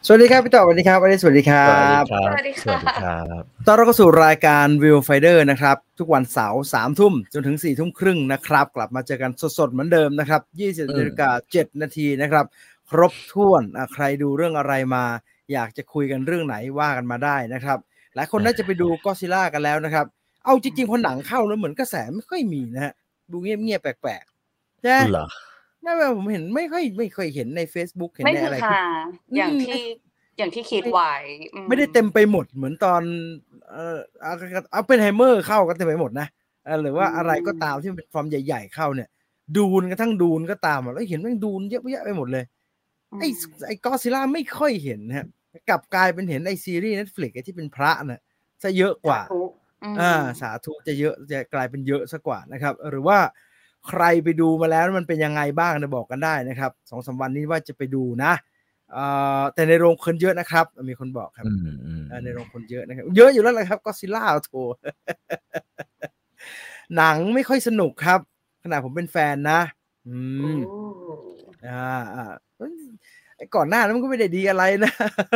สวัสดีครับพี่ต่อสวัสดีครับสวัสดีครัสวัสดีบครับสวัสดีค่ะสวัสดีครับตอนเราก็สู่รายการ Viewfinder นะครับทุกวันเสาร์3 ทุ่มจนถึง4 ทุ่มครึ่งนะครับกลับมาเจอกันสดๆเหมือนเดิมนะครับ20:07 นาทีนะครับครบถ้วนใครดูเรื่องอะไรมาอยากจะคุยกันเรื่องไหนว่ากันมาได้นะครับหลายคนน่าจะไปดูก็อดซิลล่ากันแล้วนะครับเอาจริงๆพอหนังเข้าแล้วเหมือนกระแสไม่ค่อยมีนะฮะดูเงียบๆแปลกๆใช่ไหมเหรอไม่ว่าผมเห็นไม่ค่อยเห็นใน Facebook เห็นไม่ในคือะไรค่ะอืมอย่างที่คิดไว้ไม่ได้เต็มไปหมดเหมือนตอนอัปเพนไฮเมอร์เข้ากันเต็มไปหมดนะหรือว่าอะไรก็ตามที่เป็นฟอร์มใหญ่ๆเข้าเนี่ยดูนกระทั่งดูนก็ตามแล้วเห็นแม่งดูนเยอะแยะไปหมดเลยไอ้ก็อดซิลล่าไม่ค่อยเห็นนะฮะกลับกลายเป็นเห็นไอ้ซีรีส์ Netflix ไอ้ที่เป็นพระน่ะจะเยอะกว่าสาธุจะเยอะจะกลายเป็นเยอะซะกว่านะครับหรือว่าใครไปดูมาแล้วมันเป็นยังไงบ้างนะบอกกันได้นะครับ 2-3 วันนี้ว่าจะไปดูนะแต่ในโรงคนเยอะนะครับมีคนบอกครับในโรงคนเยอะนะครับเยอะอยู่แล้วแหละครับก็อดซิลล่าโถ หนังไม่ค่อยสนุกครับขนาดผมเป็นแฟนนะก่อนหน้านั้นมันก็ไม่ได้ดีอะไรนะ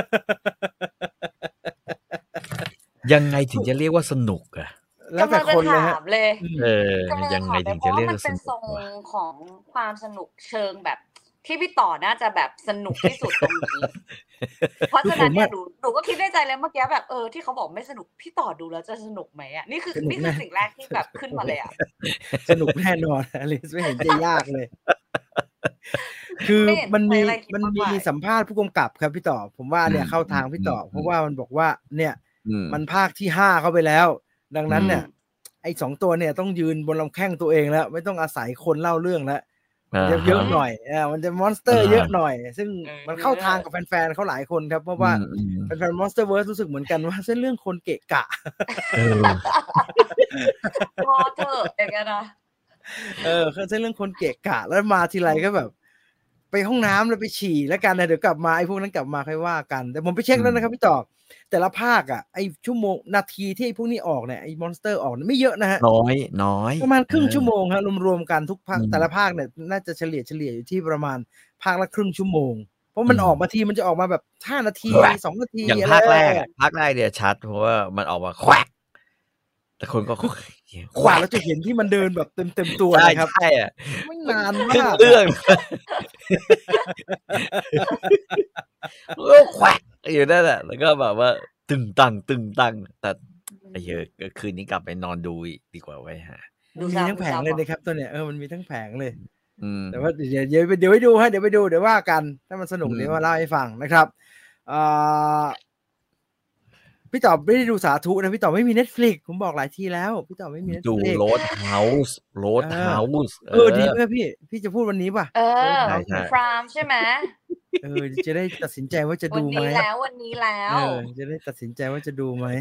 ยังไงถึงจะเรียกว่าสนุกอะแล้วแต่คนเลยฮะยังไงถึงจะเรียกว่าสนุกมันเป็นทรงของความสนุกเชิงแบบที่พี่ต่อน่าจะแบบสนุกที่สุดตรงนี้ เพราะฉะนั้นเนี่ยหนูก็คิดในใจเลยเมื่อกี้แบบที่เขาบอกไม่สนุกพี่ต่อดูแล้วจะสนุกไหมอ่ะนี่คือสิ่งแรกที่แบบขึ้นมาเลยอ่ะสนุกแน่นอนอลิซไม่เห็นจะยากเลยคือมันมีสัมภาษณ์ผู้กำกับครับพี่ต่อผมว่าเนี่ยเข้าทางพี่ต่อเพราะว่ามันบอกว่าเนี่ยมันภาคที่5เข้าไปแล้วดังนั้นเนี่ยไอ้2ตัวเนี่ยต้องยืนบนลำแข้งตัวเองแล้วไม่ต้องอาศัยคนเล่าเรื่องแล้วเยอะหน่อยมันจะมอนสเตอร์เยอะหน่อยซึ่งมันเข้าทางกับแฟนๆเขาหลายคนครับเพราะว่าแฟนๆ Monsterverse รู้สึกเหมือนกันว่าเส้นเรื่องคนเกะกะพอเถอะอย่างเงี้ยนะเส้นเรื่องคนเกะกะแล้วมาทีไรก็แบบไปห้องน้ำแล้วไปฉี่แล้วกันนะเดี๋ยวกลับมาไอ้พวกนั้นกลับมาค่อยว่ากันแต่ผมไปเช็คแล้วนะครับพี่ต่อแต่ละภาคอ่ะไอ้ชั่วโมงนาทีที่ไอ้พวกนี้ออกเนี่ยไอ้มอนสเตอร์ออกไม่เยอะนะฮะน้อยประมาณครึ่งชั่วโมงครับรวมๆกันทุกภาคแต่ละภาคเนี่ยน่าจะเฉลี่ยอยู่ที่ประมาณภาคละครึ่งชั่วโมงเพราะมันออกมาทีมันจะออกมาแบบ5 นาที2 นาทีอย่างภาคแรกเนี่ยชัดเพราะว่ามันออกมาแควกแต่คนก็ขวาแล้วจะเห็นที่มันเดินแบบเต็มตัวนะครับใช่อ่ะไม่นานมากเรื่องก็แควกอยู่นั่นแหละแล้วก็แบบว่าตึงตังแต่เยอะคืนนี้กลับไปนอนดูดีกว่าไว้ฮะมีทั้งแผงเลยนะครับตัวเนี้ยมันมีทั้งแผงเลยแต่ว่าเดี๋ยวไปดูฮะเดี๋ยวไปดูเดี๋ยวว่ากันถ้ามันสนุกเดี๋ยวมาเล่าให้ฟังนะครับพี่ต่อไม่ได้ดูสาธุนะพี่ต่อไม่มี Netflix ผมบอกหลายทีแล้วพี่ต่อไม่มี Netflix ดูโรดเฮาส์ดีไหมพี่จะพูดวันนี้ป่ะพรามใช่ไหมจะได้ตัดสินใจว่าจะดูไหมวันนี้แล้วจะได้ตัดสินใจว่าจะดูไหม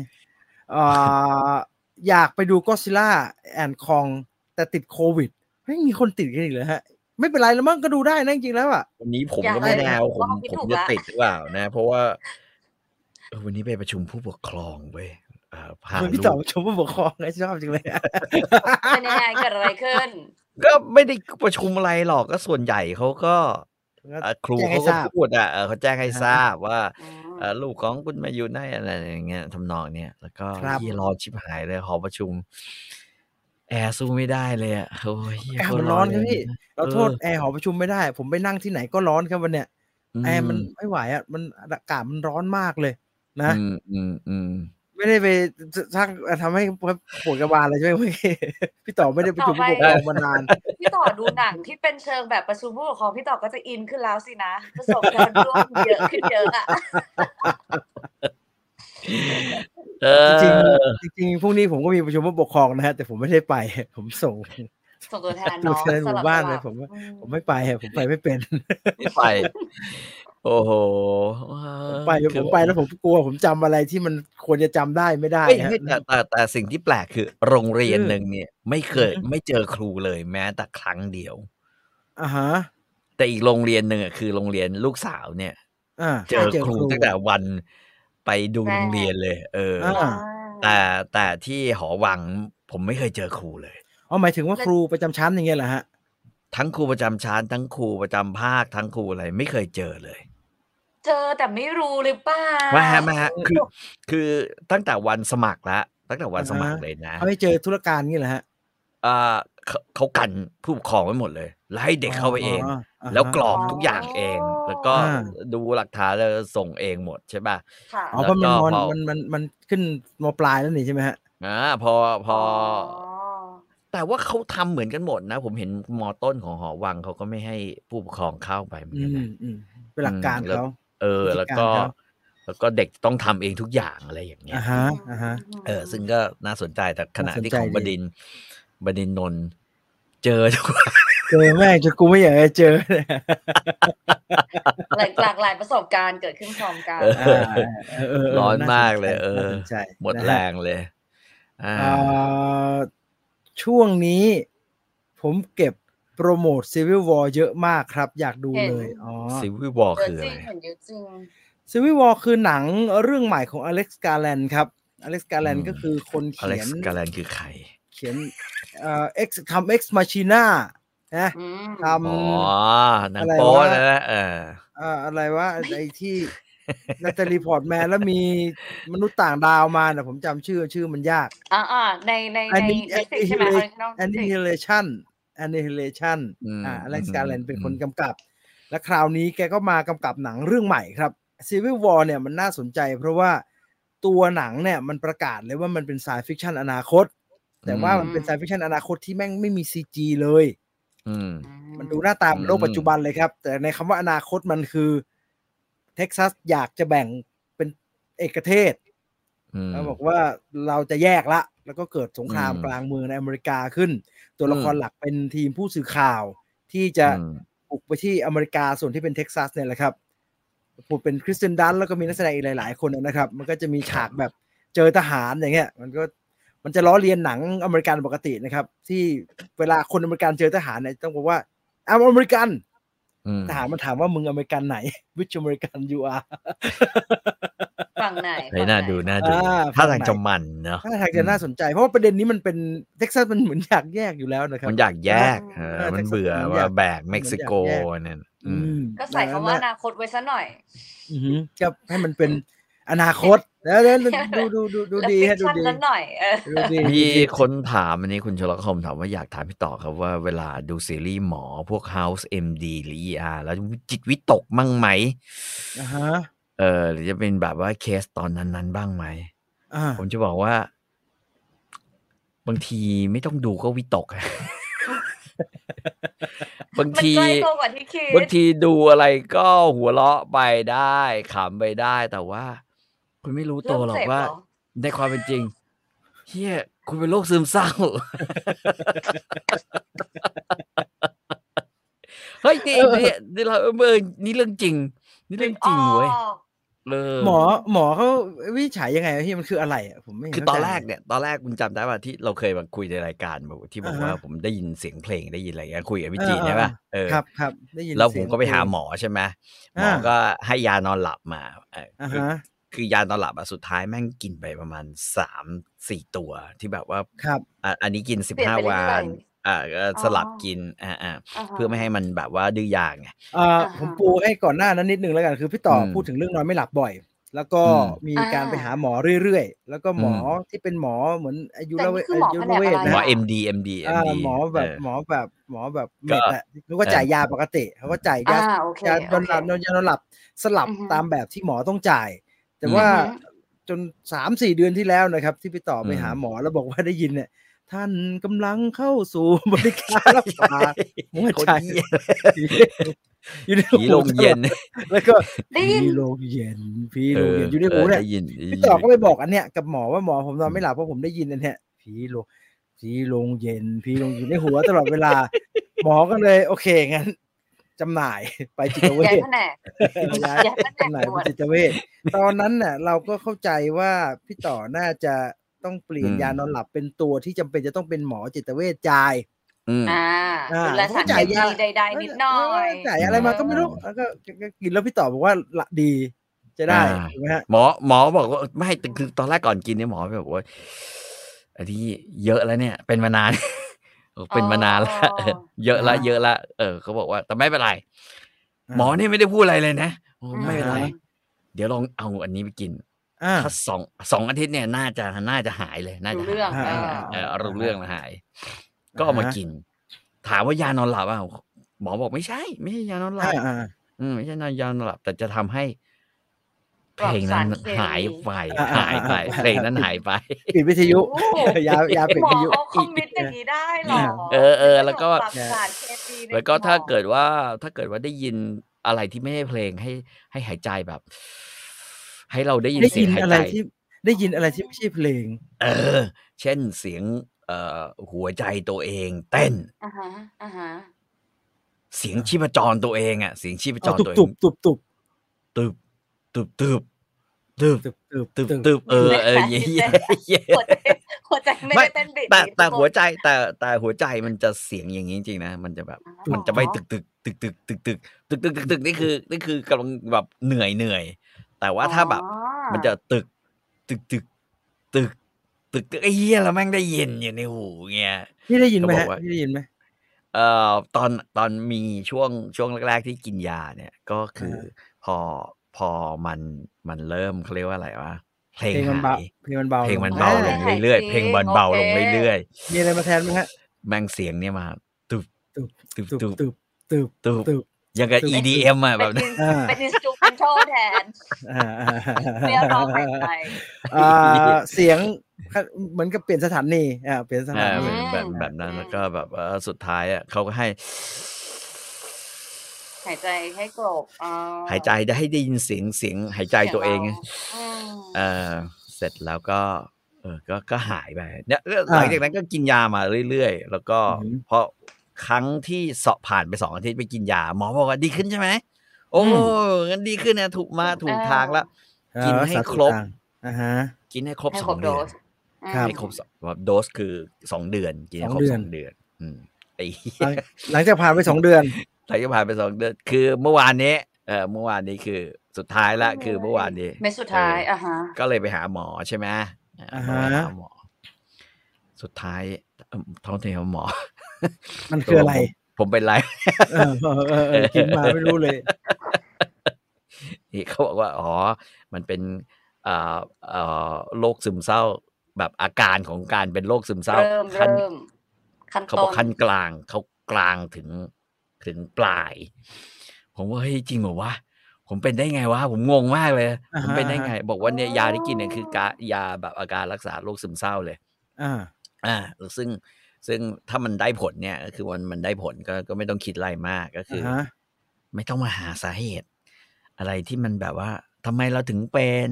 อยากไปดูก็อดซิลล่าแอนด์คองแต่ติดโควิดไม่มีคนติดกันอีกเลยฮะไม่เป็นไรแล้วมั้งก็ดูได้นะจริงๆแล้วอ่ะวันนี้ผมก็ไม่แน่ผมจะติดหรือเปล่านะเพราะว่าวันนี้ไปประชุมผู้ปกครองเว้ยพี่ต่อประชุมผู้ปกครองชอบจริงเลยเป็นยังไงเกิดอะไรขึ้นก็ไม่ได้ประชุมอะไรหรอกก็ส่วนใหญ่เขาก็ครูเขาก็พูดเขาแจ้งให้ทราบว่าลูกของคุณมาอยู่ในอะไรอย่างเงี้ยทำนองเนี้ยแล้วก็ที่รอชิบหายเลยหอประชุมแอร์สู้ไม่ได้เลยอ่ะโอ้ยแอร์มันร้อนครับพี่เราโทษแอร์หอประชุมไม่ได้ผมไปนั่งที่ไหนก็ร้อนครับวันเนี้ยแอร์มันไม่ไหวอ่ะมันอากาศมันร้อนมากเลยนะไม่ได้ไปทำให้ปวดกระบาลเลยใช่ไหมพี่ต่อไม่ได้ประชุมผู้ปกครองมานานพี่ต่อดูหนังที่เป็นเชิงแบบประชุมผู้ปกครองพี่ต่อก็จะอินขึ้นแล้วสินะประสบการณ์ร่วมเยอะขึ้นเยอะอ่ะจริงพรุ่งนี้ผมก็มีประชุมผู้ปกครองนะฮะแต่ผมไม่ได้ไปผมส่งตัวแทนน้องหมู่บ้านเลยผมไม่ไปผมไปไม่เป็นไม่ไปโอ้โหผมไปแล้วผมกลัวผมจำอะไรที่มันควรจะจำได้ไม่ได้ฮะแต่สิ่งที่แปลกคือโรงเรียนหนึ่งเนี่ยไม่เจอครูเลยแม้แต่ครั้งเดียวแต่อีกโรงเรียนหนึ่งคือโรงเรียนลูกสาวเนี่ยเจอครูตั้งแต่วันไปดูโรงเรียนเลยแต่ที่หอวังผมไม่เคยเจอครูเลยหมายถึงว่าครูประจำชั้นอย่างเงี้ยเหรอฮะทั้งครูประจำชั้นทั้งครูประจำภาคทั้งครูอะไรไม่เคยเจอเลยเจอแต่ไม่รู้หรือเปล่าไม่ฮะคือตั้งแต่วันสมัครแล้วตั้งแต่วันสมัครเลยนะเขาให้เจอธุรการงี้เหรอฮะเขากันผู้ปกครองไว้หมดเลยแล้วให้เด็กเข้าไปเองแล้วกรอกทุกอย่างเองแล้วก็ดูหลักฐานแล้วส่งเองหมดใช่ป่ะเพราะมันขึ้นม.ปลายแล้วนี่ใช่ไหมฮะพอแต่ว่าเขาทำเหมือนกันหมดนะผมเห็นม.ต้นของหอวังเขาก็ไม่ให้ผู้ปกครองเข้าไปเหมือนกันนะเป็นหลักการเขาแล้วก็เด็กต้องทำเองทุกอย่างอะไรอย่างเงี้ยซึ่งก็น่าสนใจแต่ขณะที่ของบดินทร์นนท์เจอทุกวันเจอแม่งกูไม่อยากจะเจอหลากหลายประสบการณ์เกิดขึ้นพร้อมกันร้อนมากเลยหมดแรงเลยช่วงนี้ผมเก็บโปรโมท Civil War เยอะมากครับอยากดูเลย Civil War คืออะไร Civil War คือหนังเรื่องใหม่ของอเล็กซ์ การ์แลนด์ครับอเล็กซ์ การ์แลนด์ก็คือคนเขียนอเล็กซ์ การ์แลนด์คือใครเขียนทำ Ex Machina นะทำหนังโป๊นะอะไรวะไอ้ที่นาตาลีพอร์ตแมนแล้วมีมนุษย์ต่างดาวมาแต่ผมจำชื่อมันยากใน Netflix ใช่ไหม Annihilation อเล็กซ์ การ์แลนด์เป็นคนกำกับและคราวนี้แกก็มากำกับหนังเรื่องใหม่ครับ Civil War เนี่ยมันน่าสนใจเพราะว่าตัวหนังเนี่ยมันประกาศเลยว่ามันเป็น Science Fiction อนาคตแต่ว่ามันเป็น Science Fiction อนาคตที่แม่งไม่มี CG เลยมันดูหน้าตาโลกปัจจุบันเลยครับแต่ในคำว่าอนาคตมันคือเท็กซัสอยากจะแบ่งเป็นเอกเทศแล้วบอกว่าเราจะแยกละแล้วก็เกิดสงครามกลางเมืองในอเมริกาขึ้นตัวละครหลักเป็นทีมผู้สื่อข่าวที่จะบุกไปที่อเมริกาส่วนที่เป็นเท็กซัสเนี่ยแหละครับพูดเป็นคริสเตนดันแล้วก็มีนักแสดงอีกหลายๆคนนะครับมันก็จะมีฉากแบบเจอทหารอย่างเงี้ยมันจะล้อเลียนหนังอเมริกันปกตินะครับที่เวลาคนอเมริกันเจอทหารเนี่ยต้องบอกว่าอเมริกันทหารมันถามว่ามึงอเมริกันไหน which American you are ฝั่งไหนน่าดูถ้าทางจะมันเนาะถ้าทางจะน่าสนใจเพราะว่าประเด็นนี้มันเป็นเท็กซัสมันเหมือนอยากแยกอยู่แล้วนะครับมันอยากแยกมันเบื่อว่าแบกเม็กซิโกนั่นก็ใส่คำว่าอนาคตไว้ซะหน่อยก็ให้มันเป็นอนาคตแล้วดูดีฮะดูดีหน่อยมีคนถามอันนี้คุณชลคมถามว่าอยากถามพี่ต่อครับว่าเวลาดูซีรีส์หมอพวก House MD หรือ ER แล้วจิตวิตกมั่งไหมหรือจะเป็นแบบว่าเคสตอนนั้นๆบ้างไหมผมจะบอกว่าบางทีไม่ต้องดูก็วิตกบางทีดูอะไรก็หัวเราะไปได้ขำไปได้แต่ว่าคุณไม่รู้ตัวหรอกว่าในความเป็นจริงเฮียคุณเป็นโรคซึมเศร้าเฮ้ยนี่เรานี่เรื่องจริงนี่เรื่องจริงเว้ยหมอเขาวินิจฉัยยังไงที่มันคืออะไรผมไม่คือตอนแรกคุณจำได้ป่ะที่เราเคยมาคุยในรายการที่บอกว่าผมได้ยินเสียงเพลงได้ยินอะไรเงี้ยคุยกับพี่จีนใช่ป่ะครับได้ยินแล้วผมก็ไปหาหมอใช่ไหมหมอก็ให้ยานอนหลับมาคือยานอนหลับสุดท้ายแม่งกินไปประมาณ 3-4 ตัวที่แบบว่าอันนี้กิน15 วันสลับกินเพื่อไม่ให้มันแบบว่าดื้อยาไงผมปูให้ก่อนหน้านั้นนิดนึงแล้วกันคือพี่ต่อพูดถึงเรื่องนอนไม่หลับบ่อยแล้วก็มีการไปหาหมอเรื่อยๆแล้วก็หมอที่เป็นหมอเหมือนอายุรเวชนะหมอ MD หมอแบบเม็ดอ่ะเขาก็จ่ายยาปกติเขาก็จ่ายยานอนหลับสลับตามแบบที่หมอต้องจ่ายแต่ว่าจน 3-4 เดือนที่แล้วนะครับที่พี่ต่อไปหาหมอแล้วบอกว่าได้ยินเนี่ยท่านกำลังเข้าสู่บริการรักษาหัวใจอยู่ในโรงเย็นแล้วก็พี่โรงเย็นอยู่ในหูเนี่ยพี่ต่อก็ไปบอกอันเนี้ยกับหมอว่าหมอผมนอนไม่หลับเพราะผมได้ยินอันเนี้ยพี่โรงเย็นอยู่ในหัวตลอดเวลาหมอก็เลยโอเคงั้นจำหน่ายไปจิตเวชจำหน่ายไปจิตเวชตอนนั้นน่ะเราก็เข้าใจว่าพี่ต่อน่าจะต้องเปลี่ยนยานอนหลับเป็นตัวที่จำเป็นจะต้องเป็นหมอจิตเวชจ่ายแล้วจ่ายยาใดๆนิดหน่อยจ่ายอะไรมาก็ไม่รู้แล้วก็กินแล้วพี่ต่อบอกว่าดีจะได้ถูกไหมฮะหมอบอกว่าไม่คือตอนแรกก่อนกินเนี่ยหมอบอกว่าอันนี้เยอะแล้วเนี่ยเป็นมานานแล้วเยอะละเขาบอกว่าแต่ไม่เป็นไรหมอนี่ไม่ได้พูดอะไรเลยนะไม่เป็นไรเดี๋ยวลองเอาอันนี้ไปกินถ้า2 อาทิตย์เนี่ยน่าจะหายเลยน่าจะรู้เรื่องรู้เรื่องหายก็เอามากินถามว่ายานอนหลับหมอบอกไม่ใช่ยานอนหลับไม่ใช่ยานอนหลับแต่จะทำให้เพลงนั้นหายไปเพลงนั้นหายไปปิดวิทยุยาปิดวิทยุเขาคอมมิตอย่างนี้ได้หรอแล้วก็ถ้าเกิดว่าได้ยินอะไรที่ไม่ใช่เพลงให้หายใจแบบให้เราได้ยินเสียงหายใจได้ยินอะไรที่ไม่ใช่เพลงเช่นเสียงหัวใจตัวเองเต้นเสียงชีพจรตัวเองเสียงชีพจรตัวเองตึบหัวใจไม่ได้เต้นแต่หัวใจมันจะเสียงอย่างนี้จริงๆนะมันจะแบบมันจะไม่ตึกนี่คือกำลังแบบเหนื่อยแต่ว่าถ้าแบบมันจะตึกไอ้เหี้ยแล้วแม่งได้ยินอยู่ในหูเงี้ยพี่ได้ยินไหมพี่ได้ยินไหมตอนมีช่วงแรกๆที่กินยาเนี่ยก็คือพอมันเริ่มเขาเรียกว่าอะไรวะเพลงมันเบาลงเรื่อยๆเพลงมันเบาลงเรื่อยๆมีอะไรมาแทนมั้ยฮะแม่งเสียงเนี่ยมาตึบอย่างกับ EDM แบบนั้นเป็น instrumental แทนเรียกร้องเพลงไทยเสียงเหมือนกับเปลี่ยนสถานีเปลี่ยนสถานีแบบนั้นแล้วก็แบบสุดท้ายเขาก็ให้หายใจให้กลบหายใจให้ได้ยินเสียงหายใจตัวเองเสร็จแล้วก็หายไปเนี่ยหลังจากนั้นก็กินยามาเรื่อยๆแล้วก็พอครั้งที่ผ่านไป2 อาทิตย์ไปกินยาหมอบอกว่าดีขึ้นใช่ไหมโอ้งั้นดีขึ้นนะถูกทางแล้วกินให้ครบกินให้ครบ2 เดือนให้ครบโดสคือ2 เดือนกินให้ครบ2 เดือนหลังจากผ่านไป2 เดือนหลังจากผ่านไป2 เดือนคือเมื่อวานนี้คือสุดท้ายละคือเมื่อวานนี้ไม่สุดท้ายก็เลยไปหาหมอใช่ไหมหาหมอสุดท้ายท้องถิ่นหมอมันคืออะไรผมเป็นไรกินมาไม่รู้เลยนี่เขาบอกว่ามันเป็นโรคซึมเศร้าแบบอาการของการเป็นโรคซึมเศร้าเขาบอกขั้นกลางเขากลางถึงปลายผมว่าเฮ้ยจริงเหรอวะผมเป็นได้ไงวะผมงงมากเลยผมเป็นได้ไงบอกว่าเนี่ยยาที่กินเนี่ยคือยาแบบอาการรักษาโรคซึมเศร้าเลยซึ่งถ้ามันได้ผลเนี่ยก็คือมันได้ผลก็ไม่ต้องคิดอะไรมากก็คือไม่ต้องมาหาสาเหตุอะไรที่มันแบบว่าทำไมเราถึงเป็น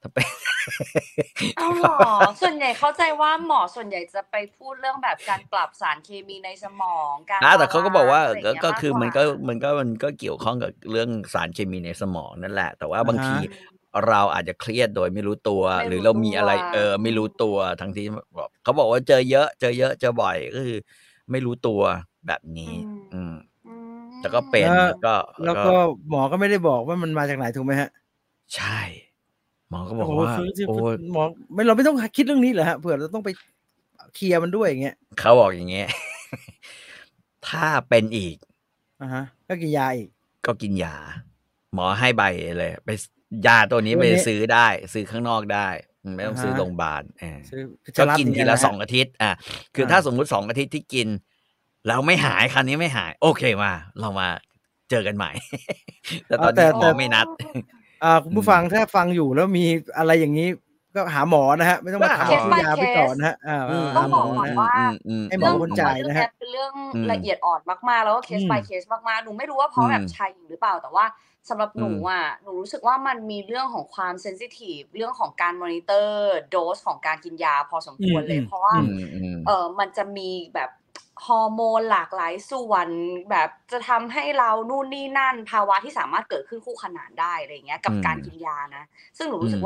หมอส่วนใหญ่เข้าใจว่าหมอส่วนใหญ่จะไปพูดเรื่องแบบการปรับสารเคมีในสมองการแต่เขาก็บอกว่าก็คือมันก็เกี่ยวข้องกับเรื่องสารเคมีในสมองนั่นแหละแต่ว่าบางทีเราอาจจะเครียดโดยไม่รู้ตัวหรือเรามีอะไรไม่รู้ตัวทั้งที่เขาบอกว่าเจอเยอะเจอบ่อยก็คือไม่รู้ตัวแบบนี้แล้วก็เป็นแล้วก็หมอก็ไม่ได้บอกว่ามันมาจากไหนถูกไหมฮะใช่หมอก็บอกว่าหมอเราไม่ต้องคิดเรื่องนี้เหรอฮะเผื่อเราต้องไปเคลียร์มันด้วยอย่างเงี้ยเขาบอกอย่างเงี้ยถ้าเป็นอีกก็กินยาอีกก็กินยาหมอให้ใบเลยไปยาตัวนี้ไปซื้อได้ซื้อข้างนอกได้ไม่ต้องซื้อโรงพยาบาลก็กินทีละ2 อาทิตย์คือถ้าสมมุติ2 อาทิตย์ที่กินแล้วไม่หายคราวนี้ไม่หายโอเคมาเรามาเจอกันใหม่แต่ตอนนี้หมอไม่นัดคุณผู้ฟังถ้าฟังอยู่แล้วมีอะไรอย่างนี้ก็หาหมอนะฮะไม่ต้องมาถามซื้อยาไปก่อนนะฮะต้องบอกว่าให้หมอคนจ่ายนะฮะเป็นเรื่องละเอียดอ่อนมากๆแล้วก็เคส by เคสมากๆหนูไม่รู้ว่าเพราะแบบชายหญิงหรือเปล่าแต่ว่าสำหรับหนูหนูรู้สึกว่ามันมีเรื่องของความเซนซิทีฟเรื่องของการมอนิเตอร์โดสของการกินยาพอสมควรเลยเพราะว่ามันจะมีแบบฮอร์โมนหลากหลายส่วนแบบจะทำให้เรานู่นนี่นั่นภาวะที่สามารถเกิดขึ้นคู่ขนานได้อะไรอย่างเงี้ยกับการกินยานะซึ่งหนูรู้สึกว่า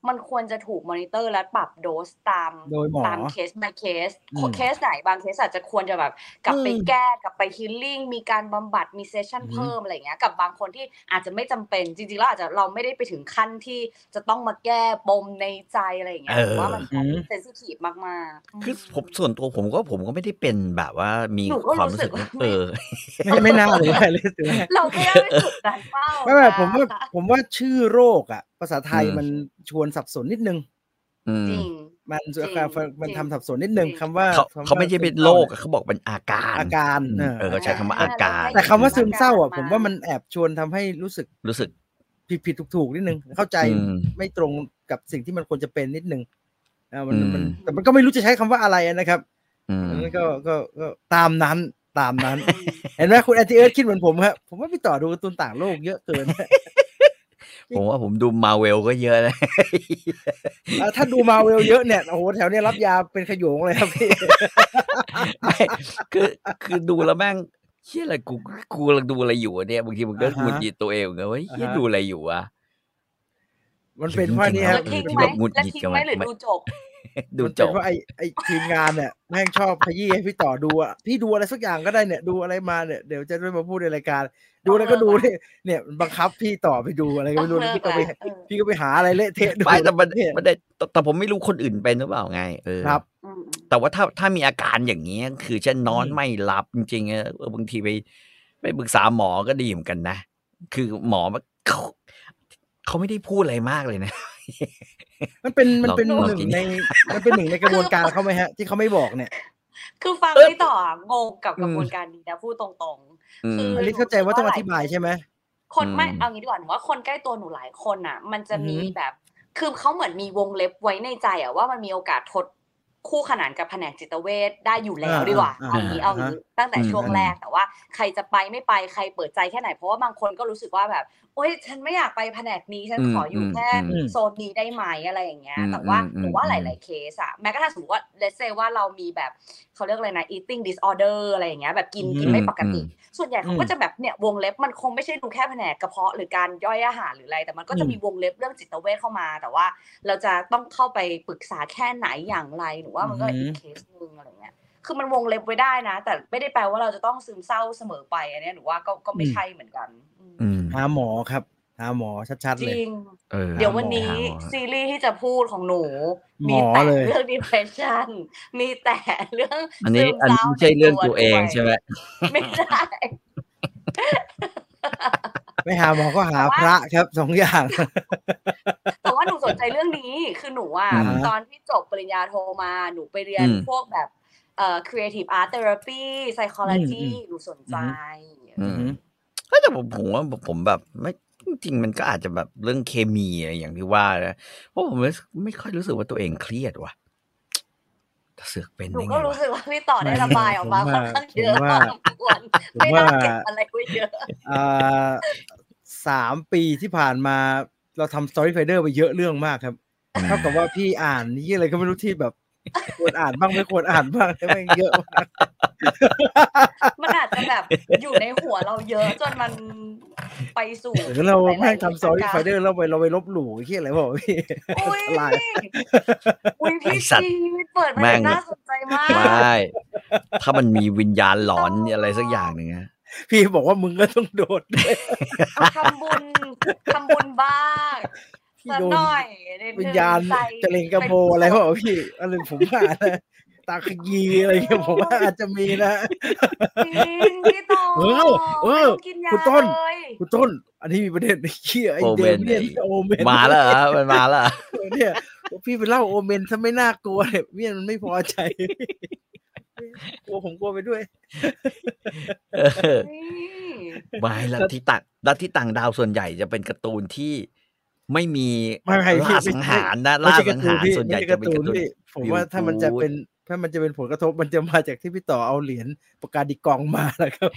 มันควรจะถูกมอนิเตอร์และปรับโดสตามเคส by เคสไหนบางเคสอาจจะควรจะแบบกลับไปแก้กลับไปฮีลลิ่งมีการบำบัดมีเซสชั่นเพิ่มอะไรอย่างเงี้ยกับบางคนที่อาจจะไม่จำเป็นจริงๆแล้วอาจจะเราไม่ได้ไปถึงขั้นที่จะต้องมาแก้ปมในใจอะไรอย่างเงี้ยว่ามันเซนซิทีฟมากๆคือผมส่วนตัวผมก็ไม่ได้เป็นแบบว่ามีความรู้สึกไม่น่าเลยเราแค่ไม่สุดนั้นเปล่าไม่ผมว่าชื่อโรคอ่ะภาษาไทยมันชวนสับสนนิดนึงจริงมันทำสับสนนิดนึงคำว่าเขาไม่ใช่เป็นโรคเขาบอกเป็นอาการเขาใช้คำว่าอาการแต่คำว่าซึมเศร้าอ่ะผมว่ามันแอบชวนทำให้รู้สึกผิดถูกนิดนึงเข้าใจไม่ตรงกับสิ่งที่มันควรจะเป็นนิดนึงมันแต่มันก็ไม่รู้จะใช้คำว่าอะไรนะครับมันก็ตามนั้นเห็นไหมคุณแอนติเอิร์ธคิดเหมือนผมครับผมว่าพี่ต่อดูการ์ตูนต่างโลกเยอะเกินผมว่าผมดูมาเวลก็เยอะเลยถ้าดูมาเวลเยอะเนี่ยโอ้โหแถวนี้รับยาเป็นขโยงเลยครับพี่คือดูแล้วแม่งเฮียอะไรกูกำลังดูอะไรอยู่เนี่ยบางทีมันก็หงุดหงิดตัวเองว่าเฮียดูอะไรอยู่วะมันเป็นเพราะนี่ครับที่แบบหงุดหงิดกันหรือดูจบเพราะไอ้ทีมงานเนี่ยแม่งชอบขยี้ให้พี่ต่อดูอ่ะพี่ดูอะไรสักอย่างก็ได้เนี่ยดูอะไรมาเนี่ยเดี๋ยวจะได้มาพูดในรายการดูแล้วก็ดูเนี่ยบังคับพี่ต่อไปดูอะไรก็ไม่รู้พี่ก็ไปหาอะไรเละเทะดูแต่มันได้แต่ผมไม่รู้คนอื่นเป็นหรือเปล่าไงครับแต่ว่าถ้ามีอาการอย่างนี้คือเช่นนอนไม่หลับจริงๆบางทีไปปรึกษาหมอก็ดีเหมือนกันนะคือหมอเขาไม่ได้พูดอะไรมากเลยนะมันเป็นหนึ่งในกระบวนการเขาไหมฮะที่เขาไม่บอกเนี่ยคือฟังพี่ต่องงกับกระบวนการนี้นะพูดตรงๆคือเข้าใจว่าต้องอธิบายใช่ไหมคนไม่เอางี้ดีกว่าหนูว่าคนใกล้ตัวหนูหลายคนอ่ะมันจะมีแบบคือเขาเหมือนมีวงเล็บไว้ในใจอ่ะว่ามันมีโอกาสทดคู่ขนานกับแผนกจิตเวชได้อยู่แล้วดีกว่าเอางี้ตั้งแต่ช่วงแรกแต่ว่าใครจะไปไม่ไปใครเปิดใจแค่ไหนเพราะว่าบางคนก็รู้สึกว่าแบบโอ๊ยฉันไม่อยากไปแผนกนี้ฉันขออยู่แค่โซนนี้ได้ไหมอะไรอย่างเงี้ยแต่ว่าหนูว่าหลายๆเคสอะแม้กระทั่งสมมติว่า let's say ว่าเรามีแบบเขาเรียกอะไรนะ eating disorder อะไรอย่างเงี้ยแบบกินไม่ปกติส่วนใหญ่เขาก็จะแบบเนี่ยวงเล็บมันคงไม่ใช่ดูแค่แผนกกระเพาะหรือการย่อยอาหารหรืออะไรแต่มันก็จะมีวงเล็บเรื่องจิตเวชเข้ามาแต่ว่าเราจะต้องเข้าไปปรึกษาแค่ไหนอย่างไรหนูว่ามันก็อีกเคสนึงอะไรเงี้ยคือมันวงเล็บไว้ได้นะแต่ไม่ได้แปลว่าเราจะต้องซึมเศร้าเสมอไปอันนี้หนูว่าก็ไม่ใช่เหมือนกันหาหมอครับหาหมอชัดๆเลยจริงเดี๋ยววันนี้ซีรีส์ที่จะพูดของหนูมีแต่เรื่อง depression มีแต่เรื่องอันนี้ไม่ใช่เรื่องตัวเองใช่ไหมไม่ใช่ไม่หาหมอก็หาพระครับสองอย่างแต่ว่าหนูสนใจเรื่องนี้คือหนูอ่ะตอนที่จบปริญญาโทมาหนูไปเรียนพวกแบบcreative art therapy psychology หนูสนใจแต่ผมว่าผมแบบไม่จริงๆมันก็อาจจะแบบเรื่องเคมีอะไรอย่างที่ว่านะเพราะผมไม่ค่อยรู้สึกว่าตัวเองเครียดว่ะเสือกเป็นหนูก็รู้สึกว่าพี่ต่อได้ระบายออกมาค่อนข้างเยอะไม่น่าเก็บอะไรไว้เยอะ 3 ปีที่ผ่านมาเราทำ Story Finder ไปเยอะเรื่องมากครับเท่ากับว่าพี่อ่านนี่อะไรก็ไม่รู้ที่แบบควรอ่านบ้างไม่ควรอ่านบ้างไม่เยอะมากมันอาจจะแบบอยู่ในหัวเราเยอะจนมันไปสู่เราแม่งทำ Story Finder เราไปลบหลู่ที่อะไรบอกพี่อะไรพี่ซีเปิดมาน่าสนใจมากไม่ถ้ามันมีวิญญาณหลอนอะไรสักอย่างหนึ่งนะพี่บอกว่ามึงก็ต้องโดดทำบุญบ้างสักหน่อยวิญญาณจะเลงกระโบอะไรเขาบอกพี่อะไรผมว่าตาขยีอะไรเงี้ยผมว่าอาจจะมีนะพี่ต่อคุณต้นอันนี้มีประเด็นเชี่ยไอเดมเนี่ยโอเมนมาแล้วมันมาแล้วเนี่ยพี่ไปเล่าโอเมนซะไม่น่ากลัวเนี่ยมันไม่พอใจผมกลัวไปด้วยไม่แล้วที่ต่างดาวส่วนใหญ่จะเป็นการ์ตูนที่ไม่มีล่าสังหารนะล่าสังหารส่วนใหญ่จะเป็นการ์ตูนผมว่าถ้ามันจะเป็นผลกระทบมันจะมาจากที่พี่ต่อเอาเหรียญปากกาดิกองมาแล้วครับ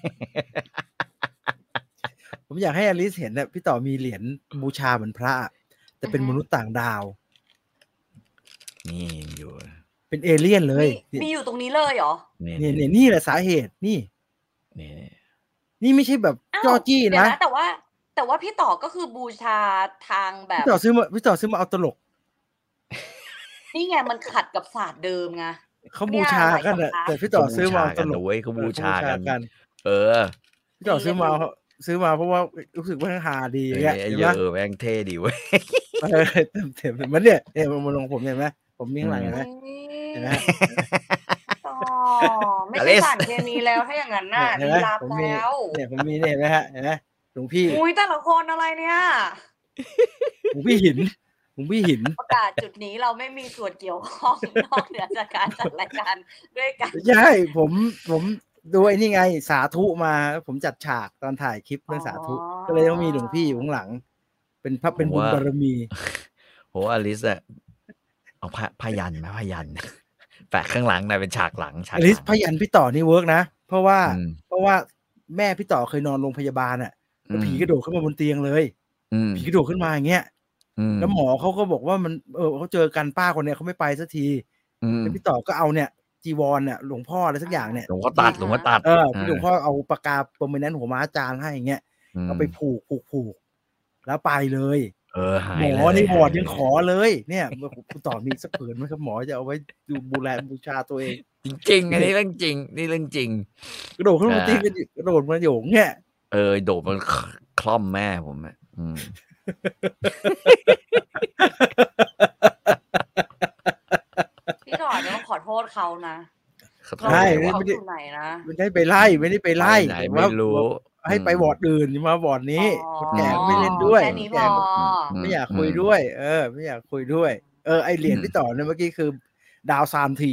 ผมอยากให้อลิซเห็นนะพี่ต่อมีเหรียญบูชาเหมือนพระแต่เป็นมนุษย์ต่างดาวนี่อยู่เป็นเอเลี่ยนเลยมีอยู่ตรงนี้เลยเหรอนี่แหละสาเหตุนี่ไม่ใช่แบบจ้อจี้นะแต่แต่ว่าพี่ต่อก็คือบูชาทางแบบพี่ต่อซื้อมาเอาตลกนี่ไงมันขัดกับศาสตร์เดิมไงเขาบูชากันอะแต่พี่ต่อซื้อมาตลกเขาบูชากันพี่ต่อซื้อมาเพราะว่ารู้สึกว่าหาดีอย่างเงี้ยแม่งเท่ดีเว้ยเต็มมันเนี่ยมันลงผมเห็นไหมผมมีข้างหลังเห็นไหมไม่ใช่สารเคมีแล้วถ้าอย่างนั้นน่ะดีรับแล้วเนี่ยผมมีเนี่ยนะฮะเห็นไหมหลวงพี่อุ้ยแต่ละคนอะไรเนี่ยหลวงพี่หินประกาศจุดนี้เราไม่มีส่วนเกี่ยวข้องนอกเหนือจากการจัดรายการด้วยกันใช่ผมดูไอ้นี่ไงสาธุมาผมจัดฉากตอนถ่ายคลิปเรื่องสาธุก็เลยต้องมีหลวงพี่อยู่ข้างหลังเป็นบุญบารมีโหอลิสอะเอาพยัญแปะข้างหลังนะเป็นฉากหลังอลิสพยัญพี่ต่อนี่เวิร์กนะเพราะว่าแม่พี่ต่อเคยนอนโรงพยาบาลอ่ะแล้วผีกระโดดขึ้นมาบนเตียงเลยผีกระโดดขึ้นมาอย่างเงี้ยแล้วหมอเขาก็บอกว่ามันเขาเจอกันป้าคนเนี้ยเขาไม่ไปสักทีแล้วพี่ต่อก็เอาเนี่ยจีวรเนี่ยหลวงพ่ออะไรสักอย่างเนี่ยหลวงพ่อตัดหลวงพ่อเอาปากกาโปรเมนแนนต์หัวม้าจานให้อย่างเงี้ยเอาไปผูกแล้วไปเลยหมอในบอร์ดยังขอเลยเนี่ยคุณต่อมีสักผืนไหมครับหมอจะเอาไว้ดูบูชาตัวเองจริงๆอันนี้เรื่องจริงนี่เรื่องจริงกระโดดขึ้นมาตีกระโดดมาโยงเนี่ยโดดมันคล่อมแม่ผมอ่ะพี่ต่อต้องขอโทษเขานะใช่ไม่ได้ไปไล่ไม่รู้ให้ไปวอร์ดอื่นมาวอร์ดนี้แกไม่เล่นด้วยแกไม่อยากคุยด้วยไม่อยากคุยด้วยไอเหรียญที่ต่อเนี่ยเมื่อกี้คือดาวซามที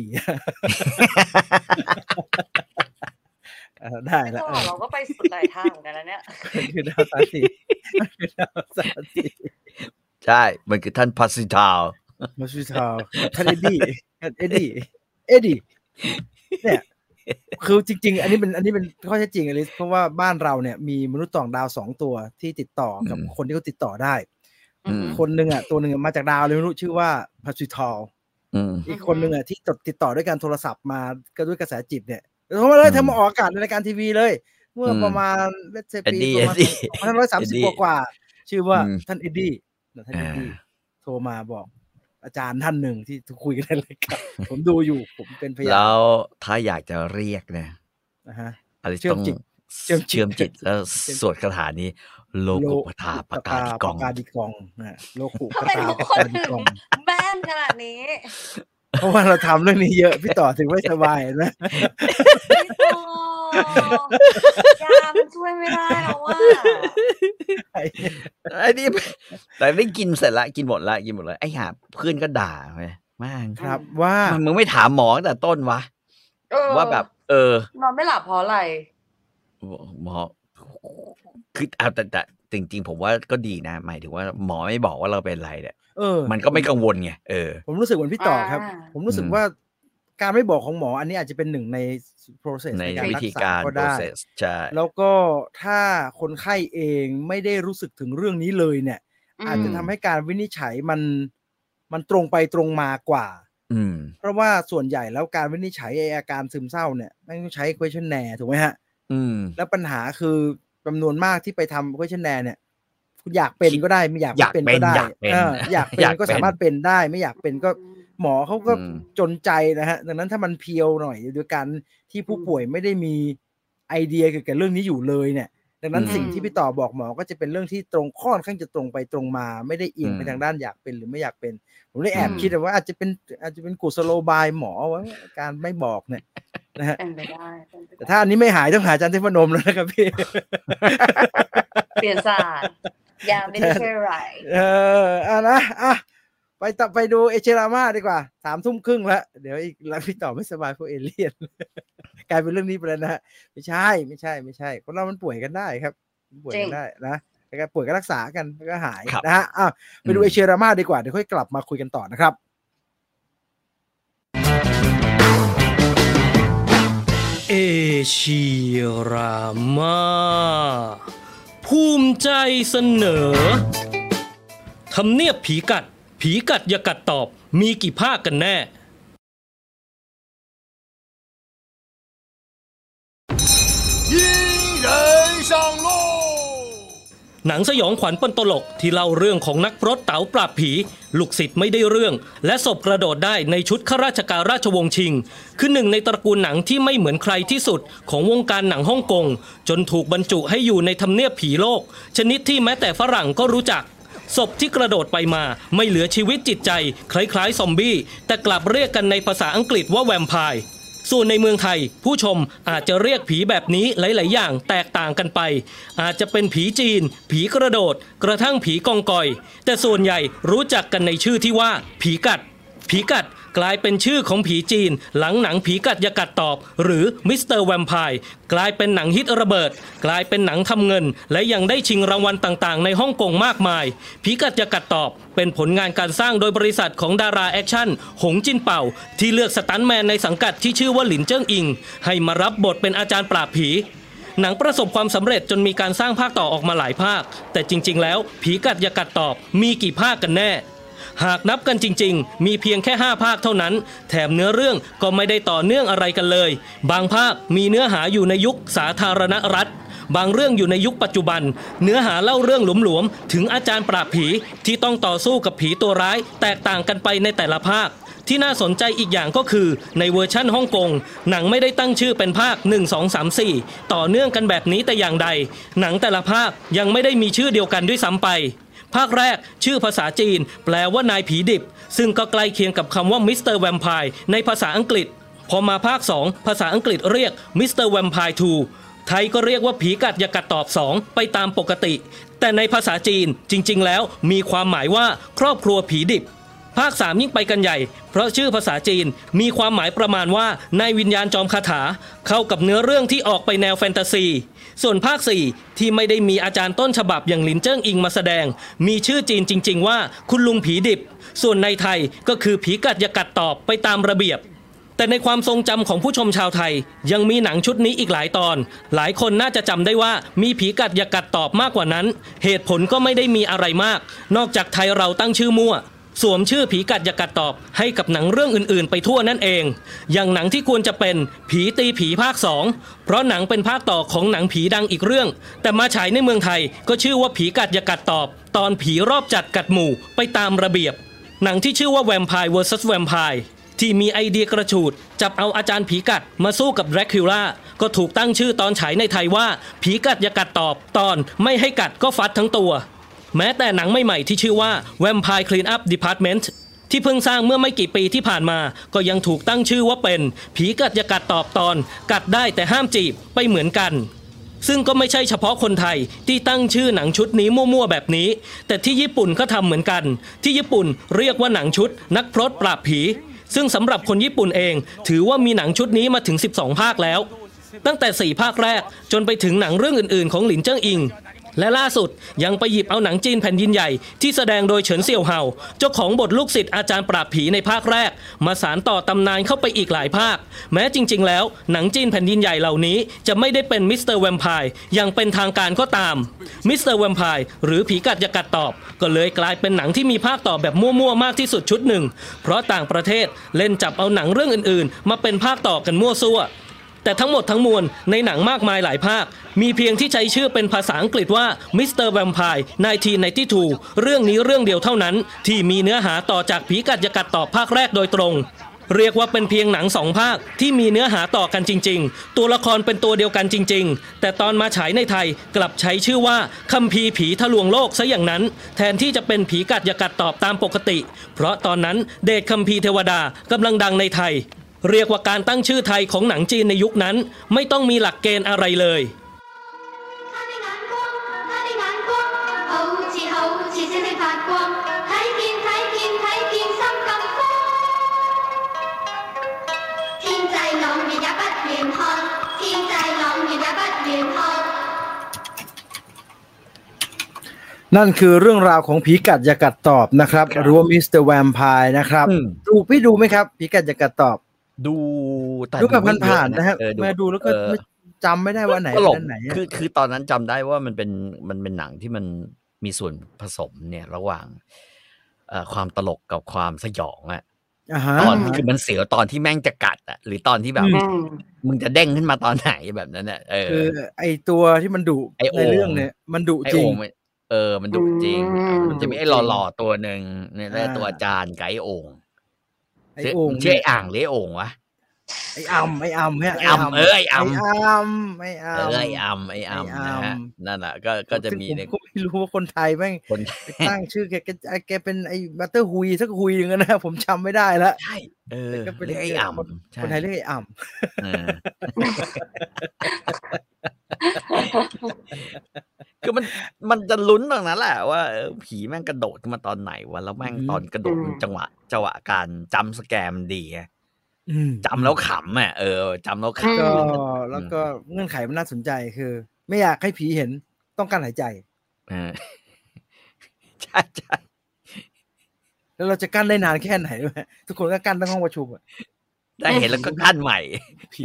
ได้แล้วเราก็ไปสุดหลายทางกันแล้วเนี่ยคือดาวซามทีใช่มันคือท่านพัสซิทาวท่านเอ็ดดี้เนี่ยคือจริงๆอันนี้เป็นข้อเท็จจริงเลยเพราะว่าบ้านเราเนี่ยมีมนุษย์ต่างดาว2ตัวที่ติดต่อกับคนที่เขาติดต่อได้คนนึงอ่ะตัวนึงมาจากดาวเลยไม่รู้ชื่อว่าพัสซิทาวอีกคนนึงอ่ะที่ติดต่อด้วยการโทรศัพท์มาก็ด้วยกระแสจิตเนี่ยโทรมาเลยทำมาออกอากาศในรายการทีวีเลยเมื่อประมาณปีประมาณ130กว่าชื่อว่าท่านเอ็ดดี้โทรมาบอกอาจารย์ท่านหนึ่งที่คุยกันในรายการผมดูอยู่ผมเป็นพยานแล้วถ้าอยากจะเรียกนะอะไรต้องเชื่อมจิตแล้วสวดคาถานี้โลกุปทาปกาดิกองโลกุปทาปกาดิกองแม่นขนาดนี้เพราะว่าเราทำเรื่องนี้เยอะพี่ต่อถึงไม่สบายนะยามันช่วยไม่ได้แล้วว่าไอ้นี่แต่ไม่กินเสร็จละกินหมดละไอ้ห่าเพื่อนก็ด่าไปมากครับว่ามึงไม่ถามหมอตั้งแต่ต้นวะว่าแบบนอนไม่หลับเพราะอะไรหมอคือเอาแต่จริงๆผมว่าก็ดีนะหมายถึงว่าหมอไม่บอกว่าเราเป็นอะไรเนี่ยมันก็ไม่กังวลไงผมรู้สึกเหมือนพี่ต่อครับผมรู้สึกว่าการไม่บอกของหมออันนี้อาจจะเป็นหนึ่งใน process ในวิธีการก็ได้ใช่แล้วก็ถ้าคนไข้เองไม่ได้รู้สึกถึงเรื่องนี้เลยเนี่ยอาจจะทำให้การวินิจฉัยมันตรงไปตรงมากว่าเพราะว่าส่วนใหญ่แล้วการวินิจฉัยอาการซึมเศร้าเนี่ยต้องใช้ questionnaire ถูกไหมฮะแล้วปัญหาคือจำนวนมากที่ไปทำ questionnaire เนี่ยคุณอยากเป็นก็ได้ไม่อยากเป็นก็ได้อยากเป็นก็สามารถเป็นได้ไม่อยากเป็นก็หมอเขาก็จนใจนะฮะดังนั้นถ้ามันเพียวหน่อยโดยการที่ผู้ป่วยไม่ได้มีไอเดียเกี่ยวกับเรื่องนี้อยู่เลยเนี่ยดังนั้นสิ่งที่พี่ต่อบอกหมอก็จะเป็นเรื่องที่ตรงค่อนข้างจะตรงไปตรงมาไม่ได้เอียงไปทางด้านอยากเป็นหรือไม่อยากเป็นผมเลยแอบคิดว่าอาจจะเป็นกุศโลบายหมอว่าการไม่บอกเนี่ยนะฮะแต่ถ้าอันนี้ไม่หายต้องหาอาจารย์เทพนมแล้วนะครับพี่เปลี่ยนศาสตร์ยาไม่ได้ช่วยอะไรไปดูเอเชรามาดีกว่า 3:30 แล้วเดี๋ยวอีกแล้วพี่ต่อไม่สบายพวกเอเลี่ยนกลายเป็นเรื่องนี้ไปแล้วนะฮะไม่ใช่คนเรามันป่วยกันได้ครับป่วยกันได้นะแล้วก็ป่วยก็รักษากันแล้วก็หายนะฮะไปดูเอเชรามาดีกว่าเดี๋ยวค่อยกลับมาคุยกันต่อนะครับเอเชรามาภูมิใจเสนอทำเนียบผีกัดอย่ากัดตอบมีกี่ภาคกันแน่一人上路หนังสยองขวัญปนตลกที่เล่าเรื่องของนักพรตเต๋าปราบผีลูกศิษย์ไม่ได้เรื่องและศพกระโดดได้ในชุดข้าราชการราชวงศ์ชิงคือหนึ่งในตระกูลหนังที่ไม่เหมือนใครที่สุดของวงการหนังฮ่องกงจนถูกบรรจุให้อยู่ในทำเนียบผีโลกชนิดที่แม้แต่ฝรั่งก็รู้จักศพที่กระโดดไปมาไม่เหลือชีวิตจิตใจคล้ายๆซอมบี้แต่กลับเรียกกันในภาษาอังกฤษว่าแวมไพร์ส่วนในเมืองไทยผู้ชมอาจจะเรียกผีแบบนี้หลายๆอย่างแตกต่างกันไปอาจจะเป็นผีจีนผีกระโดดกระทั่งผีกองกอยแต่ส่วนใหญ่รู้จักกันในชื่อที่ว่าผีกัดผีกัดกลายเป็นชื่อของผีจีนหลังหนังผีกัดอย่ากัดตอบหรือมิสเตอร์แวมไพร์กลายเป็นหนังฮิตระเบิดกลายเป็นหนังทำเงินและยังได้ชิงรางวัลต่างๆในฮ่องกงมากมายผีกัดอย่ากัดตอบเป็นผลงานการสร้างโดยบริษัทของดาราแอคชั่นหงจินเป่าที่เลือกสตันท์แมนในสังกัดที่ชื่อว่าหลินเจิ้งอิงให้มารับบทเป็นอาจารย์ปราบผีหนังประสบความสำเร็จจนมีการสร้างภาคต่อออกมาหลายภาคแต่จริงๆแล้วผีกัดอย่ากัดตอบมีกี่ภาคกันแน่หากนับกันจริงๆมีเพียงแค่5ภาคเท่านั้นแถมเนื้อเรื่องก็ไม่ได้ต่อเนื่องอะไรกันเลยบางภาคมีเนื้อหาอยู่ในยุคสาธารณรัฐบางเรื่องอยู่ในยุคปัจจุบันเนื้อหาเล่าเรื่องหลวมๆถึงอาจารย์ปราบผีที่ต้องต่อสู้กับผีตัวร้ายแตกต่างกันไปในแต่ละภาคที่น่าสนใจอีกอย่างก็คือในเวอร์ชั่นฮ่องกงหนังไม่ได้ตั้งชื่อเป็นภาค1 2 3 4ต่อเนื่องกันแบบนี้แต่อย่างใดหนังแต่ละภาคยังไม่ได้มีชื่อเดียวกันด้วยซ้ำไปภาคแรกชื่อภาษาจีนแปลว่านายผีดิบซึ่งก็ใกล้เคียงกับคำว่ามิสเตอร์แวมไพร์ในภาษาอังกฤษพอมาภาค2ภาษาอังกฤษเรียกมิสเตอร์แวมไพร์2ไทยก็เรียกว่าผีกัดอย่ากัดตอบ2ไปตามปกติแต่ในภาษาจีนจริงๆแล้วมีความหมายว่าครอบครัวผีดิบภาค3ยิ่งไปกันใหญ่เพราะชื่อภาษาจีนมีความหมายประมาณว่านายวิญญาณจอมคาถาเข้ากับเนื้อเรื่องที่ออกไปแนวแฟนตาซีส่วนภาค4ที่ไม่ได้มีอาจารย์ต้นฉบับอย่างหลินเจิ้งอิงมาแสดงมีชื่อจีนจริงๆว่าคุณลุงผีดิบส่วนในไทยก็คือผีกัดอย่ากัดตอบไปตามระเบียบแต่ในความทรงจำของผู้ชมชาวไทยยังมีหนังชุดนี้อีกหลายตอนหลายคนน่าจะจำได้ว่ามีผีกัดอย่ากัดตอบมากกว่านั้นเหตุผลก็ไม่ได้มีอะไรมากนอกจากไทยเราตั้งชื่อมั่วสวมชื่อผีกัดอย่ากัดตอบให้กับหนังเรื่องอื่นๆไปทั่วนั่นเองอย่างหนังที่ควรจะเป็นผีตีผีภาค2เพราะหนังเป็นภาคต่อของหนังผีดังอีกเรื่องแต่มาฉายในเมืองไทยก็ชื่อว่าผีกัดอย่ากัดตอบตอนผีรอบจัดกัดหมู่ไปตามระเบียบหนังที่ชื่อว่า Vampire vs Vampire ที่มีไอเดียกระฉูดจับเอาอาจารย์ผีกัดมาสู้กับแดร็กคิวล่าก็ถูกตั้งชื่อตอนฉายในไทยว่าผีกัดอย่ากัดตอบตอนไม่ให้กัดก็ฟัดทั้งตัวแม้แต่หนังใหม่ๆที่ชื่อว่า Vampire Clean Up Department ที่เพิ่งสร้างเมื่อไม่กี่ปีที่ผ่านมาก็ยังถูกตั้งชื่อว่าเป็นผีกัดอย่ากัดตอบตอนกัดได้แต่ห้ามจีบไปเหมือนกันซึ่งก็ไม่ใช่เฉพาะคนไทยที่ตั้งชื่อหนังชุดนี้มั่วๆแบบนี้แต่ที่ญี่ปุ่นก็ทำเหมือนกันที่ญี่ปุ่นเรียกว่าหนังชุดนักพรตปราบผีซึ่งสำหรับคนญี่ปุ่นเองถือว่ามีหนังชุดนี้มาถึง12ภาคแล้วตั้งแต่4ภาคแรกจนไปถึงหนังเรื่องอื่นๆของหลินเจิ้งอิงและล่าสุดยังไปหยิบเอาหนังจีนแผ่นดินใหญ่ที่แสดงโดยเฉินเซี่ยวเฮาเจ้าของบทลูกศิษย์อาจารย์ปราบผีในภาคแรกมาสานต่อตำนานเข้าไปอีกหลายภาคแม้จริงๆแล้วหนังจีนแผ่นดินใหญ่เหล่านี้จะไม่ได้เป็นมิสเตอร์แวมไพร์อย่างเป็นทางการก็ตามมิสเตอร์แวมไพร์หรือผีกัดอย่ากัดตอบก็เลยกลายเป็นหนังที่มีภาคต่อแบบมั่วๆมากที่สุดชุดหนึ่งเพราะต่างประเทศเล่นจับเอาหนังเรื่องอื่นๆมาเป็นภาคต่อกันมั่วซั่วแต่ทั้งหมดทั้งมวลในหนังมากมายหลายภาคมีเพียงที่ใช้ชื่อเป็นภาษาอังกฤษว่า Mr. Vampire 1992 เรื่องนี้เรื่องเดียวเท่านั้นที่มีเนื้อหาต่อจากผีกัดอย่ากัดตอบภาคแรกโดยตรงเรียกว่าเป็นเพียงหนัง2ภาคที่มีเนื้อหาต่อกันจริงๆตัวละครเป็นตัวเดียวกันจริงๆแต่ตอนมาฉายในไทยกลับใช้ชื่อว่าคัมภีร์ผีทะลวงโลกซะอย่างนั้นแทนที่จะเป็นผีกัดอย่ากัดตอบตามปกติเพราะตอนนั้นเดชคัมภีร์เทวดากำลังดังในไทยเรียกว่าการตั้งชื่อไทยของหนังจีนในยุคนั้นไม่ต้องมีหลักเกณฑ์อะไรเลยนั่นคือเรื่องราวของผีกัดอย่ากัดตอบนะครับหรือว่ามิสเตอร์แวมไพร์นะครับพี่ดูไหมครับผีกัดอย่ากัดตอบดูแบบผ่านๆนะครับมาดูแล้วก็จำไม่ได้ว่าไหนไหนคือตอนนั้นจำได้ว่ามันเป็นหนังที่มันมีส่วนผสมเนี่ยระหว่างความตลกกับความสยองอ่ะตอนคือมันเสียวตอนที่แม่งจะกัดอ่ะหรือตอนที่แบบมึงจะเด้งขึ้นมาตอนไหนแบบนั้นอ่ะคือไอตัวที่มันดุในเรื่องเนี่ยมันดุจริงมันดุจริงมันจะมีไอ้หล่อๆตัวหนึ่งเนี่ยแล้วตัวอาจารย์กับไอ้โอ่งชื่อไอ้อ่างหรือไอ้โอ่งวะไอ้อ่ำไอ้อ่ำนะฮะนั่นแหละก็จะมีเนี่ยผมไม่รู้ว่าคนไทยแม่งตั้งชื่อแกเป็นไอ้บัตเตอร์ฮุยสักฮุยนึงนะผมจำไม่ได้แล้วใช่เรียกไอ้อ่ำคนไทยเรียกไอ้อ่ำคือมันจะลุ้นตรงนั้นแหละว่าผีแม่งกระโดดมาตอนไหนวะแล้วแม่งตอนกระโดดจังหวะการจำสแกมดีจำแล้วขำอ่ะจำแล้วขำแล้วก็เงื่อนไขมันน่าสนใจคือไม่อยากให้ผีเห็นต้องการหายใจใช่ใช่แล้วเราจะกั้นได้นานแค่ไหนด้วยทุกคนก็กั้นทั้งห้องประชุมได้เห็นแล้วก็กั้นใหม่ผี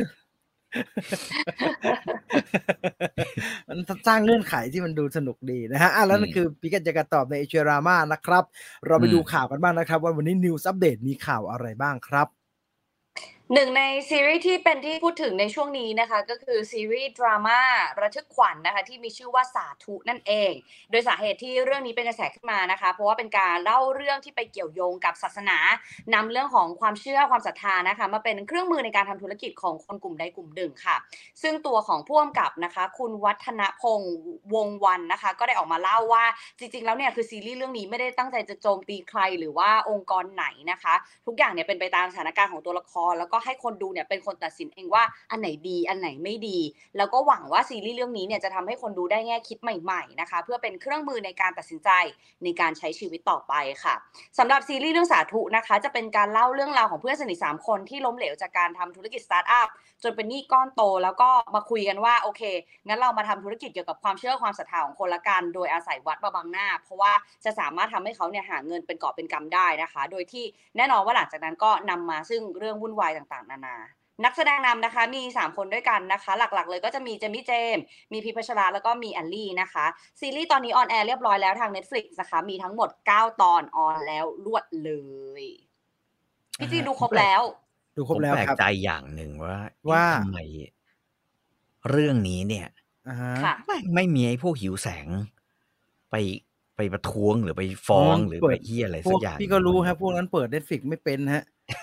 มันสร้างเงื่อนไขที่มันดูสนุกดีนะฮะแล้วนั่นคือพิกัดจะตอบในเอเชียรามานะครับเราไปดูข่าวกันบ้างนะครับว่าวันนี้นิวส์อัปเดตมีข่าวอะไรบ้างครับหนึ่งในซีรีส์ที่เป็นที่พูดถึงในช่วงนี้นะคะก็คือซีรีส์ดราม่าระทึกขวัญ นะคะที่มีชื่อว่าสาธุนั่นเองโดยสาเหตุที่เรื่องนี้เป็นกระแสขึ้นมานะคะเพราะว่าเป็นการเล่าเรื่องที่ไปเกี่ยวโยงกับศาสนานำเรื่องของความเชื่อความศรัทธานะคะมาเป็นเครื่องมือในการทำธุรกิจของคนกลุ่มใดกลุ่มหนึ่งค่ะซึ่งตัวของผู้กำกับนะคะคุณวัฒนพงษ์วงวันนะคะก็ได้ออกมาเล่าว่าจริงๆแล้วเนี่ยคือซีรีส์เรื่องนี้ไม่ได้ตั้งใจจะโจมตีใครหรือว่าองค์กรไหนนะคะทุกอย่างเนี่ยเป็นไปตามสถานการณ์ของตัวละครแล้วก็ให้คนดูเนี่ยเป็นคนตัดสินเองว่าอันไหนดีอันไหนไม่ดีแล้วก็หวังว่าซีรีส์เรื่องนี้เนี่ยจะทำให้คนดูได้แง่คิดใหม่ๆนะคะเพื่อเป็นเครื่องมือในการตัดสินใจในการใช้ชีวิตต่อไปค่ะสำหรับซีรีส์เรื่องสาธุนะคะจะเป็นการเล่าเรื่องราวของเพื่อนสนิท3คนที่ล้มเหลวจากการทำธุรกิจสตาร์ทอัพจนเป็นหนี้ก้อนโตแล้วก็มาคุยกันว่าโอเคงั้นเรามาทำธุรกิจเกี่ยวกับความเชื่อความศรัทธาของคนละกันโดยอาศัยวัดมาบังหน้าเพราะว่าจะสามารถทำให้เขาเนี่ยหาเงินเป็นกอบเป็นกำได้นะคะโดยที่แน่นอนว่าหลังจากนั้นก็นำมาซึ่งเรื่องวุ่นวายต่างๆนานานักแสดงนำนะคะมี3คนด้วยกันนะคะหลักๆเลยก็จะมีเจมี่เจมส์มีพีพัชราแล้วก็มีแอลลี่นะคะซีรีส์ตอนนี้ออนแอร์เรียบร้อยแล้วทาง Netflix นะคะมีทั้งหมด9ตอนออนแล้วรวดเลยพี่จีดูครบแล้วผมแปลกใจอย่างหนึ่งว่าทำไมเรื่องนี้เนี่ยไม่มีไอ้พวกหิวแสงไปประท้วงหรือไปฟ้องหรือไปเหี้ยอะไรสักอย่างพี่ก็รู้ครับพวกนั้นเปิด Netflix ไม่เป็นฮะ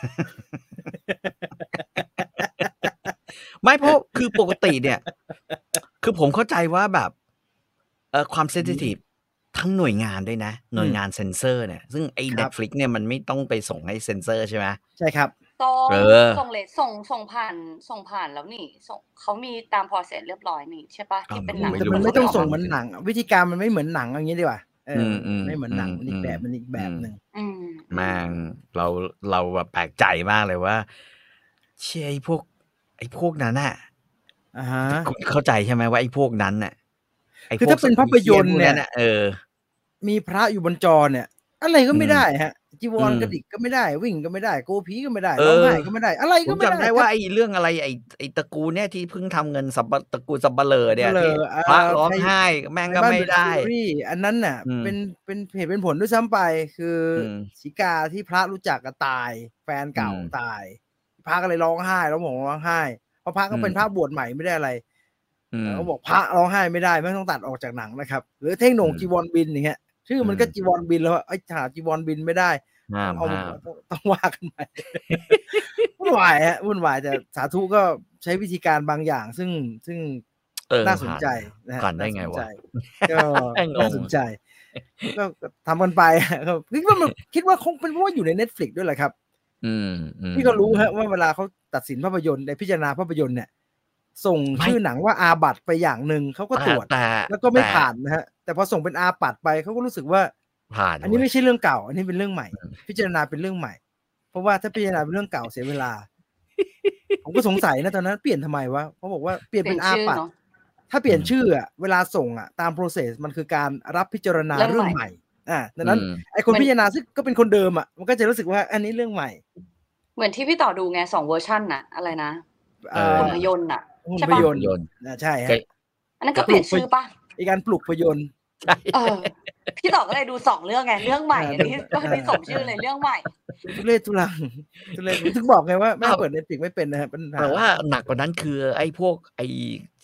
ไม่เพราะคือปกติเนี่ยคือผมเข้าใจว่าแบบความเซนซิทีฟทั้งหน่วยงานด้วยนะหน่วยงานเซ็นเซอร์เนี่ยซึ่งไอ้ Netflix เนี่ยมันไม่ต้องไปส่งให้เซ็นเซอร์ใช่ไหมใช่ครับส่งเลยส่งผ่านแล้วนี่ส่งเขามีตาม process เรียบร้อยนี่ใช่ปะที่เป็นหนังแต่มันไม่ต้องส่งเหมือนหนังวิธีการมันไม่เหมือนหนังอย่างนี้ดีกว่าไม่เหมือนหนังมันอีกแบบมันอีกแบบนึงแม่งเราแบบแปลกใจมากเลยว่าเชี่ยไอ้พวกนั้นน่ะคุณเข้าใจใช่ไหมว่าไอ้พวกนั้นน่ะคือถ้าเป็นภาพยนตร์เนี่ยมีพระอยู่บนจอเนี่ยอะไรก็ไม่ได้ฮะจีวรกระดิกก็ไม่ได้วิ่งก็ไม่ได้โกผีก็ไม่ได้ร้องไห้ก็ไม่ได้อะไรก็ไม่ได้ผมจำได้ว่าไอ้เรื่องอะไรไอ้ตระกูลเนี่ยที่เพิ่งทำเงินตระกูลสับเบลอเนี่ยที่พระร้องไห้แม่งก็ไม่ได้อันนั้นน่ะเป็นเหตุเป็นผลด้วยซ้ำไปคือศรีกาที่พระรู้จักก็ตายแฟนเก่าตายพระก็เลยร้องไห้แล้วบอกร้องไห้เพราะพระก็เป็นพระบวชใหม่ไม่ได้อะไรเขาบอกพระร้องไห้ไม่ได้ไม่ต้องตัดออกจากหนังนะครับหรือเท่งโหน่งจีวรบินอย่างเงี้ยชื่อมันก็จีวรบินแล้วไอ้หาจีวรบินไม่ได้ต้องว่ากันใหม่วุ่นวายฮะวุ่นวายแต่สาธุก็ใช้วิธีการบางอย่างซึ่งน่าสนใจนะฮะผ่านได้ไงวะก็น่าสนใจก็ทำกันไปคิดว่าคงเป็นเพราะว่าอยู่ใน Netflix ด้วยแหละครับพี่ก็รู้ฮะว่าเวลาเขาตัดสินภาพยนตร์ในพิจารณาภาพยนตร์เนี่ยส่งชื่อหนังว่าอาบัติไปอย่างหนึ่งเขาก็ตรวจแล้วก็ไม่ผ่านนะฮะแต่พอส่งเป็นอาปัดไปเขาก็รู้สึกว่าผ่านอันนี้ไม่ใช่เรื่องเก่าอันนี้เป็นเรื่องใหม่พิจารณาเป็นเรื่องใหม่เพราะว่าถ้าพิจารณาเป็นเรื่องเก่าเสียเวลาผมก็สงสัยนะตอนนั้นเปลี่ยนทำไมวะเขาบอกว่าเปลี่ยนเป็นอาปัดถ้าเปลี่ยนชื่ออ่ะเวลาส่งอ่ะตาม process มันคือการรับพิจารณาเรื่องใหม่ดังนั้นไอ้คนพิจารณาซึ่งก็เป็นคนเดิมอ่ะมันก็จะรู้สึกว่าอันนี้เรื่องใหม่เหมือนที่พี่ต่อดูไง2เวอร์ชันน่ะอะไรนะภาพยนตร์น่ะใช่ป่ะใช่ฮะอันนั้นก็เปลี่ยนชื่อป่ะอีกการปลุกพยนต์พี่ต่อก็เลยดู2เรื่องไงเรื่องใหม่อันนี้ก็ไม่สมชื่อเลยเรื่องใหม่ทุเรศทุลังถึงบอกไงว่าแม่เปิด Netflix ไม่เป็นนะฮะแต่ว่าหนักกว่านั้นคือไอ้พวกไอ้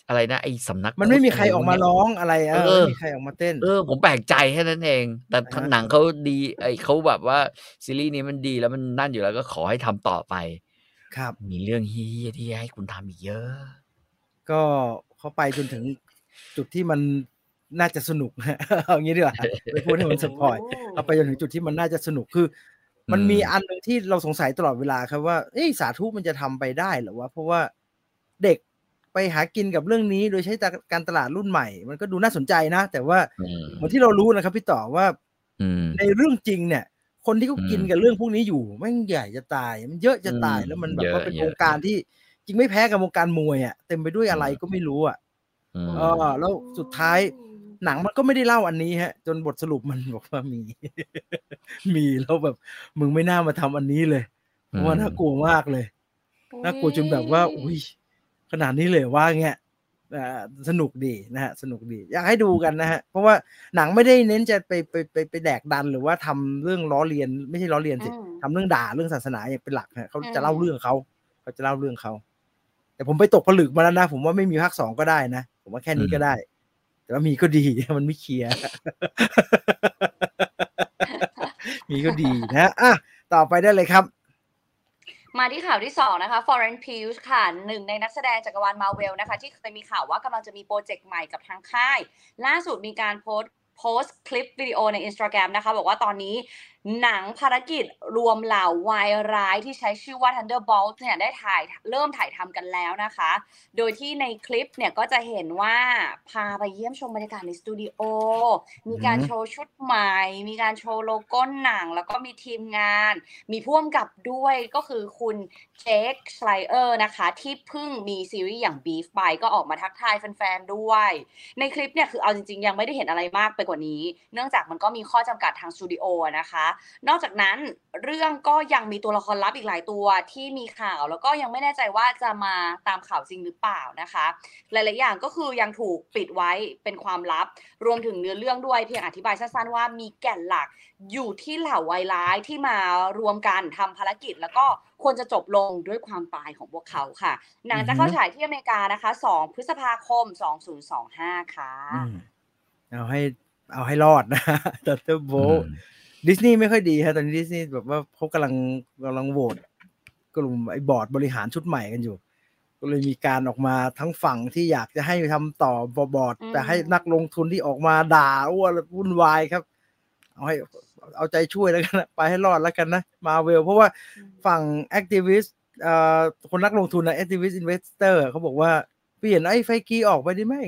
อะไรนะไอ้สำนักมันไม่มีใครออกมาร้องอะไรไม่มีใครออกมาเต้นผมแปลกใจแค่นั้นเองแต่หนังเขาดีเขาแบบว่าซีรีส์นี้มันดีแล้วมันนั่นอยู่แล้วก็ขอให้ทำต่อไปครับมีเรื่องเฮียที่ให้คุณทำอีกเยอะก็เขาไปจนถึงจุดที่มันน่าจะสนุกเอางี้ดีกว่าไม่พูดให้มันสปอยเอาไปจนถึงจุดที่มันน่าจะสนุกคือมันมีอันนึงที่เราสงสัยตลอดเวลาครับว่าสาธุมันจะทำไปได้หรือวะเพราะว่าเด็กไปหากินกับเรื่องนี้โดยใช้การตลาดรุ่นใหม่มันก็ดูน่าสนใจนะแต่ว่าเหมือนที่เรารู้นะครับพี่ต่อว่าในเรื่องจริงเนี่ยคนที่เขากินกับเรื่องพวกนี้อยู่แม่งใหญ่จะตายมันเยอะจะตายแล้วมันแบบว่าเป็นวงการที่จริงไม่แพ้กับวงการมวยอ่ะเต็มไปด้วยอะไรก็ไม่รู้อ่ะแล้วสุดท้ายหนังมันก็ไม่ได้เล่าอันนี้ฮะจนบทสรุปมันบอกว่ามีแล้วแบบมึงไม่น่ามาทำอันนี้เลยเพราะว่าน่ากลัวมากเลยน่ากลัวจนแบบว่าอุ้ยขนาดนี้เลยว่าเงี้ยสนุกดีนะฮะสนุกดีอยากให้ดูกันนะฮะเพราะว่าหนังไม่ได้เน้นจะไปแดกดันหรือว่าทำเรื่องล้อเลียนไม่ใช่ล้อเลียนสิทำเรื่องด่าเรื่องศาสนาอย่างเป็นหลักฮะเขาจะเล่าเรื่องเขาจะเล่าเรื่องเขาแต่ผมไปตกผลึกมาแล้วนะผมว่าไม่มีภาค 2ก็ได้นะผมว่าแค่นี้ก็ได้แต่ว่ามีก็ดีมันไม่เคลียร์มีก็ดีนะต่อไปได้เลยครับมาที่ข่าวที่2นะคะ Florence Pugh ค่ะหนึ่งในนักแสดงจักรวาล Marvel นะคะที่เคยมีข่าวว่ากำลังจะมีโปรเจกต์ใหม่กับทางค่ายล่าสุดมีการโพสต์คลิปวิดีโอใน Instagram นะคะบอกว่าตอนนี้หนังภารกิจรวมเหล่าวายร้ายที่ใช้ชื่อว่า Thunderbolt เนี่ยได้เริ่มถ่ายทำกันแล้วนะคะโดยที่ในคลิปเนี่ยก็จะเห็นว่าพาไปเยี่ยมชมบรรยากาศในสตูดิโอมีการโชว์ชุดใหม่มีการโชว์โลโก้หนังแล้วก็มีทีมงานมีผู้กำกับด้วยก็คือคุณเจคสไลเออร์นะคะที่เพิ่งมีซีรีส์อย่าง Beef ไปก็ออกมาทักทายแฟนๆด้วยในคลิปเนี่ยคือเอาจริงๆยังไม่ได้เห็นอะไรมากไปกว่านี้เนื่องจากมันก็มีข้อจำกัดทางสตูดิโอนะคะนอกจากนั้นเรื่องก็ยังมีตัวละครลับอีกหลายตัวที่มีข่าวแล้วก็ยังไม่แน่ใจว่าจะมาตามข่าวจริงหรือเปล่านะคะหลายๆอย่างก็คือยังถูกปิดไว้เป็นความลับรวมถึงเนื้อเรื่องด้วยเพียงอธิบายสั้นๆว่ามีแก่นหลักอยู่ที่เหล่าวายร้ายที่มารวมกันทำภารกิจแล้วก็ควรจะจบลงด้วยความตายของพวกเขาค่ะหนังจะเข้าฉายที่อเมริกานะคะ2 พฤษภาคม 2025ค่ะเอาให้รอดนะThunderboltดิสนีย์ไม่ค่อยดีฮะตอนนี้ดิสนีย์แบบว่าเขากำลังโหวตกลุ่มไอ้บอร์ดบริหารชุดใหม่กันอยู่ก็เลยมีการออกมาทั้งฝั่งที่อยากจะให้ทำต่อบอร์ดแต่ให้นักลงทุนที่ออกมาด่าวุ่นวายครับเอาใจช่วยแล้วกันไปให้รอดแล้วกันนะมาเวลเพราะว่าฝั่งแอคทิวิสต์คนนักลงทุนนะแอคทิวิสต์อินเวสเตอร์เขาบอกว่าเปลี่ยนไอ้ไฟกีออกไปได้ไหม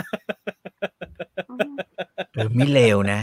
ไม่เลวนะ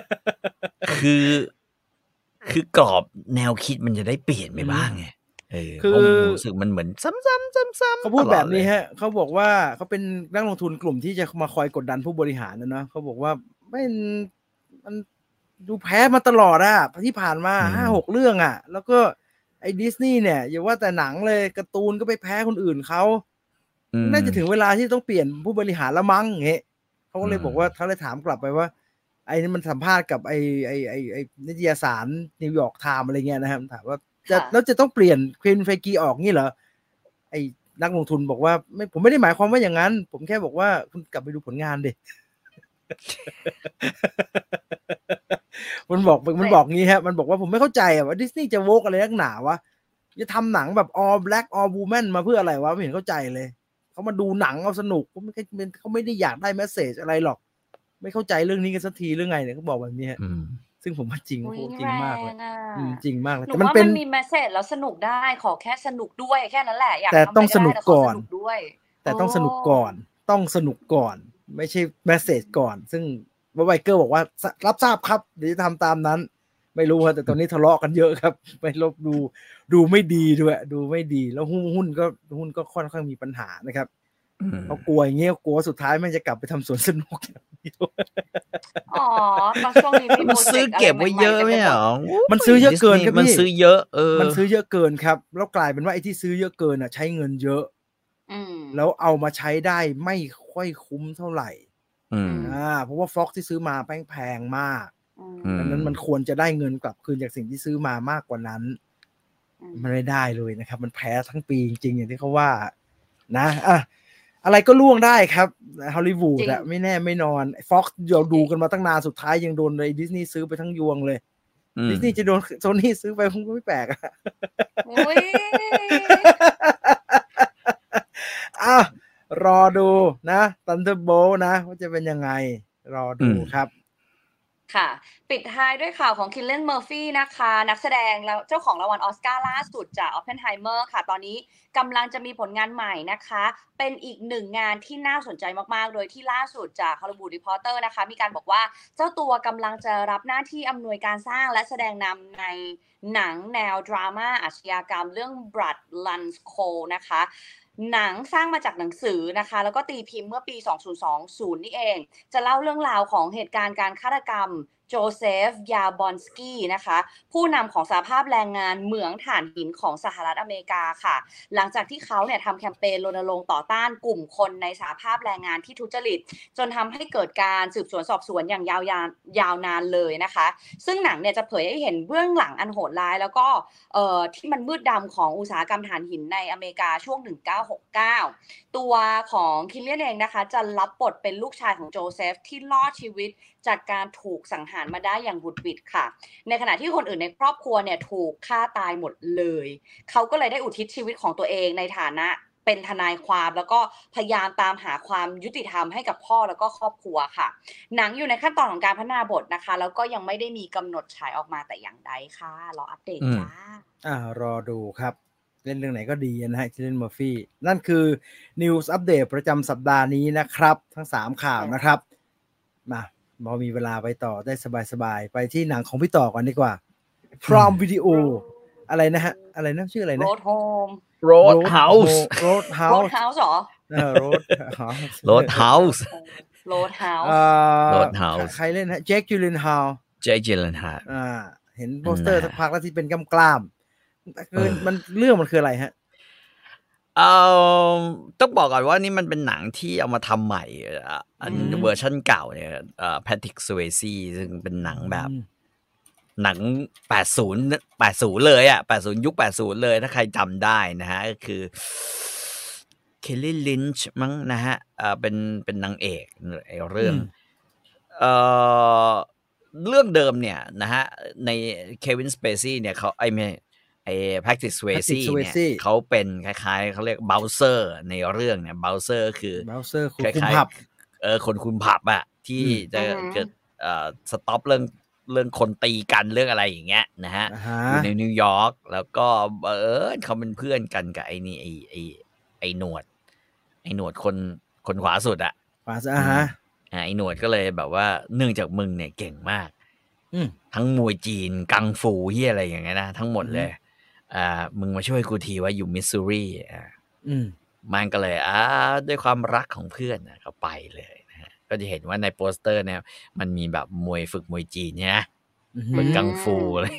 คือกรอบแนวคิดมันจะได้เปลี่ยนไปบ้างไงคือรู้สึกมันเหมือนซ้ำๆเขาพูดแบบนี้ฮะเขาบอกว่าเขาเป็นนักลงทุนกลุ่มที่จะมาคอยกดดันผู้บริหารนะเขาบอกว่ามันดูแพ้มาตลอดอะที่ผ่านมา 5-6 เรื่องอะแล้วก็ไอ้ดิสนีย์เนี่ยอย่าว่าแต่หนังเลยการ์ตูนก็ไปแพ้คนอื่นเขาน่าจะถึงเวลาที่ต้องเปลี่ยนผู้บริหารละมั้งเงี้ยเขาก็เลยบอกว่าเขาเลยถามกลับไปว่าไอ้นี่มันสัมภาษณ์กับไอ้นิตยสารนิวยอร์กไทม์อะไรเงี้ยนะครับถามว่าแล้วจะต้องเปลี่ยนเควินไฟกีออกงี้เหรอไอ้นักลงทุนบอกว่าผมไม่ได้หมายความว่าอย่างนั้นผมแค่บอกว่าคุณกลับไปดูผลงานดิมันบอกงี้ฮะมันบอกว่าผมไม่เข้าใจว่าดิสนีย์จะโวกอะไรนักหนาวะจะทำหนังแบบ all black all woman มาเพื่ออะไรวะไม่เห็นเข้าใจเลยเขามาดูหนังเอาสนุกเขาไม่ได้อยากได้เมสเสจอะไรหรอกไม่เข้าใจเรื่องนี้กันสักทีเรื่องไงเนี่ยเขาบอกแบบนี้ฮะซึ่งผมว่าจริงมากเลยจริงมากเลยแต่มันเป็นมีเมสเสจแล้วสนุกได้ขอแค่สนุกด้วยแค่นั้นแหละอยากแต่ต้องสนุกก่อนแต่ต้องสนุกก่อนไม่ใช่เมสเสจก่อนซึ่งไวเกอร์บอกว่ารับทราบครับเดี๋ยวจะทำตามนั้นไม่รู้ครับแต่ตอนนี้ทะเลาะกันเยอะครับไปลบดูไม่ดีด้วยดูไม่ดีแล้วหุ้นก็ค่อนข้างมีปัญหานะครับเขากลัวอย่างเงี้ยกลัวสุดท้ายมันจะกลับไปทำสวนสนุกอ๋อตอนช่วงนี้มันซื้อเก็บไว้เยอะไม่หรอมันซื้อเยอะเกินครับพี่มันซื้อเยอะมันซื้อเยอะเกินครับแล้วกลายเป็นว่าไอ้ที่ซื้อเยอะเกินอ่ะใช้เงินเยอะแล้วเอามาใช้ได้ไม่ค่อยคุ้มเท่าไหร่เพราะว่าฟ็อกที่ซื้อมาแพงมากดังนั้นมันควรจะได้เงินกลับคืนจากสิ่งที่ซื้อมามากกว่านั้นมันไม่ได้เลยนะครับมันแพ้ทั้งปีจริงๆอย่างที่เขาว่านะอะไรก็ล่วงได้ครับฮอลลีวูดอะไม่แน่ไม่นอนฟ็อกซ์เราดูกันมาตั้งนานสุดท้ายยังโดนดิสนีย์ซื้อไปทั้งยวงเลยดิสนีย์จะโดนโซนี่ซื้อไปคงไม่แปลกอะรอดูนะ Thunderbolt นะว่าจะเป็นยังไงรอดูครับค่ะปิดท้ายด้วยข่าวของคิลเลนเมอร์ฟี่นะคะนักแสดงแล้วเจ้าของรางวัลออสการ์ล่าสุดจาก Oppenheimer ค่ะตอนนี้กำลังจะมีผลงานใหม่นะคะเป็นอีกหนึ่งงานที่น่าสนใจมากๆโดยที่ล่าสุดจาก Hollywood Reporter นะคะมีการบอกว่าเจ้าตัวกำลังจะรับหน้าที่อำนวยการสร้างและแสดงนำในหนังแนวดราม่าอาชญากรรมเรื่อง Blood Runs Cold นะคะหนังสร้างมาจากหนังสือนะคะแล้วก็ตีพิมพ์เมื่อปี 2020 นี่เองจะเล่าเรื่องราวของเหตุการณ์การฆาตกรรมโจเซฟ ยาบอนสกี้นะคะผู้นำของสหภาพแรงงานเหมืองถ่านหินของสหรัฐอเมริกาค่ะหลังจากที่เขาเนี่ยทำแคมเปญรณรงค์ต่อต้านกลุ่มคนในสหภาพแรงงานที่ทุจริตจนทำให้เกิดการสืบสวนสอบสวนอย่างยาวนานเลยนะคะซึ่งหนังเนี่ยจะเผยให้เห็นเบื้องหลังอันโหดร้ายแล้วก็ที่มันมืดดำของอุตสาหกรรมถ่านหินในอเมริกาช่วง1969ตัวของคิลเลียนเองนะคะจะรับบทเป็นลูกชายของโจเซฟที่รอดชีวิตจากการถูกสังหารมาได้อย่างบุดหวิดค่ะในขณะที่คนอื่นในครอบครัวเนี่ยถูกฆ่าตายหมดเลยเขาก็เลยได้อุทิศชีวิตของตัวเองในฐานะเป็นทนายความแล้วก็พยายามตามหาความยุติธรรมให้กับพ่อแล้วก็ครอบครัวค่ะหนังอยู่ในขั้นตอนของการพัฒนาบทนะคะแล้วก็ยังไม่ได้มีกำหนดฉายออกมาแต่อย่างใดค่ะรออัปเดตจ้ารอดูครับเล่นเรื่องไหนก็ดีนะฮะคิลเลียน เมอร์ฟี่นั่นคือ News Update ประจำสัปดาห์นี้นะครับทั้ง3ข่าวนะครับมามีเวลาไปต่อได้สบายๆไปที่หนังของพี่ต่อก่อนดีกว่า Prom Video อะไรนะฮะอะไรนะชื่ออะไรนะ Roadhouse หรอ Roadhouse ใครเล่นฮะ Jake Gyllenhaal เห็นโปสเตอร์สักพักแล้วที่เป็นกล้ามคือมันเรื่องมันคืออะไรฮะต้องบอกก่อนว่านี่มันเป็นหนังที่เอามาทำใหม่อันเวอร์ชันเก่าเนี่ยแพทริก ซูเวซี่ซึ่งเป็นหนังแบบหนัง80เลยอ่ะ80ยุค80เลยถ้าใครจำได้นะฮะก็คือเคลลี่ลินช์มั้งนะฮะเป็นนางเอกเรื่องเรื่องเดิมเนี่ยนะฮะในเควินสเปซี่เนี่ยเขาแพทริก ซูเวซี่เนี่ยเขาเป็นคล้ายๆเขาเรียกเบลเซอร์ในเรื่องเนี่ยเบลเซอร์คือคล้ายๆคนคุมผับอะที่จะเกิดสต็อปเรื่องคนตีกันเรื่องอะไรอย่างเงี้ยนะฮะอยู่ในนิวยอร์กแล้วก็เขาเป็นเพื่อนกันกับไอ้นี่ไอ้หนวดคนขวาสุดอะขวาสุดไอ้หนวดก็เลยแบบว่าเนื่องจากมึงเนี่ยเก่งมากทั้งมวยจีนกังฟูเฮียอะไรอย่างเงี้ยนะทั้งหมดเลยมึงมาช่วยกูทีว่าอยู่มิสซูรีมันก็เลยด้วยความรักของเพื่อนก็ไปเลยนะฮะก็จะเห็นว่าในโปสเตอร์เนี่ยมันมีแบบฝึกมวยจีนเนี่ยเหมือนกังฟูเลย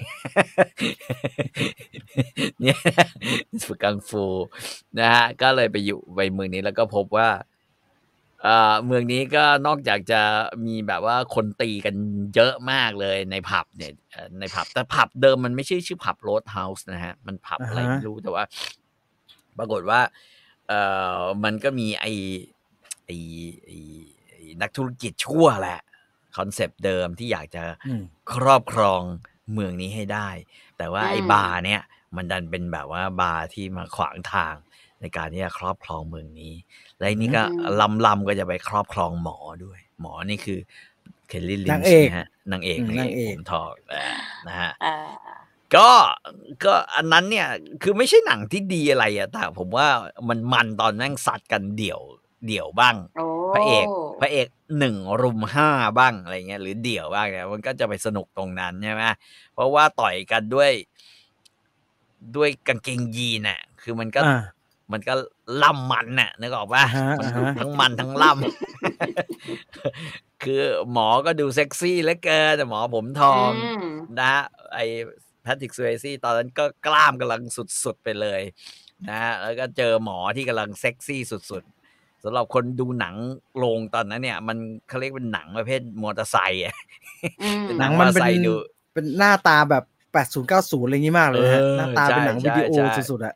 เนี่ยฝึกกังฟูนะฮะก็เลยไปอยู่ไปเมืองนี้แล้วก็พบว่าเมืองนี้ก็นอกจากจะมีแบบว่าคนตีกันเยอะมากเลยในผับเนี่ยในผับแต่ผับเดิมมันไม่ใช่ชื่อผับโรดเฮาส์นะฮะมันผับอะไรไม่รู้แต่ว่าปรากฏว่ามันก็มีไอ้นักธุรกิจชั่วแหละคอนเซปต์เดิมที่อยากจะครอบครองเมืองนี้ให้ได้แต่ว่าไอ้บาร์เนี่ยมันดันเป็นแบบว่าบาร์ที่มาขวางทางในการที่จะครอบครองเมืองนี้และนี่ก็ลำก็จะไปครอบครองหมอด้วยหมอนี่คือเคลลี่ลินช์นะฮะนางเอกผมทองนะฮะก็อันนั้นเนี่ยคือไม่ใช่หนังที่ดีอะไรอะแต่ผมว่ามันตอนนั่งสัตว์กันเดี่ยวบ้างพระเอก1 รุม 5บ้างอะไรเงี้ยหรือเดี่ยวบ้างเนี่ยมันก็จะไปสนุกตรงนั้นใช่ไหมเพราะว่าต่อยกันด้วยกางเกงยีนน่ะคือมันก็ล่ำมันน่ะนึกออกป่ะทั้งมันทั้งล่ำคือหมอก็ดูเซ็กซี่เหลือเกินแต่หมอผมทองนะไอ้แพทริก ซูเวซี่ตอนนั้นก็กล้ามกำลังสุดๆไปเลยนะแล้วก็เจอหมอที่กำลังเซ็กซี่สุดๆสำหรับคนดูหนังโรงตอนนั้นเนี่ยมันเขาเรียกเป็นหนังประเภทมอเตอร์ไซค์หนังมันเป็นหน้าตาแบบ80-90อะไรอย่างงี้มากเลยฮะหน้าตาเป็นหนังวิดีโอสุดๆอ่ะ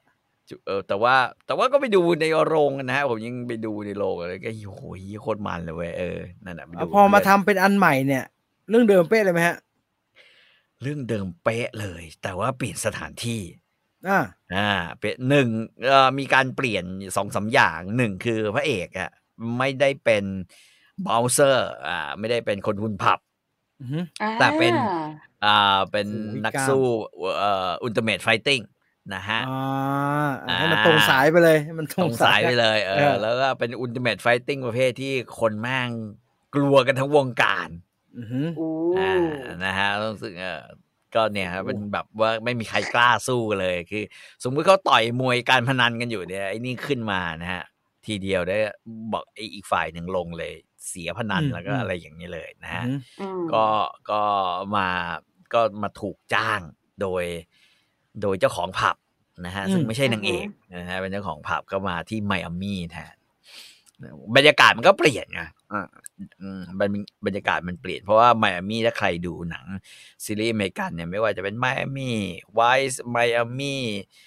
แต่ว่าก็ไปดูในโรงนะฮะผมยังไปดูในโรงเลยก็โหยโคตรมันเลยเว้ยนั่นแหละพอมาทำเป็นอันใหม่เนี่ยเรื่องเดิมเป๊ะเลยไหมฮะเรื่องเดิมเป๊ะเลยแต่ว่าเปลี่ยนสถานที่เป็นหนึ่งมีการเปลี่ยน 2-3 อย่างหนึ่งคือพระเอกอ่ะไม่ได้เป็นบาวเซอร์ไม่ได้เป็นคนหุ่นผับแต่เป็นนักสู้อุลตร้าแมนไฟติ้งนะฮะให้มันตรงสายไปเลยมันตรงสายไปเลยแล้วก็เป็นอุลตร้าแมนไฟติ้งประเภทที่คนแม่งกลัวกันทั้งวงการนะฮะรู้สึกก็เนี่ยครับเป็นแบบว่าไม่มีใครกล้าสู้เลยคือสมมติเขาต่อยมวยการพนันกันอยู่เนี่ยไอ้นี่ขึ้นมานะฮะทีเดียวได้บอกไอ้อีกฝ่ายหนึ่งลงเลยเสียพนันแล้วก็อะไรอย่างนี้เลยนะฮะก็มาถูกจ้างโดยเจ้าของผับนะฮะซึ่งไม่ใช่นางเอกนะฮะเป็นเจ้าของผับก็มาที่ไมอามี่แทนบรรยากาศมันก็เปลี่ยนไงบรรยากาศมันเปลี่ยนเพราะว่าไมอามี่ถ้าใครดูหนังซีรีส์อเมริกันเนี่ยไม่ว่าจะเป็นไมอามี่ไวส์ไมอามี่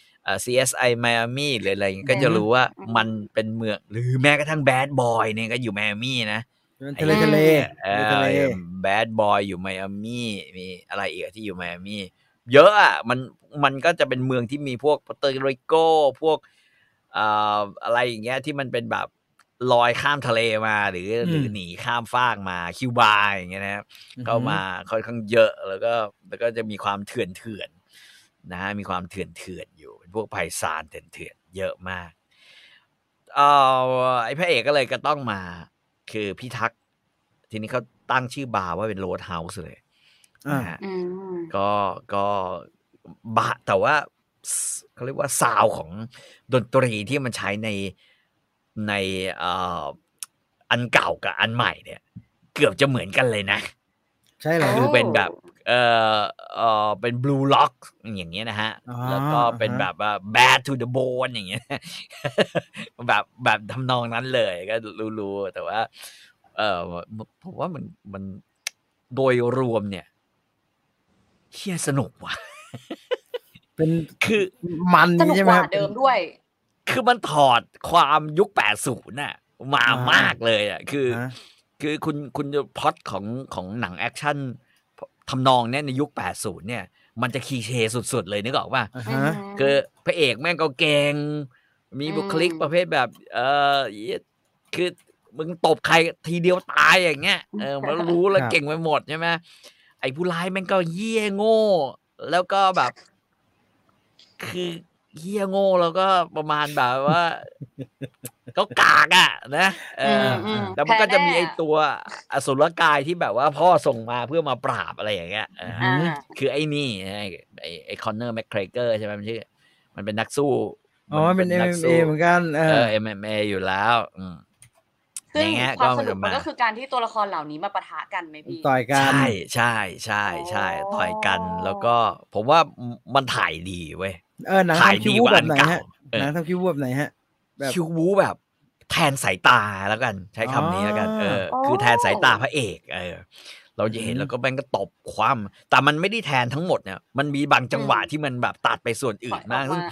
CSI ไมอามี่หรืออะไรก็จะรู้ว่ามันเป็นเมืองหรือแม้กระทั่งแบดบอยเนี่ยก็อยู่ไมอามี่นะทะเลแบดบอยอยู่ไมอามี่มีอะไรอีกที่อยู่ไมอามี่เยอะอ่ะมันก็จะเป็นเมืองที่มีพวกปาเตอริโกพวกอะไรอย่างเงี้ยที่มันเป็นแบบลอยข้ามทะเลมาหรือหนีข้ามฟากมาคิวบาอย่างเงี้ยนะครับเข้ามาค่อนข้างเยอะแล้วก็จะมีความเถื่อนนะฮะมีความเถื่อนอยู่เป็นพวกไพศาลเถื่อนเยอะมากไอ้พระเอกก็เลยก็ต้องมาคือพี่ทักทีนี้เขาตั้งชื่อบาร์ว่าเป็นโรดเฮาส์เลยนะฮะก็บาแต่ว่าเขาเรียกว่าซาวของดนตรีที่มันใช้ในอันเก่ากับอันใหม่เนี่ยเกือบจะเหมือนกันเลยนะใช่เลยคือเป็นแบบเป็นบลูล็อกอย่างเงี้ยนะฮะแล้วก็เป็นแบบว่า bad to the bone อย่างเงี้ยแบบทำนองนั้นเลยก็รู้แต่ว่าผมว่ามันโดยรวมเนี่ยเชี่ยสนุกว่ะเป็นคือมันใช่ไหมครับเดิมด้วยคือมันถอดความยุค80น่ะมามากเลยอ่ะคือคุณพล็อตของหนังแอคชั่นทำนองเนี่ยในยุค80เนี่ยมันจะคีเชสุดๆเลยนึกออกป่ะคือพระเอกแม่งก็เก่งมีบุคลิกประเภทแบบคือมึงตบใครทีเดียวตายอย่างเงี้ยมันรู้แล้วเก่งไปหมดใช่ไหมไอ้ผู้ร้ายแม่งก็เหี้ยโง่แล้วก็แบบคือเหี้ยโง่แล้วก็ประมาณแบบว่าก็กากอ่ะนะแต่มันก็จะมีไอ้ตัวอสุรกายที่แบบว่าพ่อส่งมาเพื่อมาปราบอะไรอย่างเงี้ยคือไอ้นี่ไอ้คอนเนอร์แมคเครเกอร์ใช่ไหมมันชื่อมันเป็นนักสู้เป็น MMA เหมือนกัน MMA อยู่แล้วซึ่งความสนุกมันก็คือการที่ตัวละครเหล่านี้มาปะทะกันไหมพี่ต่อยกันใช่ต่อยกันแล้วก็ผมว่ามันถ่ายดีเว้ยหนังทำคิวบูแบบไหนฮะหนังทำคิวบูแบบไหนฮะคิวบูแบบแทนสายตาแล้วกันใช้คำนี้แล้วกันคือแทนสายตาพระเอกเราจะเห็นแล้วก็แม่งก็ตบคว่ำแต่มันไม่ได้แทนทั้งหมดเนี่ยมันมีบางจังหวะที่มันแบบตัดไปส่วนอื่นมากซึ่ง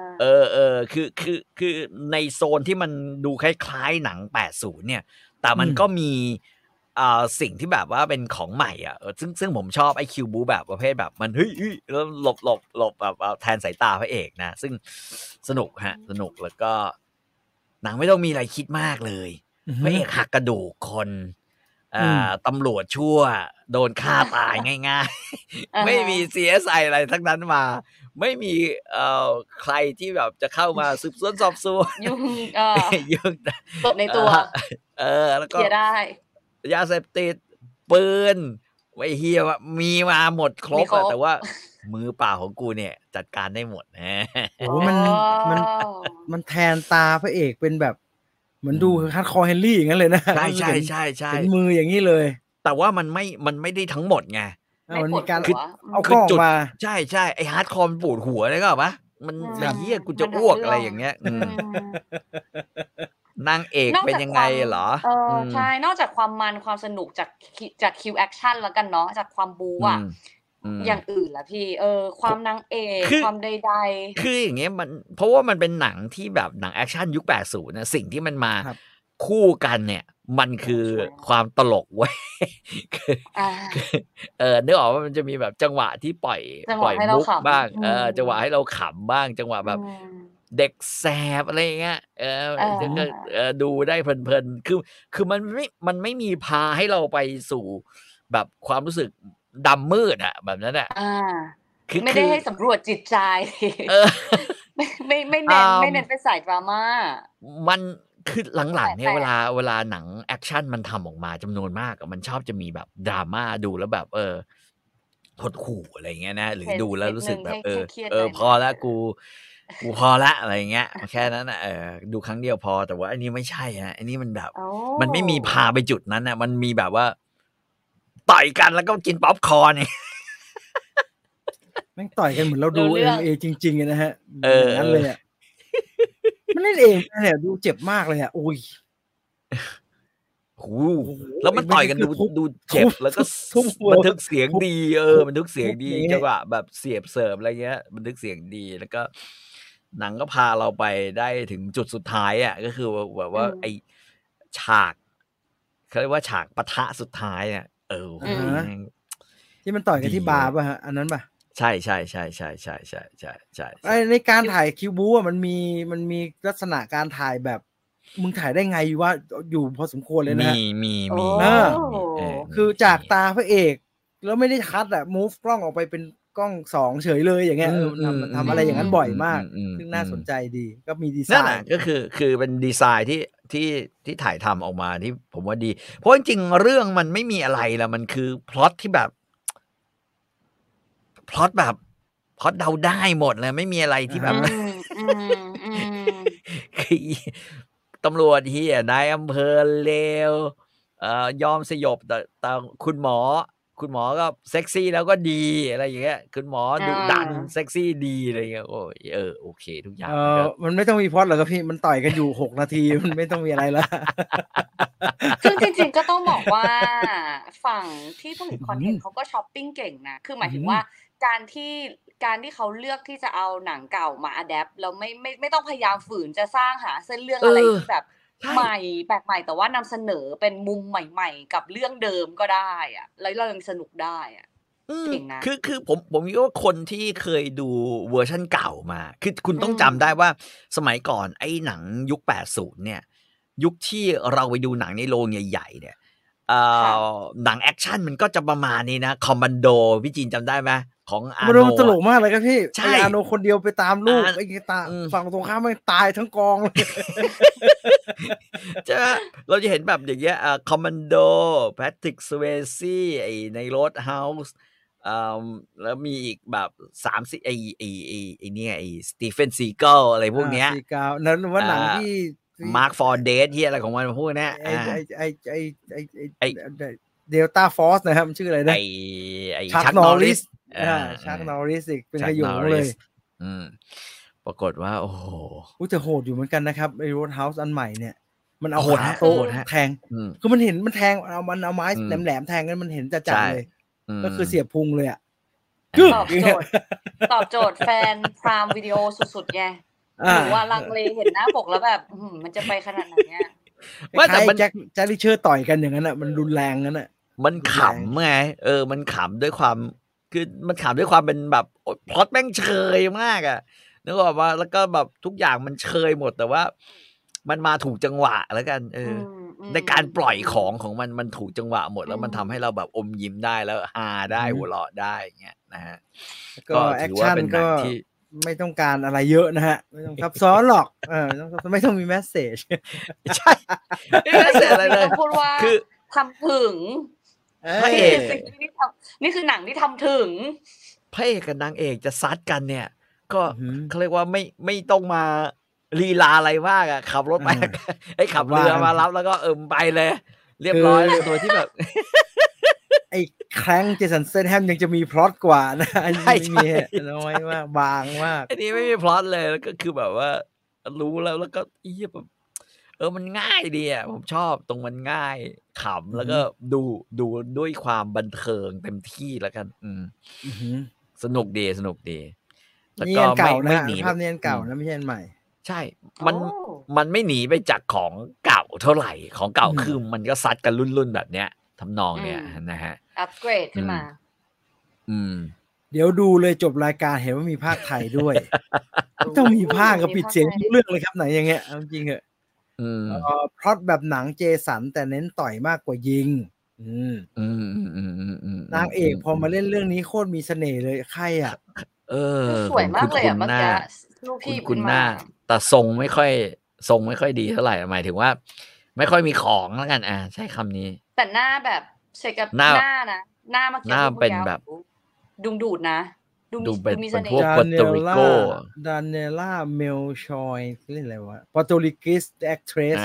คือในโซนที่มันดูคล้ายๆหนัง80เนี่ยแต่มันก็มีสิ่งที่แบบว่าเป็นของใหม่อ่ะซึ่งผมชอบไอ้คิวบูแบบประเภทแบบมันเฮ้ยแล้วหลบแบบแทนสายตาพระเอกนะซึ่งสนุกแล้วก็หนังไม่ต้องมีอะไรคิดมากเลยพระเอกหักกระดูกคนตำรวจชั่วโดนฆ่าตายง่ายๆไม่มี CSI อะไรทั้งนั้นมาไม่มีใครที่แบบจะเข้ามาสืบสวนสอบสวนยุ่งตบในตัวแล้วก็ยาเสพติดปืนไว้เฮียว่ามีมาหมดครบแต่ว่ามือเปล่าของกูเนี่ยจัดการได้หมดนะโอ้มันแทนตาพระเอกเป็นแบบเหมือนดูฮาร์ดคอร์เฮนรี่อย่างนั้นเลยนะใช่เป็นมืออย่างนี้เลยแต่ว่ามันไม่ได้ทั้งหมดไงมันมีการเอากล้องมาใช่ไอ้ฮาร์ดคอร์มันปวดหัวเลยก็ปะมันเหี้ยกูจะอ้วกอะไรอย่างเงี้ยนางเอกเป็นยังไงเหรอใช่นอกจากความมันความสนุกจากคิวแอคชั่นแล้วกันเนาะจากความบู๊อ่ะอย่างอื่นล่ะพี่ความนางเอกความใดๆคืออย่างเงี้ยมันเพราะว่ามันเป็นหนังที่แบบหนังแอคชั่นยุค80นะสิ่งที่มันมาคู่กันเนี่ยมันคือความตลกเว้ยนึกออกว่ามันจะมีแบบจังหวะที่ปล่อยมุกบ้างจังหวะให้เราขำบ้างจังหวะแบบเด็กแสบอะไรเงี้ยดูได้เพลินๆคือมันไม่มีพาให้เราไปสู่แบบความรู้สึกดำมืดอะแบบนั้นอะคือไม่ได้ให้สำรวจจิตใจไม่เน้นเป็นสายดราม่ามันคือหลังๆเนี่ยเวลาหนังแอคชั่นมันทำออกมาจำนวนมากมันชอบจะมีแบบดราม่าดูแล้วแบบหดหู่อะไรเงี้ยนะหรือดูแล้วรู้สึกแบบพอแล้วกูพอละอะไรเงี้ยแค่นั้นนะดูครั้งเดียวพอแต่ว่าอันนี้ไม่ใช่ฮะอันนี้มันแบบมันไม่มีพาไปจุดนั้นนะมันมีแบบว่าต่อยกันแล้วก็กินป๊อปคอร์นนี่แม่งต่อยกันเหมือนเราดูMMAจริงๆนะฮะนั่นเลยอ่ะมันเล่นเองเนี่ยดูเจ็บมากเลยอ่ะอุ้ยแล้วมันต่อยกันดูเจ็บแล้วก็บันทึกเสียงดีบันทึกเสียงดีจังหวะแบบเสียบเสิร์ฟอะไรเงี้ยบันทึกเสียงดีแล้วก็หนังก็พาเราไปได้ถึงจุดสุดท้ายอ่ะก็คือแบบว่าไอฉากเขาเรียกว่าฉากปะทะสุดท้ายอ่ะที่มันต่อยกันที่บาร์ป่ะฮะอันนั้นป่ะใช่ในการถ่ายคิวบูอ่ะมันมีลักษณะการถ่ายแบบมึงถ่ายได้ไงว่าอยู่พอสมควรเลยนะมีคือจากตาพระเอกแล้วไม่ได้คัดอะมูฟกล้องออกไปเป็นกล้อง2เฉยเลยอย่างเงี้ยทำอะไรอย่างนั้นบ่อยมากซึ่งน่าสนใจดีก็มีดีไซน์ก็คือเป็นดีไซน์ที่ถ่ายทำออกมาที่ผมว่าดีเพราะจริงๆเรื่องมันไม่มีอะไรแล้วมันคือพล็อตที่แบบพล็อตเดาได้หมดเลยไม่มีอะไรที่แบบตำรวจเฮียนายอำเภอเลวยอมสยบแต่คุณหมอก็เซ็กซี่แล้วก็ดีอะไรอย่างเงี้ยคุณหมอดุดันเซ็กซี่ดีอะไรเงี้ยโอ้โอเคทุกอย่างมันไม่ต้องมีพล็อตหรอกครับพี่มันต่อยกันอยู่6นาทีมันไม่ต้องมีอะไรแล้วซึ่งจริงๆก็ต้องบอกว่าฝั่งที่ผลิตคอนเทนต์เขาก็ช้อปปิ้งเก่งนะคือหมายถึงว่าการที่เขาเลือกที่จะเอาหนังเก่ามาอะแดปแล้วไม่ต้องพยายามฝืนจะสร้างหาเส้นเรื่องอะไรที่แบบใหม่แปลกใหม่แต่ว่านำเสนอเป็นมุมใหม่ๆกับเรื่องเดิมก็ได้อะแล้วเรายังสนุกได้อะเก่งนะคือผมคิดว่าคนที่เคยดูเวอร์ชันเก่ามาคือคุณต้องจำได้ว่าสมัยก่อนไอ้หนังยุค80เนี่ยยุคที่เราไปดูหนังในโรงใหญ่ๆเนี่ยหนังแอคชั่นมันก็จะประมาณนี้นะคอมมานโดพี่จีนจำได้ไหมของอาโนมันตลกมากเลยครับพี่ไออาโนคนเดียวไปตามลูกไอ้ตาฝั่งตรงข้ามมันตายทั้งกองเลยเราจะเห็นแบบอย่างเงี้ยคอมมานโดแพทริกสเวซี่ไอในโรดเฮาส์แล้วมีอีกแบบ3-4ไอเนี่ยไอสตีเฟนซีเกิลอะไรพวกเนี้ยซีเกิลนั้นว่าหนังที่มาร์คฟอร์เดสที่อะไรของมันพวกเนี้ยไอเดลต้าฟอร์สนะครับมันชื่ออะไรนะไอชักนอริสชักนอริสอีกเป็นขยงเลยปรากฏว่าโอ้โหจะโหดอยู่เหมือนกันนะครับไอ้โรดเฮาส์อันใหม่เนี่ยมันเอาขาโต๊ะแทงคือมันเห็นมันแทงเอาไม้แหลมๆแทงกันมันเห็นจัดๆเลยก็คือเสียบพุงเลยอ่ะตอบโจทย์แฟนพรามวิดีโอสุดๆไงหรือว่าลังเลเห็นหน้าปกแล้วแบบมันจะไปขนาดไหนเนี่ยว่าแต่มันแจ็คริเชอร์ต่อยกันอย่างนั้นอ่ะมันรุนแรงนั้นอ่ะมันขำไงมันขำด้วยความคือมันขำด้วยความเป็นแบบพล็อตแม่งเชยมากอ่ะนึกออกว่าแล้วก็แบบทุกอย่างมันเชยหมดแต่ว่ามันมาถูกจังหวะแล้วกันในการปล่อยของมันถูกจังหวะหมดแล้วมันทำให้เราแบบอมยิ้มได้แล้วฮาได้หัวเราะได้อย่างเงี้ยนะฮะก็แอคชั่นก็ไม่ต้องการอะไรเยอะนะฮะไม่ต้องซับซ้อนหรอกไม่ต้องมีแมสเสจใช่ไม่แมสเสจอะไรเลยพูดว่าคือทำถึงพระเอกนี่คือหนังที่ทำถึงพระเอกกับนางเอกจะซัดกันเนี่ยก็เขาเรียกว่าไม่ต้องมาลีลาอะไรมากอ่ะขับรถไปไอ้ขับเรือมารับแล้วก็ไปเลยเรียบร้อยโดยที่แบบไอ้แครงเจสันเซนแฮมยังจะมีพล็อตกว่านะอันนี้มีน้อยมากบางมากอันนี้ไม่มีพล็อตเลยแล้วก็คือแบบว่ารู้แล้วก็แบบมันง่ายดีอ่ะผมชอบตรงมันง่ายขำแล้วก็ดูด้วยความบันเทิงเต็มที่แล้วกันสนุกดีแล้วก็ไม่หนีภาพนี้เก่านะไม่ใช่ใหม่ใช่มันไม่หนีไปจากของเก่าเท่าไหร่ของเก่าคือมันก็ซัดกันรุ่นแบบเนี้ยทำนองเนี้ยนะฮะอัปเกรดขึ้นมาเดี๋ยวดูเลยจบรายการเห็นว่ามีภาคไทยด้วยต้องมีภาคกับปิดเสียงทุกเรื่องเลยครับไหนอย่างเงี้ยจริงเหรอพล็อตแบบหนังเจสันแต่เน้นต่อยมากกว่ายิงนางเอกพอมาเล่นเรื่องนี้โคตรมีเสน่ห์เลยใครอ่ะสวยมากเลยอ่ะเมื่อกี้ลูกพี่คุณหน้าแต่ทรงไม่ค่อยดีเท่าไหร่หมายถึงว่าไม่ค่อยมีของแล้วกันใช้คำนี้แต่หน้าแบบเชกับหน้านะหน้าเมื่อกี้หน้าเป็นแบบดุงดูดนะดูเป็นพวกปอร์โตริโกดาเนล่าเมลชอยเล่นอะไรวะปอร์โตริกิสแอคเทรส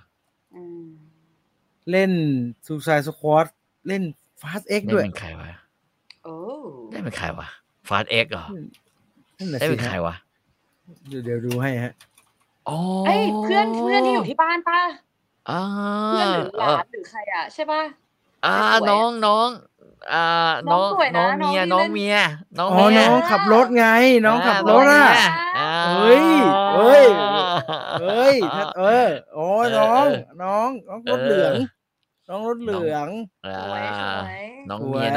เล่นซูไซด์สควอตเล่นฟาสต์เอ็กด้วยเป็นใครวะได้เป็นใครวะฟาสต์เอ็กเหรอได้เป็นใครวะเดี๋ยวดูให้ฮะเพื่อนที่อยู่ที่บ้านป่ะเพื่อนหรือหลานหรือใครอ่ะใช่ป่ะน้องเมียน้องขับรถไงน้องขับรถอ่ะเฮ้ยโอ้ยน้องรถเหลืองน้องเมียส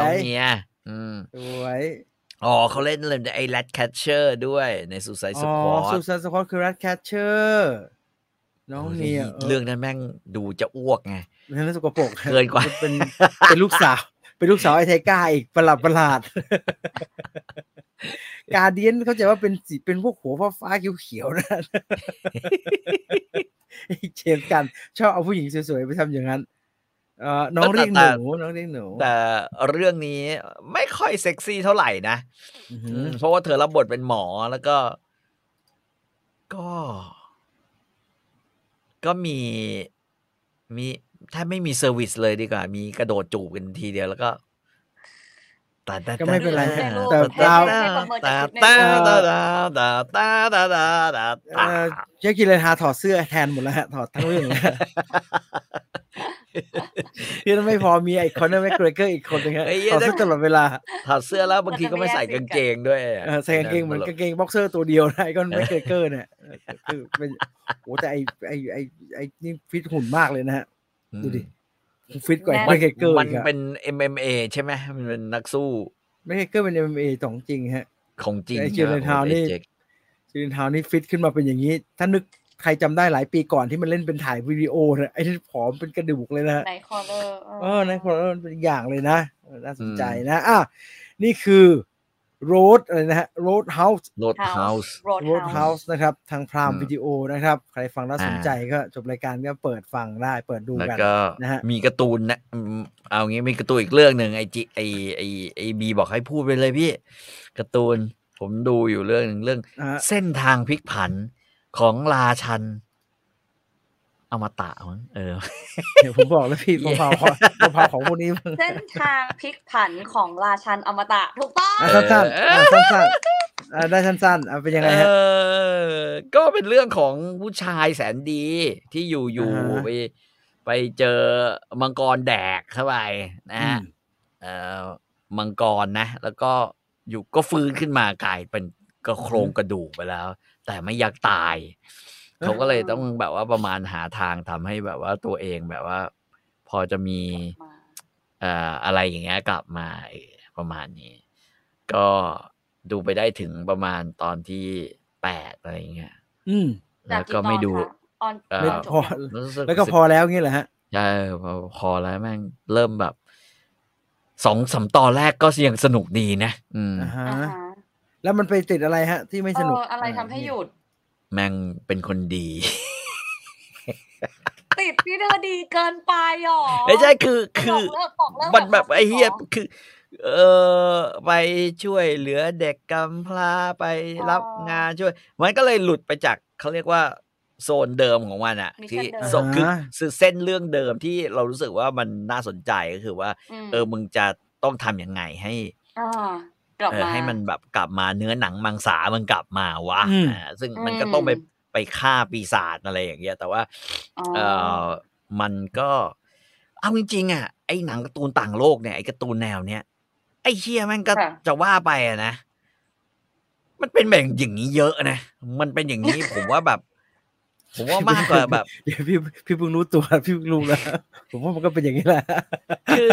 วยเขาเล่นเลยไอ้ Rat Catcher ด้วยใน Suicide Squad Suicide Squad คือ Rat Catcher น้องเมียเรื่องนั้นแม่งดูจะอ้วกไงเรื่องนั้นสกปรกเกินกว่าเป็นลูกสาวไอ้ไทก้าอีกประหลาดการเดียนเข้าใจว่าเป็นพวกหัวฟ้าเขียวๆนะเชฟกันชอบเอาผู้หญิงสวยๆไปทำอย่างนั้นน้องเรียกหนูแต่เรื่องนี้ไม่ค่อยเซ็กซี่เท่าไหร่นะเพราะว่าเธอรับบทเป็นหมอแล้วก็มีถ้าไม่มีเซอร์วิสเลยดีกว่ามีกระโดดจูบกันทีเดียวแล้วก็ก็ไม่เป็นไรแต่เจ๊กิเลนฮาถอดเสื้อแทนหมดแล้วฮะถอดทั้งเรื่องเลยพี่ไม่พอมีไอคอนเนอร์แมคเกรเกอร์อีกคนนึงฮะถอดเสื้อตลอดเวลาถอดเสื้อแล้วบางทีก็ไม่ใส่กางเกงด้วยใส่กางเกงเหมือนกางเกงบ็อกเซอร์ตัวเดียวนะไอคอนแมคเกรเกอร์เนี่ยคือเป็นโอ้แต่ไอนี่ฟิตหุ่นมากเลยนะฮะดูดิฟิตกว่าแมคเกรเกอร์มันเป็น MMA ใช่ไหมมันเป็นนักสู้แมคเกรเกอร์เป็น MMA ของจริงฮะของจริงไอจิเลนทาวนี่ฟิตขึ้นมาเป็นอย่างนี้ถ้านึกใครจำได้หลายปีก่อนที่มันเล่นเป็นถ่ายวิดีโอเนี่ยไอ้ที่ผอมเป็นกระดูกเลยนะในคอลเลอร์ในคอลเลอร์เป็นอย่างเลยนะน่าสนใจนะนี่คือโรดอะไรนะฮะโรดเฮาส์นะครับทางพรามวิดีโอนะครับใครฟังแล้วสนใจก็จบรายการก็เปิดฟังได้เปิดดูกันนะฮะมีการ์ตูนนะเอางี้มีการ์ตูนอีกเรื่องนึงไอบีบอกให้พูดไปเลยพี่การ์ตูนผมดูอยู่เรื่องนึงเรื่องเส้นทางพลิกผันของราชันอมตะมั้งเดี๋ยวผมบอกแล้วพี่เผาของพวกนี้เส้นทางพลิกผันของราชันอมตะถูกต้องสั้นได้สั้นเป็นยังไงฮะก็เป็นเรื่องของผู้ชายแสนดีที่อยู่ไปเจอมังกรแดกเข้าไปนะฮะมังกรนะแล้วก็อยู่ก็ฟื้นขึ้นมากลายเป็นก็โครงกระดูกไปแล้วแต่ไม่อยากตายเขาก็เลยต้องแบบว่าประมาณหาทางทำให้แบบว่าตัวเองแบบว่าพอจะมีอะไรอย่างเงี้ยกลับมาประมาณนี้ก็ดูไปได้ถึงประมาณตอนที่8อะไรอย่างเงี้ยแล้วก็ไม่ดูพอแล้วก็พอแล้วงี้แหละฮะใช่พอแล้วแม่งเริ่มแบบ 2-3 ตอนแรกก็ยังสนุกดีนะแล้วมันไปติดอะไรฮะที่ไม่สนุกอะไรทำให้หยุดแม่งเป็นคนดีติดที่เธอดีเกินไปหรอไม่ใช่คือมันแบบไอ้เหี้ยคือไปช่วยเหลือเด็กกำพร้าไปรับงานช่วยมันก็เลยหลุดไปจากเขาเรียกว่าโซนเดิมของมันอ่ะที่คือเส้นเรื่องเดิมที่เรารู้สึกว่ามันน่าสนใจก็คือว่ามึงจะต้องทำยังไงให้ให้มันแบบกลับมาเนื้อหนังมังสามันกลับมาวะซึ่งมันก็ต้องไปไปฆ่าปีศาจอะไรอย่างเงี้ยแต่ว่ามันก็เอาจริงๆอ่ะไอ้หนังการ์ตูนต่างโลกเนี่ยไอ้การ์ตูนแนวเนี้ยไอ้เชี่ยมันก็จะว่าไปอะนะมันเป็นแบบอย่างนี้เยอะนะมันเป็นอย่างนี้ผมว่ามากกว่าแบบเดี๋ยวพี่เพิ่งรู้ตัวพี่เพิ่งรู้แล้วผมว่ามันก็เป็นอย่างนี้แหละคือ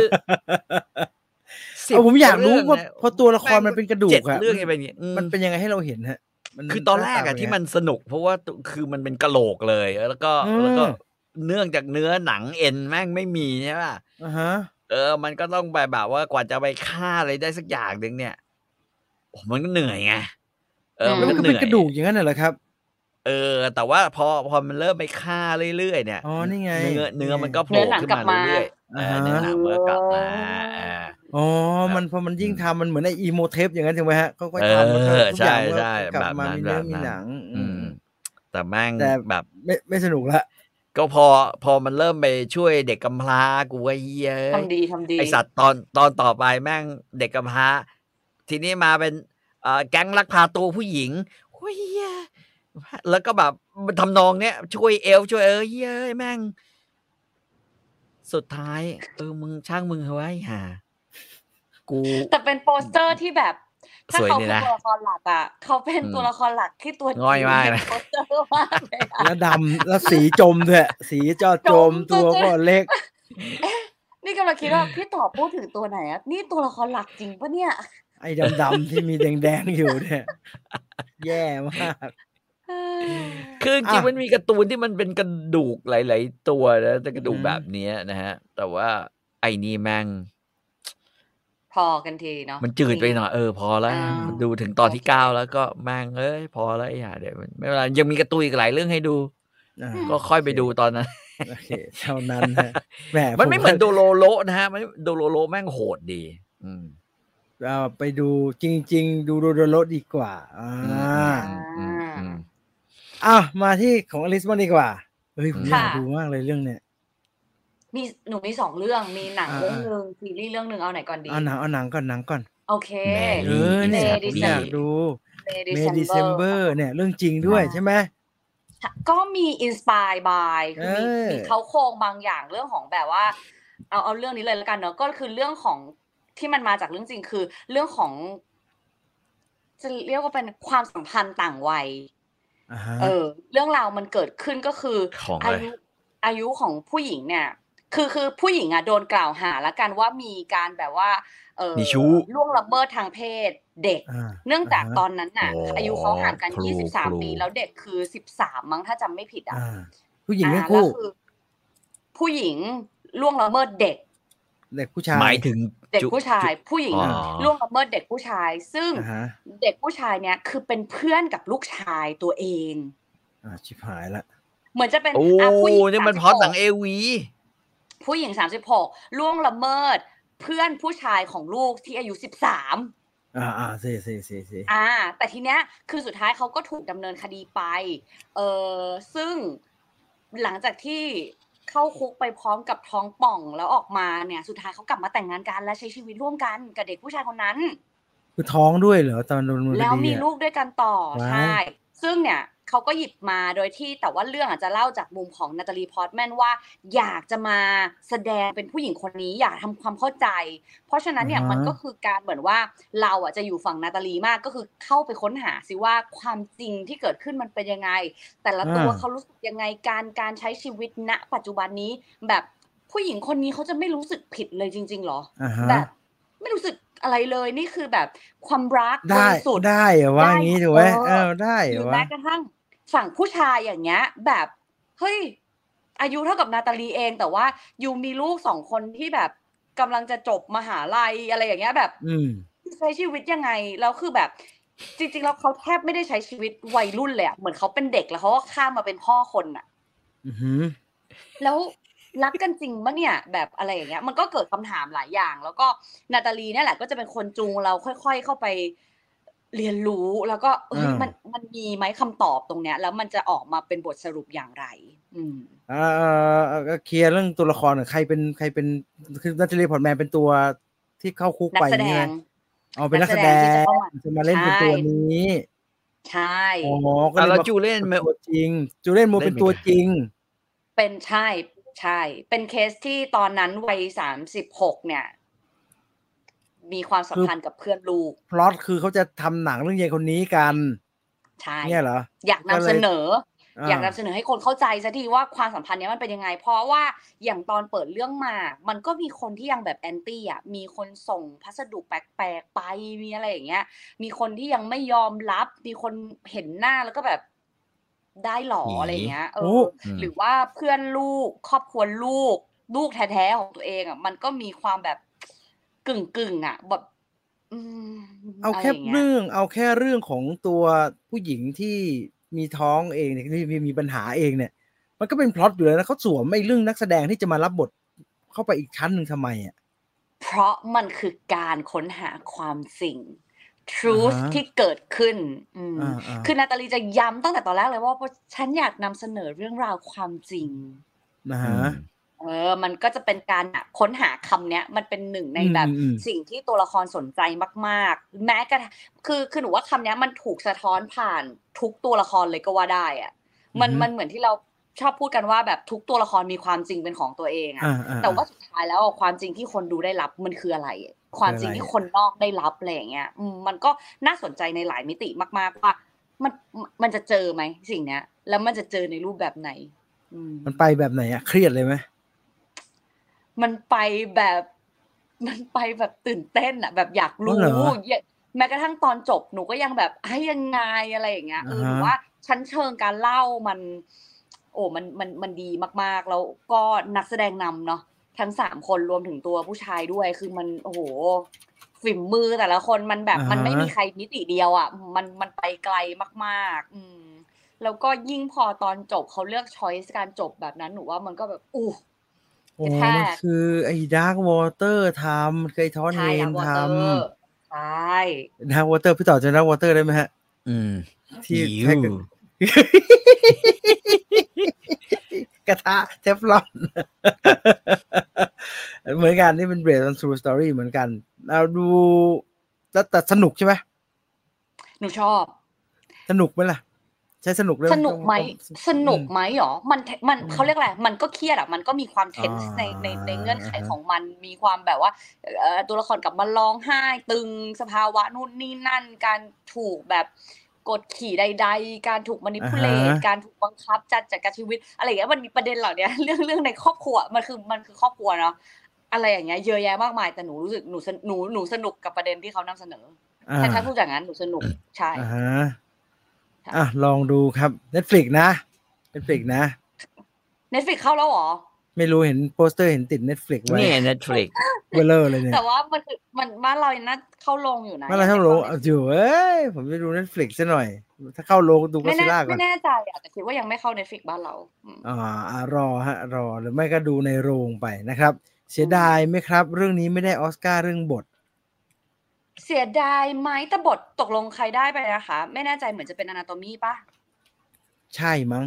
ผมอยากรู้ว่าพอตัวละครมันเป็นกระดูกอะเรื่องอะไรอย่างนี้มันเป็นยังไงให้เราเห็นฮะคือตอนแรกอะที่มันสนุกเพราะว่าคือมันเป็นกะโหลกเลยแล้วก็เนื่องจากเนื้อหนังเอ็นแม่งไม่มีใช่ป่ะมันก็ต้องไปแบบว่ากว่าจะไปฆ่าอะไรได้สักอย่างนึงเนี่ยมันก็เหนื่อยไงมันก็เป็นกระดูกอย่างนั้นเหรอครับแต่ว่าพอมันเริ่มไปฆ่าเรื่อยๆเนี่ยนี่ไงเนื้อมันก็โผล่ขึ้นมาเรื่อยๆเนื้อหนังมันก็กลับมามันพอมันยิ่งทำมันเหมือนไออีโมเทปอย่างนั้นใช่ไหมฮะค่อยๆทำแล้วก็ทุกอย่างก็กลับมามีเนื้อมีหนังแต่แม่งแบบไม่สนุกละก็พอมันเริ่มไปช่วยเด็กกำพร้ากูว่าเหี้ยทำดีไอสัตว์ตอนต่อไปแม่งเด็กกำพร้าทีนี้มาเป็นแก๊งลักพาตัวผู้หญิงโอ้ยแล้วก็แบบทำนองเนี้ยช่วยเอลช่วยเย้ยแม่งสุดท้ายมึงช่างมึงเฮ้ยห่ากูแต่เป็นโปสเตอร์ที่แบบถ้าเขาเป็นตัวละครหลักอ่ะเขาเป็นตัวละครหลักที่ตัวง่อยมากนะโปสเตอร์มากเลยแล้วดำแล้วสีจมด้วยสีจมตัวก็เล็กนี่กำลังคิดว่าพี่ต่อพูดถึงตัวไหนอ่ะนี่ตัวละครหลักจริงปะเนี่ยไอ้ดำๆที่มีแดงๆอยู่เนี่ยแย่มากคือจริงมันมีการ์ตูนที่มันเป็นกระดูกหลายๆตัวนะแต่กระดูกแบบนี้นะฮะแต่ว่าไอ้นี่แม่งพอกันทีเนาะมันจืดไปหน่อยพอแล้วดูถึงตอนที่9แล้วก็แม่งพอแล้วเดี๋ยวไม่เป็นไรยังมีการ์ตูนอีกหลายเรื่องให้ดูก็ค่อยไปดูตอนนั้นโอเคเท่านั้นฮะแหมมันไม่เหมือนโดโลโลนะฮะมันโดโลโลแม่งโหดดีไปดูจริงๆดูโดโลดีกว่ามาที่ของอลิสบ้างดีกว่าผมอยากดูมากเลยเรื่องเนี้ยหนูมี2เรื่องมีหนังเรื่องนึงซีรีส์เรื่องนึงเอาไหนก่อนดีเอาหนังก่อนโอเคเนี่ยอยากดูเมดิเซมเบอร์เนี่ยเรื่องจริงด้วยใช่ไหมก็มีอินสปายบายมีเขาโครงบางอย่างเรื่องของแบบว่าเอาเรื่องนี้เลยแล้วกันเนาะก็คือเรื่องของที่มันมาจากเรื่องจริงคือเรื่องของจะเรียกว่าเป็นความสัมพันธ์ต่างวัยเรื่องราวมันเกิดขึ้นก็คืออายุของผู้หญิงเนี่ยคือผู้หญิงโดนกล่าวหาแล้วกันว่ามีการแบบว่าล่วงละเมิดทางเพศเด็กเนื่องจากตอนนั้นน่ะอายุเขาห่างกัน23ปีแล้วเด็กคือ13มั้งถ้าจำไม่ผิดผู้หญิงทั้งคู่ผู้หญิงล่วงละเมิดเด็กผู้ชายหมายถึงเด็กผู้ชายผู้หญิงล่วงละเมิดเด็กผู้ชายซึ่งเด็กผู้ชายเนี่ยคือเป็นเพื่อนกับลูกชายตัวเองชิบหายละเหมือนจะเป็นผู้หญิงนี่มันพอหนังAV ผู้หญิง36ล่วงละเมิดเพื่อนผู้ชายของลูกที่อายุ13แต่ทีเนี้ยคือสุดท้ายเขาก็ถูกดำเนินคดีไปซึ่งหลังจากที่เข้าคุกไปพร้อมกับท้องป่องแล้วออกมาเนี่ยสุดท้ายเขากลับมาแต่งงานกันและใช้ชีวิตร่วมกันกับเด็กผู้ชายคนนั้นคือท้องด้วยเหรอตอนโดนคดีแล้วมีลูกด้วยกันต่อใช่ซึ่งเนี่ยเขาก็หยิบมาโดยที่แต่ว่าเรื่องอาจจะเล่าจากมุมของนาตาลีพอร์ตแมนว่าอยากจะมาแสดงเป็นผู้หญิงคนนี้อยากทำความเข้าใจเพราะฉะนั้นเนี่ยมันก็คือการเหมือนว่าเราจะอยู่ฝั่งนาตาลีมากก็คือเข้าไปค้นหาสิว่าความจริงที่เกิดขึ้นมันเป็นยังไงแต่ละตัวเขารู้สึกยังไงการใช้ชีวิตณปัจจุบันนี้แบบผู้หญิงคนนี้เขาจะไม่รู้สึกผิดเลยจริงๆหรอแบบไม่รู้สึกอะไรเลยนี่คือแบบความรักบริสุทธิ์ได้เหรอว่าอย่างนี้ถูกไหมได้เหรอแม้กระทั่งฝั่งผู้ชายอย่างเงี้ยแบบเฮ้ยอายุเท่ากับนาตาลีเองแต่ว่ายูมีลูก2คนที่แบบกำลังจะจบมหาลัยอะไรอย่างเงี้ยแบบใช้ชีวิตยังไงแล้วคือแบบจริงๆแล้วเขาแทบไม่ได้ใช้ชีวิตวัยรุ่นเลยเหมือนเขาเป็นเด็กแล้วเขาก็ข้ามมาเป็นพ่อคนแล้วรักกันจริงปะเนี่ยแบบอะไรอย่างเงี้ยมันก็เกิดคำถามหลายอย่างแล้วก็นาตาลีเนี่ยแหละก็จะเป็นคนจูงเราค่อยๆเข้าไปเรียนรู้แล้วก็มันมีไหมคำตอบตรงเนี้ยแล้วมันจะออกมาเป็นบทสรุปอย่างไรเคลียร์เรื่องตัวละครใครเป็นคือนาตาลีพอร์ตแมนเป็นตัวที่เข้าคุกไปนี่ไหมเป็นนักแสดงจะมาเล่นเป็นตัวนี้ใช่ก็เลยจูเลียนตัวจริงจูเลียนโมเป็นตัวจริงเป็นใช่เป็นเคสที่ตอนนั้นวัย36เนี่ยมีความสัมพันธ์กับเพื่อนลูกพล็อตคือเขาจะทำหนังเรื่องยายคนนี้กันใช่เนี่ยเหรออยากนำเสนอให้คนเข้าใจซะทีว่าความสัมพันธ์นี้มันเป็นยังไงเพราะว่าอย่างตอนเปิดเรื่องมามันก็มีคนที่ยังแบบแอนตี้อ่ะมีคนส่งพัสดุแปลกๆไปมีอะไรอย่างเงี้ยมีคนที่ยังไม่ยอมรับมีคนเห็นหน้าแล้วก็แบบได้หรออะไรเงี้ยหรือว่าเพื่อนลูกครอบครัวลูกแท้ๆของตัวเองอ่ะมันก็มีความแบบกึ่งอ่ะแบบเอาแค่เรื่องของตัวผู้หญิงที่มีท้องเองเนี่ยที่มีปัญหาเองเนี่ยมันก็เป็นพล็อตอยู่แล้วนะเขาสวมไม่เรื่องนักแสดงที่จะมารับบทเข้าไปอีกชั้นนึงทำไมอ่ะเพราะมันคือการค้นหาความจริง truth ที่เกิดขึ้นคือนาตาลีจะย้ำตั้งแต่ตอนแรกเลยว่าฉันอยากนำเสนอเรื่องราวความจริงมันก็จะเป็นการค้นหาคำเนี้ยมันเป็นหนึ่งในแบบสิ่งที่ตัวละครสนใจมากๆแม้กระทั่งคือหนูว่าคำเนี้ยมันถูกสะท้อนผ่านทุกตัวละครเลยก็ว่าได้อ่ะมันเหมือนที่เราชอบพูดกันว่าแบบทุกตัวละครมีความจริงเป็นของตัวเองอ่ะแต่ว่าสุดท้ายแล้วความจริงที่คนดูได้รับมันคืออะไรความจริงที่คนนอกได้รับอะไรอย่างเงี้ยมันก็น่าสนใจในหลายมิติมากๆว่ามันจะเจอไหมสิ่งเนี้ยแล้วมันจะเจอในรูปแบบไหนมันไปแบบไหนอะเครียดเลยไหมมันไปแบบตื่นเต้นอ่ะแบบอยากรู้แม้กระทั่งตอนจบหนูก็ยังแบบให้ยังไงอะไรอย่างเงี้ยหรือว่าชั้นเชิงการเล่ามันดีมากๆแล้วก็นักแสดงนำเนาะทั้ง3คนรวมถึงตัวผู้ชายด้วยคือมันโอ้โหฝีมือแต่ละคนมันแบบมันไม่มีใครมิติเดียวอ่ะมันไปไกลมากๆแล้วก็ยิ่งพอตอนจบเขาเลือกช้อยส์การจบแบบนั้นหนูว่ามันก็แบบมันคือไอ้ดาร์กวอเตอร์ทำเคยทอนเฮนทำใช่ดาร์กวอเตอร์พี่ต่อจะดาร์กวอเตอร์ได้ไหมฮะที่กระทะเทฟลอนเหมือนกันนี่เป็นเบรดออนทรูสตอรี่เหมือนกันเราดูแต่สนุกใช่ไหมหนูชอบสนุกไหมล่ะใช่สนุกเลยสนุกไหมหรอมันเขาเรียกอะไรมันก็เครียดอ่ะมันก็มีความเทนส์ในเงื่อนไขของมันมีความแบบว่าตัวละครกลับมาร้องไห้ตึงสภาวะนู่นนี่นั่นการถูกแบบกดขี่ใดๆการถูกmanipullateการถูกบังคับจัดการชีวิตอะไรอย่างเงี้ยมันมีประเด็นเหล่านี้เรื่องในครอบครัวมันคือครอบครัวเนาะอะไรอย่างเงี้ยเยอะแยะมากมายแต่หนูรู้สึกหนูสนุกกับประเด็นที่เขานำเสนอถ้าพูดอย่างนั้นหนูสนุกใช่ลองดูครับ Netflix นะ Netflix เข้าแล้วเหรอไม่รู้เห็นโปสเตอร์เห็นติด Netflix ไว้นี่ Netflix เบลอเลยเนี่ยแต่ว่ามันบ้านเราน่าเข้าโรงอยู่นะบ้านเราเข้าโรงอยู่ผมไปดู Netflix ซะหน่อยถ้าเข้าโรงดูก็ซิล่าก่อนไม่แน่ใจแต่คิดว่ายังไม่เข้า Netflix บ้านเรารอหรือไม่ก็ดูในโรงไปนะครับเสียดายไหมครับเรื่องนี้ไม่ได้ออสการ์เรื่องบทเสียดายไหมแต่บทตกลงใครได้ไปนะคะไม่แน่ใจเหมือนจะเป็น Anatomy ป่ะใช่มั้ง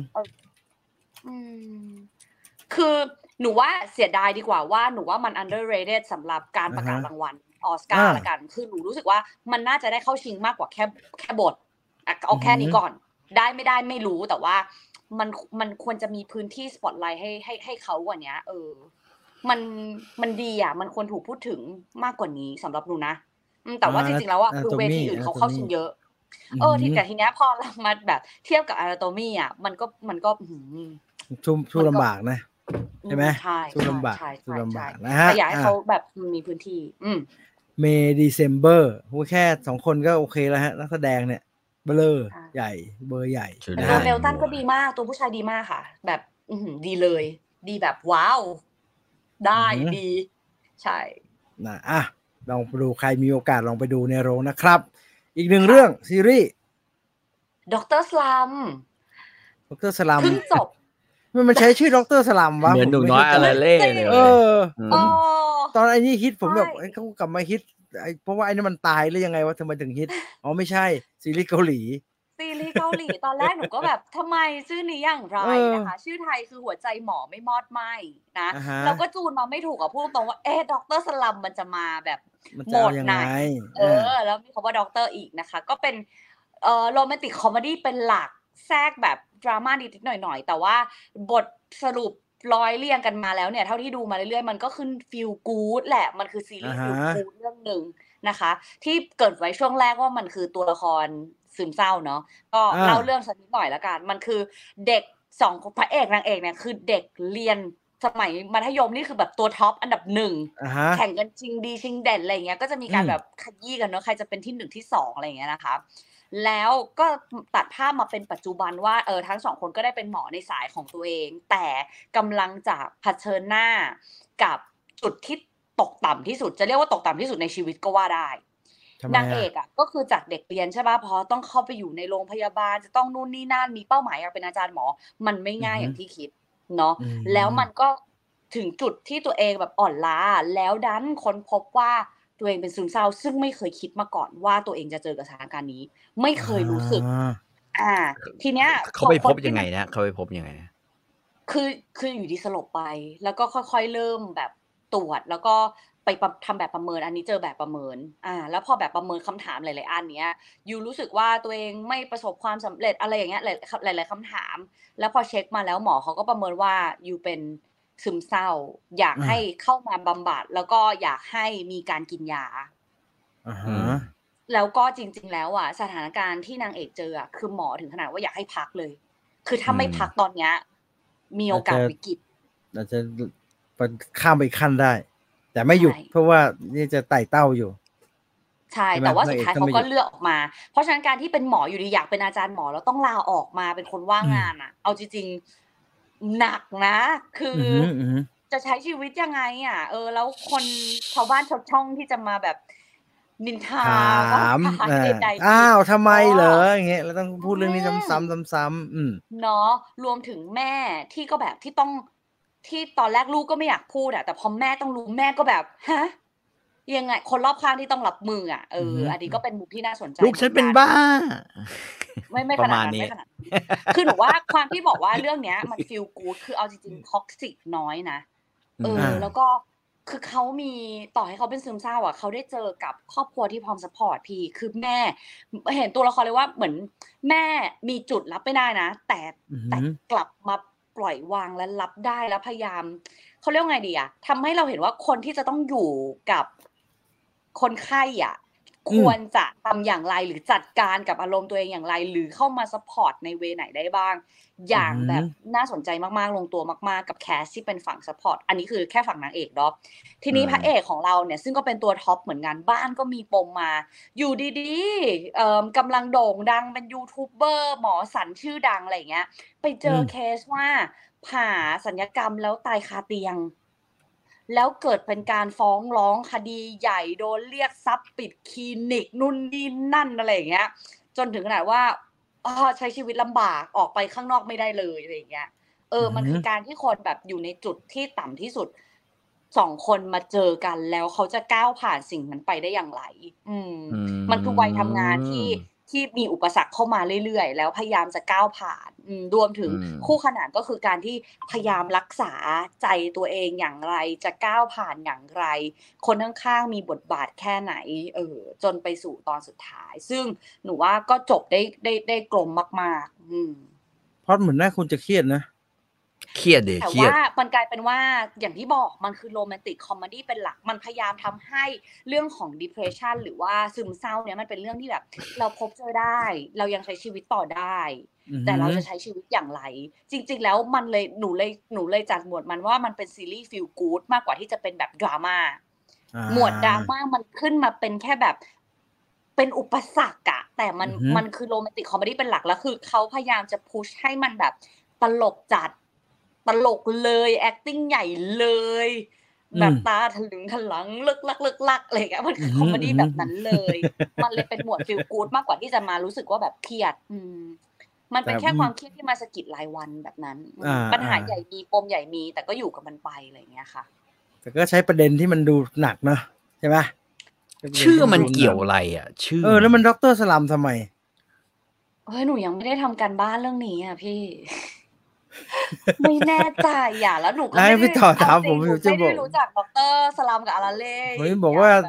คือหนูว่าเสียดายดีกว่าว่าหนูว่ามัน underrated สำหรับการประกาศรางวัลออสการ์ละกันคือหนูรู้สึกว่ามันน่าจะได้เข้าชิงมากกว่าแค่บทเอาแค่นี้ก่อนได้ไม่ได้ไม่รู้แต่ว่ามันควรจะมีพื้นที่สปอตไลท์ให้เขากว่านี้มันดีอ่ะมันควรถูกพูดถึงมากกว่านี้สำหรับหนูนะแต่ว่าจริงๆแล้วอ่ะคือเวทีอื่นเขาเข้าชิงเยอะแต่ทีเนี้ยพอเรามาแบบเทียบกับ Anatomy อ่ะมันก็สู้ลำบากนะใช่ไหมสู้ลำบากนะฮะแต่อยากให้เขาแบบมีพื้นที่เมย์ดีเซมเบอร์แค่2คนก็โอเคแล้วฮะนักแสดงเนี่ยเบลอใหญ่เบอร์ใหญ่ตัวเมลตันก็ดีมากตัวผู้ชายดีมากค่ะแบบดีเลยดีแบบว้าวได้ดีใช่นะลองไปดูใครมีโอกาสลองไปดูในโรงนะครับอีกหนึ่งเรื่องซีรีส์ด็อกเตอร์สลัมเพิ่งจบมันใช้ชื่อด็อกเตอร์สลัมวะเหมือนหนูน้อยอะไรเล่เลยตอนไอ้นี่ฮิตผมแบบเขากลับมาฮิตเพราะว่าไอ้นี่มันตายหรือยังไงวะทำไมถึงฮิตไม่ใช่ซีรีส์เกาหลีตอนแรกหนูก็แบบทำไมชื่อนี้อย่างไรนะคะชื่อไทยคือหัวใจหมอไม่มอดไหมนะเราก็จูนมาไม่ถูกกับพูดตรงว่าด็อกเตอร์สลัมมันจะมาแบบโหมดไหนแล้วมีคำว่าด็อกเตอร์อีกนะคะก็เป็นโรแมนติกคอมเมดี้เป็นหลักแทรกแบบดราม่านิดๆหน่อยๆแต่ว่าบทสรุปร้อยเรียงกันมาแล้วเนี่ยเท่าที่ดูมาเรื่อยๆมันก็ขึ้นฟีลกู๊ดแหละมันคือซีรีส์ฟีลกู๊ดเรื่องนึงนะคะที่เกิดไว้ช่วงแรกว่ามันคือตัวละครซึมเศร้าเนาะก็เล่าเรื่องสักนิดหน่อยละกันมันคือเด็ก2พระเอกนางเอกเนี่ยคือเด็กเรียนสมัยมัธยมนี่คือแบบตัวท็อปอันดับ1แข่งกันชิงดีชิงเด่นอะไรอย่างเงี้ยก็จะมีการแบบขยี้กันเนาะใครจะเป็นที่1ที่2อะไรอย่างเงี้ยนะคะแล้วก็ตัดภาพมาเป็นปัจจุบันว่าทั้ง2คนก็ได้เป็นหมอในสายของตัวเองแต่กำลังจะเผชิญหน้ากับจุดที่ตกต่ำที่สุดจะเรียกว่าตกต่ำที่สุดในชีวิตก็ว่าได้นางเอกอ่ะก็คือจากเด็กเรียนใช่ป่ะพอต้องเข้าไปอยู่ในโรงพยาบาลจะต้องนู่นนี่นั่นมีเป้าหมายอยากเป็นอาจารย์หมอมันไม่ง่ายอย่างที่คิดเนาะแล้วมันก็ถึงจุดที่ตัวเองแบบอ่อนล้าแล้วดันค้นพบว่าตัวเองเป็นซึมเศร้าซึ่งไม่เคยคิดมาก่อนว่าตัวเองจะเจอกับสถานการณ์นี้ไม่เคยรู้สึกทีเนี้ยเขาไปพบยังไงนะเขาไปพบยังไงคืออยู่ดีสลบไปแล้วก็ค่อยๆเริ่มแบบตรวจแล้วก็ไปทำแบบประเมินอันนี้เจอแบบประเมินแล้วพอแบบประเมินคำถามหลายๆอันเนี้ยยูรู้สึกว่าตัวเองไม่ประสบความสำเร็จอะไรอย่างเงี้ยหลายๆคำถามแล้วพอเช็คมาแล้วหมอเขาก็ประเมินว่ายูเป็นซึมเศร้าอยากให้เข้ามาบำบัดแล้วก็อยากให้มีการกินยาแล้วก็จริงๆแล้วสถานการณ์ที่นางเอกเจอคือหมอถึงขนาดว่าอยากให้พักเลยคือถ้าไม่พักตอนเนี้ยมีโอกาสวิกฤตอาจจะข้ามไปขั้นได้แต่ไม่หยุดเพราะว่านี่จะไต่เต้าอยู่ใช่แต่ว่าสุดท้ายเขาก็เลือกออกมาเพราะฉะนั้นการที่เป็นหมออยู่ดีอยากเป็นอาจารย์หมอแล้วต้องลาออกมาเป็นคนว่างงานเอาจริงๆหนักนะคือจะใช้ชีวิตยังไงแล้วคนชาวบ้านชาวช่องที่จะมาแบบนินทาถามทำไมเหรออย่างเงี้ยเราต้องพูดเรื่องนี้ซ้ำๆเนาะรวมถึงแม่ที่ก็แบบที่ต้องที่ตอนแรกลูกก็ไม่อยากพูดแต่พอแม่ต้องรู้แม่ก็แบบฮะยังไงคนรอบข้างที่ต้องรับมืออันนี้ก็เป็นมุมที่น่าสนใจลูกฉันเป็นบ้าไม่ขนาดนั้นไม่ขนาดคือหนูว่าความที่บอกว่าเรื่องเนี้ยมันฟีลกู๊ดคือเอาจริงๆท็อกซิกน้อยนะแล้วก็คือเขามีต่อให้เขาเป็นซึมเศร้าเขาได้เจอกับครอบครัวที่พร้อมซัพพอร์ตพี่คือแม่เห็นตัวละครเลยว่าเหมือนแม่มีจุดรับไม่ได้นะแต่กลับมาปล่อยวางและรับได้แล้วพยายามเขาเรียกไงดีทำให้เราเห็นว่าคนที่จะต้องอยู่กับคนไข้ควรจะทำอย่างไรหรือจัดการกับอารมณ์ตัวเองอย่างไรหรือเข้ามาซัพพอร์ตในเวไหนได้บ้างอย่างแบบน่าสนใจมากๆลงตัวมากๆกับแคสที่เป็นฝั่งซัพพอร์ตอันนี้คือแค่ฝั่งนางเอกเนาะทีนี้พระเอกของเราเนี่ยซึ่งก็เป็นตัวท็อปเหมือนกันบ้านก็มีปมมาอยู่ดีๆกำลังโด่งดังเป็นยูทูบเบอร์หมอสันชื่อดังอะไรเงี้ยไปเจอเคสว่าผ่าศัลยกรรมแล้วตายคาเตียงแล้วเกิดเป็นการฟ้องร้องคดีใหญ่โดนเรียกทรัพย์ปิดคลินิกนู่นนี่นั่นอะไรอย่างเงี้ยจนถึงขนาดว่าใช้ชีวิตลำบากออกไปข้างนอกไม่ได้เลยอะไรอย่างเงี้ยมันคือการที่คนแบบอยู่ในจุดที่ต่ำที่สุด2คนมาเจอกันแล้วเขาจะก้าวผ่านสิ่งนั้นไปได้อย่างไรมันคือวัยทำงานที่มีอุปสรรคเข้ามาเรื่อยๆแล้วพยายามจะก้าวผ่านรวมถึงคู่ขนานก็คือการที่พยายามรักษาใจตัวเองอย่างไรจะก้าวผ่านอย่างไรคนข้างๆมีบทบาทแค่ไหนจนไปสู่ตอนสุดท้ายซึ่งหนูว่าก็จบได้กลมมากๆเพราะเหมือนน่าคุณจะเครียดนะเครียดดิแต่ว่ามันกลายเป็นว่าอย่างที่บอกมันคือโรแมนติกคอมเมดี้เป็นหลักมันพยายามทำให้เรื่องของ depression หรือว่าซึมเศร้าเนี่ยมันเป็นเรื่องที่แบบเราพบเจอได้เรายังใช้ชีวิตต่อได้แต่เราจะใช้ชีวิตอย่างไรจริงๆแล้วมันเลยหนูเลยจัดหมวดมันว่ามันเป็นซีรีส์ฟีลกู๊ดมากกว่าที่จะเป็นแบบดราม่าหมวดดราม่ามันขึ้นมาเป็นแค่แบบเป็นอุปสรรคแต่มันคือโรแมนติกคอมเมดี้เป็นหลักแล้วคือเขาพยายามจะพุชให้มันแบบตลกจัดตลกเลย acting ใหญ่เลยแบบตาถลึงถลังลึกลักอะไรอย่างเงี้ยมันคือคอมเมดี้แบบนั้นเลยมันเลยเป็นหมวดฟีลกู๊ดมากกว่าที่จะมารู้สึกว่าแบบเครียดมันเป็นแค่ความเครียดที่มาสะกิดรายวันแบบนั้นปัญหาใหญ่มีปมใหญ่มีแต่ก็อยู่กับมันไปอะไรอย่างเงี้ยค่ะแต่ก็ใช้ประเด็นที่มันดูหนักเนาะใช่ไหมชื่อมันเกี่ยวอะไรชื่อแล้วมันด็อกเตอร์สลัมทำไมหนูยังไม่ได้ทำการบ้านเรื่องนี้พี่ไม่แน่ใจแล้วหนูก็ไม่ได้พี่ต่อถามผมจะไม่รู้จักดร.สลัมกับอาราเล่ผมบอกว่า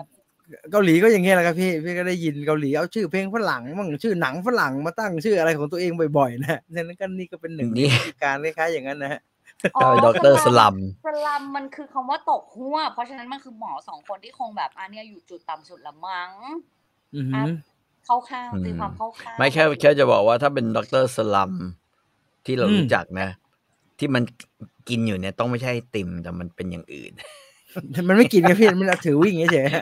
เกาหลีก็อย่างเงี้ยแหละครับพี่ก็ได้ยินเกาหลีเอาชื่อเพลงฝรั่งมั่งชื่อหนังฝรั่งมาตั้งชื่ออะไรของตัวเองบ่อยๆนะนั่นก็นี่ก็เป็นหนึ่งวิธีการคล้ายๆอย่างนั้นนะฮะดร.สลัมมันคือคำว่าตกหัวเพราะฉะนั้นมันคือหมอ2คนที่คงแบบเนี่ยอยู่จุดต่ำสุดละมั้งเข้าข้างตีความเข้าข้างไม่แค่จะบอกว่าถ้าเป็นดร.สลัมที่เรารู้จักนะที่มันกินอยู่เนี่ยต้องไม่ใช่ติ่มแต่มันเป็นอย่างอื่นมันไม่กินไงพี่มันถือวิ่งเฉย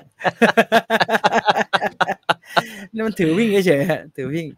ๆนี่มันถือวิ่งเฉยๆถือวิ่ง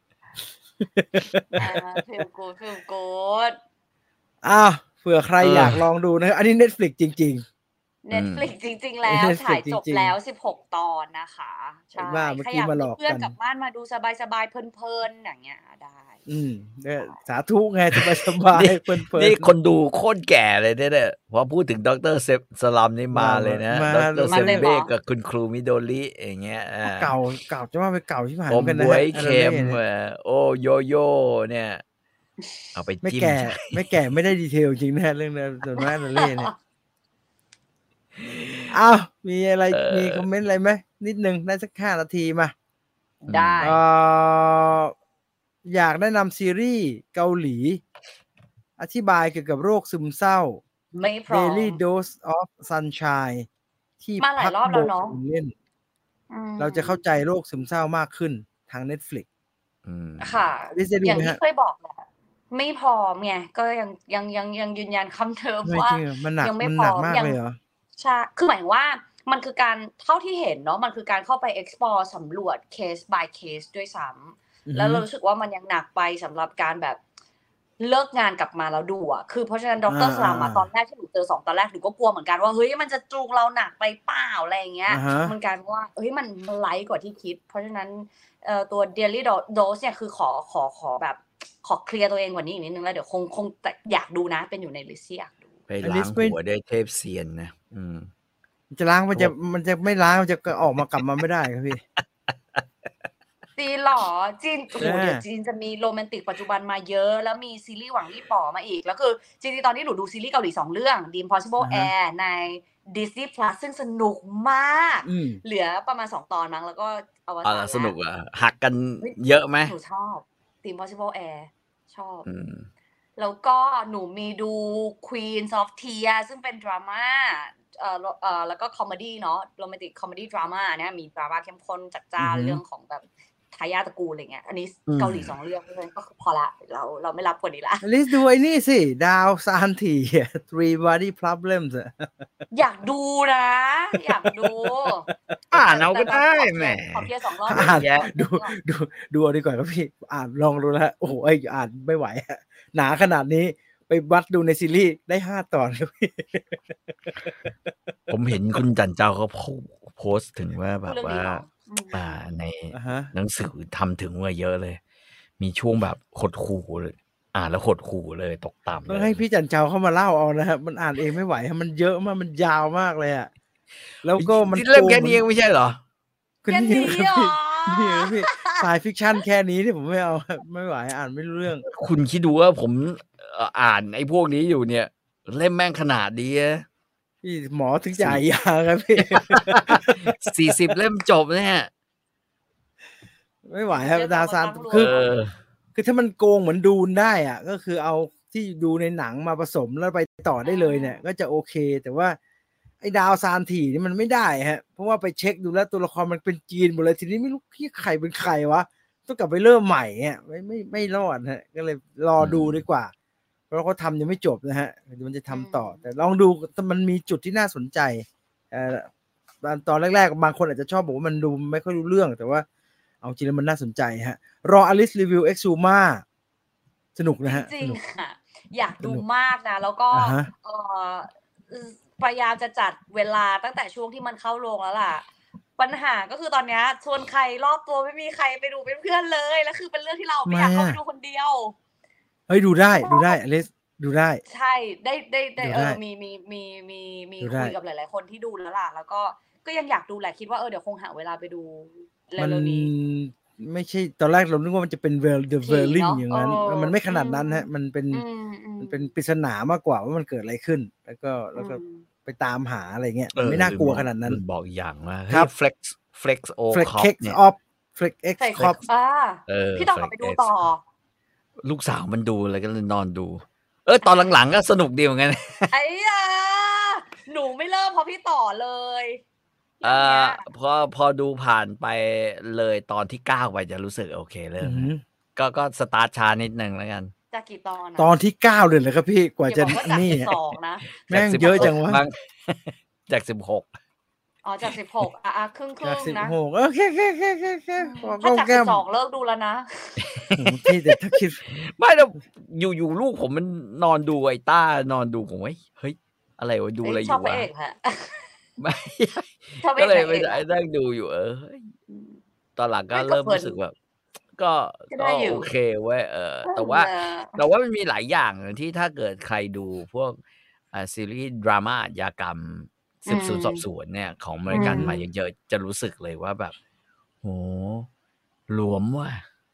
ฟิลกูดเผื่อใครอยากลองดูนะอันนี้ Netflix จริงๆ Netflix จริงๆแล้วถ่ายจบแล้ว16ตอนนะคะใช่ใครอยากมีเพื่อนกลับบ้านมาดูสบายๆเพลินๆอย่างเงี้ยได้สาธุไงสบายๆเพลินๆนี่คนดูโคตรแก่เลยเนี่ยพอพูดถึงดร.สลัมนี่มาเลยนะดร.เซเบกกับคุณครูมิโดริอย่างเงี้ยเก่าจะว่าไปเก่าที่ผ่านกันนะเค็มโอ้โยโย่เนี่ยเอาไปจิ้มไม่แก่ไม่ได้ดีเทลจริงนะเรื่องนั้นส่วนมากเราเล่นเนี่ยมีอะไรมีคอมเมนต์อะไรไหมนิดนึงได้สัก5 นาทีมาได้อยากแนะนำซีรีส์เกาหลีอธิบายเกี่ยวกับโรคซึมเศร้า Daily Dose of Sunshine ที่มาหลายรอบแล้วเนาะเล่นเราจะเข้าใจโรคซึมเศร้ามากขึ้นทาง Netflix ค่ะอย่างที่เคยบอกแหละไม่พอไงก็ยังยืนยันคำเดิมว่ายังไม่พอมากเลยเหรอใช่คือหมายว่ามันคือการเท่าที่เห็นเนาะมันคือการเข้าไป explore สำรวจ case by case ด้วยซ้ำแล้วเรารู้สึกว่ามันยังหนักไปสำหรับการแบบเลิกงานกลับมาแล้วดูคือเพราะฉะนั้นดร.สลามตอนแรกที่หนูเจอ2ตอนแรกหนูก็กลัวเหมือนกันว่าเฮ้ยมันจะจูงเราหนักไปเปล่าอะไรอย่างเงี้ยมันกลายเป็นว่าเฮ้ยมันไลท์กว่าที่คิดเพราะฉะนั้นตัว Daily Dose เนี่ยคือขอแบบขอเคลียร์ตัวเองกว่านี้อีกนิดนึงแล้วเดี๋ยวคงอยากดูนะเป็นอยู่ในลิสต์อยากดูไปล้างหัวด้วยเทพเซียนนะจะล้างมันจะไม่ล้างมันจะออกมากลับมาไม่ได้ครับพี่จีนหรอจีนเดี๋ยวจีนจะมีโรแมนติกปัจจุบันมาเยอะแล้วมีซีรีส์หวังลี่ป๋อมาอีกแล้วคือจริงๆตอนนี้หนูดูซีรีส์เกาหลี2เรื่อง The Impossible Air ใน Disney Plus ซึ่งสนุกมากเหลือประมาณ2ตอนมั้งแล้วก็อวสานสนุกหักกันเยอะไหมหนูชอบ The Impossible Air ชอบแล้วก็หนูมีดู Queens of Tears ซึ่งเป็นดราม่าแล้วก็คอมเมดี้เนาะโรแมนติกคอมเมดี้ดราม่าเนี่ยมีดราม่าเข้มข้นจัดจ้านเรื่องของแบบทายาทตระกูลอะไรเงี้ยอันนี้เกาหลี2เรื่องเพราะฉะนั้นก็พอละเราไม่รับกว่านี้ละลิสดูไอ้นี่สิดาวซานที Three Body Problems อยากดูนะอยากดูเราก็ได้แหมขอเพีย2รอบดูดีกว่าครับพี่ลองดูแล้วโอ้โหอ่านไม่ไหวหนาขนาดนี้ไปวัดดูในซีรีส์ได้5 ตอนครับพี่ผมเห็นคุณจันเจ้าเขาโพสต์ถึงว่าแบบว่าในหนังสือทำถึงว่าเยอะเลยมีช่วงแบบหดหู่เลยแล้วหดหู่เลยตกต่ำต้องให้พี่จันเจ้าเข้ามาเล่าเอานะครับมันอ่านเองไม่ไหวมันเยอะมากมันยาวมากเลยแล้วก็มันเริ่มแค่นี้ไม่ใช่เหรอแค่นี้ครับพี่ไซฟิคชั่นแค่นี้ที่ผมไม่เอาไม่ไหวอ่านไม่รู้เรื่องคุณคิดดูว่าผมอ่านไอ้พวกนี้อยู่เนี่ยเล่มแม่งขนาดดีพี่หมอถึงจ่ายยาครับพี่ 40 เล่มจบเนี่ยไม่ไหวครับดาวซานคือถ้ามันโกงเหมือนดูนได้ก็คือเอาที่ดูในหนังมาผสมแล้วไปต่อได้เลยเนี่ยก็จะโอเคแต่ว่าไอ้ดาวซานทีนี่มันไม่ได้ฮะเพราะว่าไปเช็คดูแล้วตัวละครมันเป็นจีนหมดเลยทีนี้ไม่รู้พี่ใครเป็นใครวะต้องกลับไปเริ่มใหม่ไม่รอดฮะก็เลยรอดูดีกว่าเพราะเขาทำยังไม่จบนะฮะมันจะทำต่อแต่ลองดูมันมีจุดที่น่าสนใจตอนแรกๆบางคนอาจจะชอบบอกว่ามันดูไม่ค่อยรู้เรื่องแต่ว่าเอาจริงแล้วมันน่าสนใจฮะรออลิสรีวิว Exuma สนุกนะฮะจริงค่ะอยากดูมากนะแล้วก็พยายามจะจัดเวลาตั้งแต่ช่วงที่มันเข้าโรงแล้วล่ะปัญหาก็คือตอนนี้ชวนใครรอบตัวไม่มีใครไปดูเป็นเพื่อนเลยแล้วคือเป็นเรื่องที่เราไม่อยากเข้าไปดูคนเดียวเฮ้ยดูได้อลิสดูได้ใช่ได้มีคุยกับหลายๆคนที่ดูแล้วล่ะแล้วก็ยังอยากดูแหละคิดว่าเดี๋ยวคงหาเวลาไปดูมันไม่ใช่ตอนแรกเราคิดว่ามันจะเป็นThe Wailing อย่างนั้นมันไม่ขนาดนั้นฮะมันเป็นปริศนามากกว่าว่ามันเกิดอะไรขึ้นแล้วก็ไปตามหาอะไรเงี้ยไม่น่ากลัวขนาดนั้นบอกอีกอย่างว่า Flex O Cop เนี่ย Flex X Cop พี่ต้องไปดูต่อลูกสาวมันดูอะไรก็เลยนอนดูตอนหลังๆก็สนุกดีเหมือนกันไอ้หนูไม่เริ่มเพราะพี่ต่อเลยพอดูผ่านไปเลยตอนที่9ไปจะรู้สึกโอเคเริ่มก็สตาร์ทช้านิดนึงแล้วกันจากกี่ตอนตอนที่9เลยเหรอครับพี่กว่าจะนี่ 2นะแม่งเยอะจังวะจาก16 จาก16ครึ่งนะโอเคถ้าจาก12เลิกดูแล้วนะพี่แต่ถ้าคิดไม่แล้วอยู่ลูกผมมันนอนดูไอ้ต้านอนดูผมเฮ้ยอะไรวะดูอะไรอยู่วะไม่ก็เลยไม่ได้นั่งดูอยู่ตอนหลังก็เริ่มรู้สึกแบบก็โอเคเว้ยแต่ว่ามันมีหลายอย่างที่ถ้าเกิดใครดูพวกซีรีส์ดราม่าอาชญากรรมสืบสวนสอบสวนเนี่ยของอเมริกันมาเยอะๆจะรู้สึกเลยว่าแบบโหหลวมว่ะ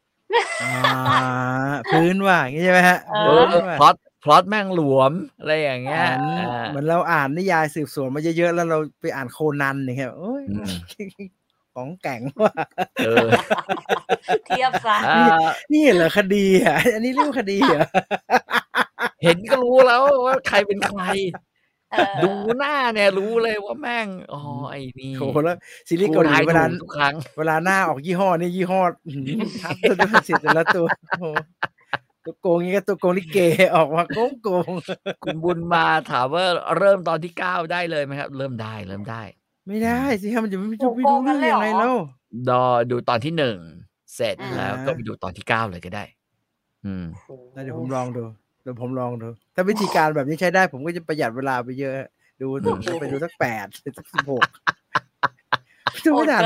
พื้นว่าอย่างนี้ใช่ไหมฮะพล็อตแม่งหลวมอะไรอย่างเงี้ยเหมือนเราอ่านนิยายสืบสวนมาเยอะๆแล้วเราไปอ่านโคนันเนี่ยครับโอ้ยของแก่งว่ะเทียบซะนี่เหรอคดีอ่ะอันนี้เรียกว่าคดีเหรอเห็นก็รู้แล้วว่าใครเป็นใครดูหน้าเนี่ยรู้เลยว่าแม่งไอ้นี่โหแล้วซีรีส์เกาหลีเวลาหน้าออกยี่ห้อนี่ยี่ห้อทับตัวด้วยสิแต่ละตัวตัวโกงงี้ก็ตัวโกงลิเกออกมาโกงคุณบุญมาถามว่าเริ่มตอนที่9ได้เลยไหมครับเริ่มได้ไม่ได้สิครับมันจะไม่รู้เรื่องยังไงแล้วดูตอนที่1เสร็จแล้วก็ไปดูตอนที่9เลยก็ได้เดี๋ยวผมลองดูถ้าวิธีการแบบนี้ใช้ได้ผมก็จะประหยัดเวลาไปเยอะดูไปดูสัก8สัก16ดูไม่ทัน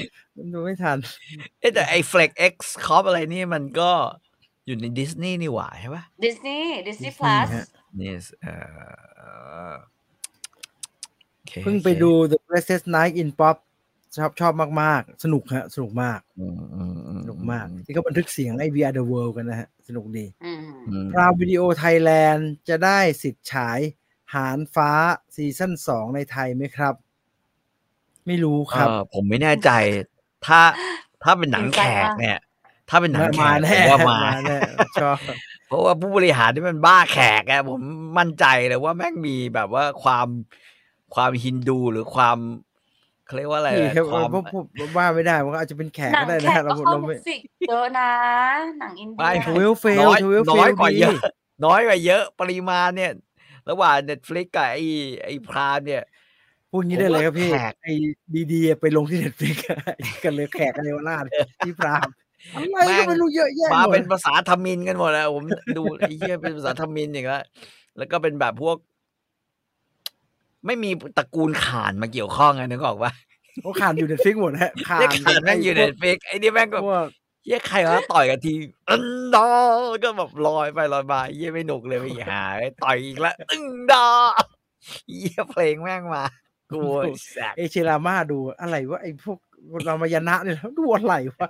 แต่ไอ้ Flex X Cop อะไรนี่มันก็อยู่ในดิสนีย์นี่หว่าใช่ปะ Disney Plus นี่เพิ่งไปดู The Greatest Night in Pop ชอบมากๆสนุกฮะสนุกมากที่เขาบันทึกเสียงไอ้ We Are the World กันนะฮะสนุกดีพราววิดีโอไทยแลนด์จะได้สิทธิ์ฉายหานฟ้าซีซั่น2ในไทยไหมครับไม่รู้ครับผมไม่แน่ใจถ้าเป็นหนังแขกเนี่ยถ้าเป็นหนังแขกว่ามาชอบเพราะว่าผู้บริหารที่มันบ้าแขกอะผมมั่นใจเลยว่าแม่งมีแบบว่าความฮินดูหรือความเขาเรียกว่าอะไรความว่าไม่ได้ว่าอาจจะเป็นแขกก็ได้นะเราไม่เยอะนะหนังอินเดียน้อยกว่าเยอะปริมาณเนี่ยระหว่าง Netflix กับไอ้พรามเนี่ยพูดงี้ได้เลยครับพี่ไอ้ดีๆไปลงที่ Netflix กันเลยแขกกันเยาวราชที่พรามอะไรก็ไม่รู้เยอะแยะมาเป็นภาษาทมิฬกันหมดแล้วผมดูไอ้เหี้ยเป็นภาษาทมิฬอย่างแล้วก็เป็นแบบพวกไม่มีตระกูลข่านมาเกี่ยวข้องไงนึกออกป่ะเขาข่านอยู่ Netflix หมดฮะข่านแม่งอยู่ Netflix ไอ้นี่แม่งก็เหี้ยใครวะต่อยกันทีดอก็แบบลอยไปลอยมาเหี้ยไม่หนุกเลยไม่หาต่อยอีกแล้วดอเหี้ยเพลงแม่งมากูเอเชราม่าดูอะไรวะไอ้พวกรามายณะเนี่ยดูอะไรวะ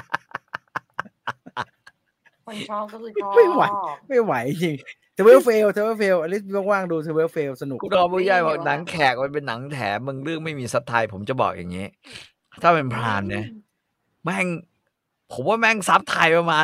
คนชอบก็คือชอบไม่ไหวจริงเทเวลเฟลอันนี้ว่างๆดูเทเวลเฟลสนุกคุณรอผู้ใหญ่บอกหนังแขกมันเป็นหนังแถมมึงเรื่องไม่มีซับไทยผมจะบอกอย่างนี้ถ้าเป็นพรามเนี่ยแม่งผมว่าแม่งซับไทยประมาณ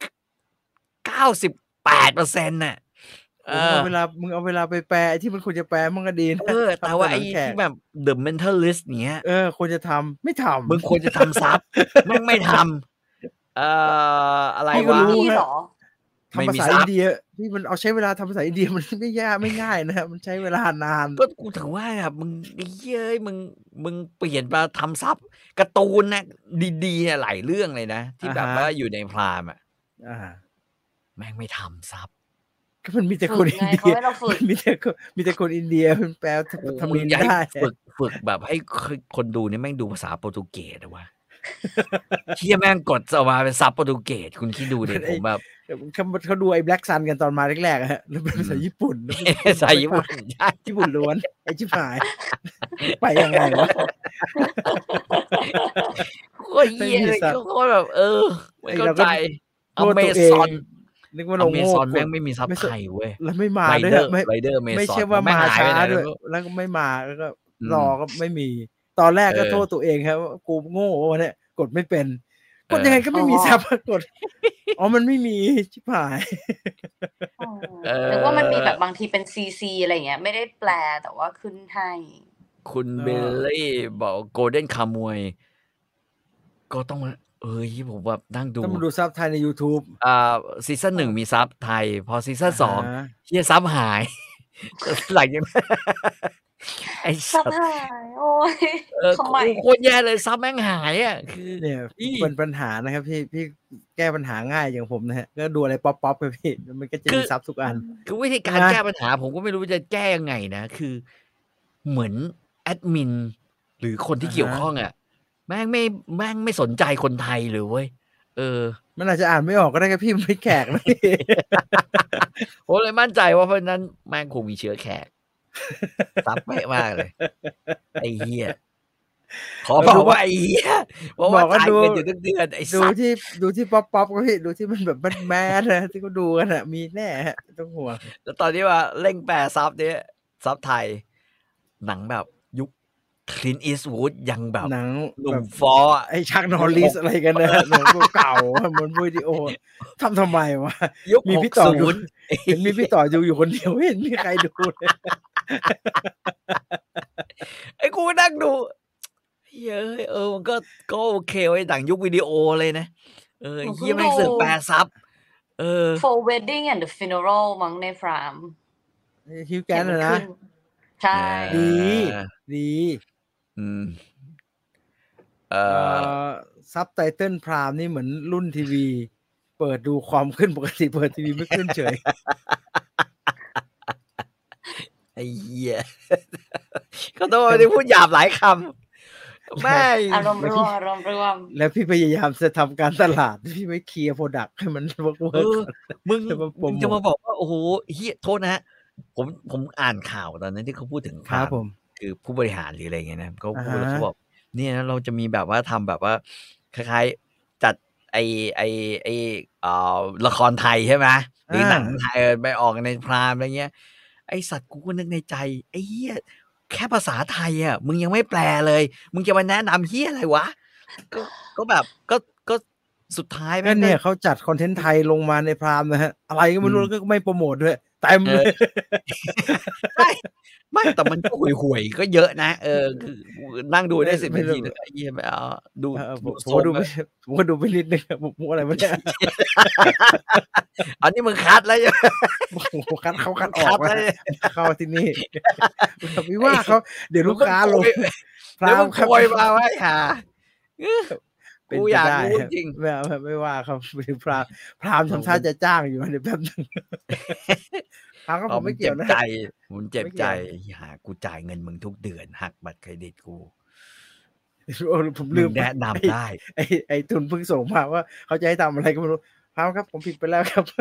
98% น่ะเวลามึงเอาเวลาไปแปลที่มันควรจะแปลมันก็ดีนะแต่ว่าไอ้ที่แบบ The Mentalist เงี้ยควรจะทำไม่ทำมึงควรจะทำซับมึงไม่ทำอะไรวะทำภาษาอินเดียที่มันเอาใช้เวลาทำภาษาอินเดียมันไม่ยากไม่ง่ายนะมันใช้เวลานานก็กูถือว่าแบบมึงเย้ยมึงเปลี่ยนมาทำซับการ์ตูนนะดีๆเนี่ยหลายเรื่องเลยนะที่แบบว่าอยู่ในพรามแม่งไม่ทำซับก็มันมีแต่คนอินเดียมีแต่คนอินเดียมันแปลทำได้ฝึกแบบให้คนดูนี่แม่งดูภาษาโปรตุเกสนะวะเชี่ยแม่งกดออกมาเป็นซับโปรตุเกสคุณคิดดูดิผมแบบเขาดูไอ้ Black Sun กันตอนมาแรกๆฮะแล้วเป็นภาษาญี่ปุ่นภาษาญี่ปุ่นญี่ปุ่นล้วนไอ้ชิบหายไปยังไงวะโคตรเหี้ยเลยโคตรแบบไม่เข้าใจอเมซอนนึกว่าเราโง่แม่งไม่มีซับไทยเว้ยแล้วไม่มาด้วยไม่ใช่ว่ามาช้าด้วยแล้วก็ไม่มาแล้วก็รอก็ไม่มีตอนแรกก็โทษตัวเองครับว่ากูโง่วะเนี่ยกดไม่เป็นกดยังไงก็ไม่มีซับกดมันไม่มีชิบหายหรือว่ามันมีแบบบางทีเป็นซีอะไรเงี้ยไม่ได้แปลแต่ว่าขึ้นให้คุณเบลลี่บอกโกลเด้นคามวยก็ต้องผมแบบนั่งดูต้องมาดูซับไทยใน YouTube ซีซั่น1มีซับไทยพอซีซั่น2เหี้ยซับหายหลังจากนั้นไอ้ซับหายโอ้ยทำไมโคตรแย่เลยซับแม่งหายอ่ะคือเนี่ยเป็นปัญหานะครับพี่แก้ปัญหาง่ายอย่างผมนะฮะก็ดูอะไรป๊อปๆไปพี่มันก็จะมีซับทุกอันคือวิธีการแก้ปัญหาผมก็ไม่รู้จะแก้ยังไงนะคือเหมือนแอดมินหรือคนที่เกี่ยวข้องอ่ะแม่งไม่สนใจคนไทยเลยเว้ยมันอาจจะอ่านไม่ออกก็ได้ครับพี่ไม่แขกนะพี่ผมเลยมั่นใจว่าเพราะนั้นแม่งคงมีเชื้อแขกซับไม่มากเลยไอ้เหี้ยขอบอกว่าไอ้เหี้ยบอกว่าดูอยู่ทุกเดือนไอ้ดูที่ป๊อปก็พี่ดูที่มันแบบแมสนะที่เขาดูกันอ่ะมีแน่ต้องห่วงแล้วตอนนี้ว่าเร่งแปลซับเนี่ยซับไทยหนังแบบยุคคลินต์อีสต์วูดยังแบบหนังหนุ่มฟอไอ้ชักนอริสอะไรกันนะหนังเก่าเหมือนวิดีโอทำไมวะมีพี่ต่ออยู่เห็นมีพี่ต่ออยู่คนเดียวไม่เห็นมีใครดูเลยไอ้กูนั่งดูเฮ้ยมันก็โอเคไว้หนังยุควิดีโอเลยนะเหี้ยแม่งสึกแปลซับ For Wedding and the Funeral มั้งในฟรามฮิวแกนนะใช่ดีซับไตเติลพรามนี่เหมือนรุ่นทีวีเปิดดูความขึ้นปกติเปิดทีวีไม่ขึ้นเฉยไอ้เหี้ยก็ต้องได้พูดหยาบหลายคำแม่อารมณ์ร่วมแล้วพี่พยายามจะทำการตลาดพี่ไม่เคลียร์โปรดักต์ให้มันเวิร์กมึงจะมาบอกว่าโอ้โหเหี้ยโทษนะฮะผมอ่านข่าวตอนนั้นที่เขาพูดถึงครับผมคือผู้บริหารหรืออะไรเงี้ยนะเขาพูดแล้วเขาบอกเนี่ยนะเราจะมีแบบว่าทำแบบว่าคล้ายๆจัดไอละครไทยใช่ไหมหรือหนังไทยไปออกในพรามอะไรเงี้ยไอสัตว์กูก็นึกในใจไอ้เหี้ยแค่ภาษาไทยอ่ะมึงยังไม่แปลเลยมึงจะมาแนะนำเหี้ยอะไรวะก็แบบก็สุดท้ายเนี่ยเขาจัดคอนเทนต์ไทยลงมาในพรามนะฮะอะไรก็ไม่รู้ก็ไม่โปรโมทด้วยเต็มเลยไม่แต่มันก็ห่วยๆก็เยอะนะคือนั่งดูได้10 นาทีไอ้เหี้ยไม่เอาดูผมก็ดูไปนิดนึงผมอะไรไม่ได้อันนี้มึงคัดแล้วเขาคัดออกแล้วเข้าที่นี่ไม่ว่าเขาเดี๋ยวลูกค้าลงพรามครับโวยมาไว้ค่ะกูอยากรู้จริงไม่ว่าเขาพรามทำท่าจะจ้างอยู่เดี๋ยวแป๊บนึงพรามก็ผมไม่เกี่ยวนะผมเจ็บใจหากูจ่ายเงินมึงทุกเดือนหักบัตรเครดิตกูผมลืมแนะนำได้ไอ้ทุนเพิ่งส่งมาว่าเขาจะให้ทำอะไรก็ไม่รู้พรามครับผมผิดไปแล้วครับ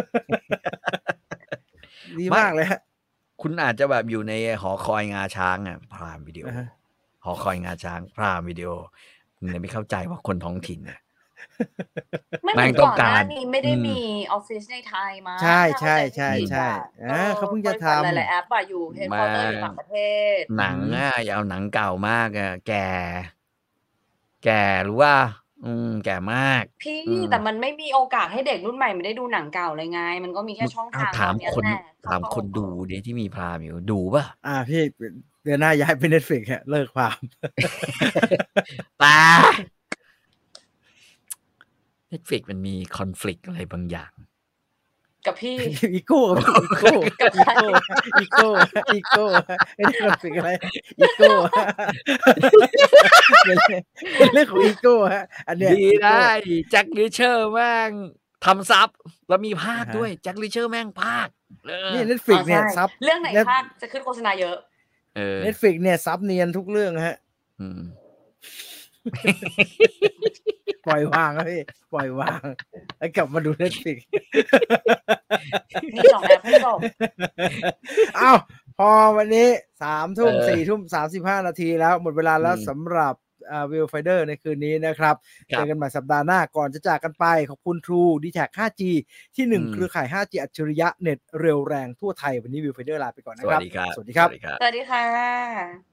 ดีมากเลยฮะคุณอาจจะแบบอยู่ในหอคอยงาช้างอ่ะพรามวิดีโอหอคอยงาช้างพรามวิดีโอคุณไม่เข้าใจว่าคนท้องถิ่นน่ะไม่ต้องการนี่ไม่ได้มีออฟฟิศในไทยมาใช่เขาเพิ่งจะทำหลายๆแอปอยู่เฮดคอร์เตอร์อยู่ต่างประเทศหนังยาวหนังเก่ามากแก่รู้ว่าแก่มากพี่แต่มันไม่มีโอกาสให้เด็กรุ่นใหม่ไม่ได้ดูหนังเก่าเลยไงมันก็มีแค่ช่องทางถามคนดูเนี่ยที่มีพรามอยู่ดูป่ะพี่เดือนหน้าย้ายไป Netflix ฮะเลิกพรามตาNetflix มันมีคอนฟลิกต์อะไรบางอย่างกับพี่อีโก้ไม่ได้คอนฟลิกต์อะไรอีโก้เป็นเรื่องของอีโก้ฮะอันเนี้ยดีได้แจ็คลิเชอร์แม่งทำซับแล้วมีภาคด้วยแจ็คลิเชอร์แม่งภาคนี่ Netflix เนี่ยซับเรื่องไหนภาคจะขึ้นโฆษณาเยอะ Netflix เนี่ยซับเนียนทุกเรื่องฮะปล่อยวางพี่ปล่อยวางแล้วกลับมาดู Netflix นี่2 แอปให้จบพอวันนี้ 3 ทุ่ม 4 ทุ่ม 35 นาทีแล้วหมดเวลาแล้วสำหรับวิวไฟเดอร์ในคืนนี้นะครับเจอกันใหม่สัปดาห์หน้าก่อนจะจากกันไปขอบคุณ True D-Tag 5G ที่1เครือข่าย 5G อัจฉริยะเน็ตเร็วแรงทั่วไทยวันนี้วิวไฟเดอร์ลาไปก่อนนะครับสวัสดีครับสวัสดีครับสวัสดีค่ะ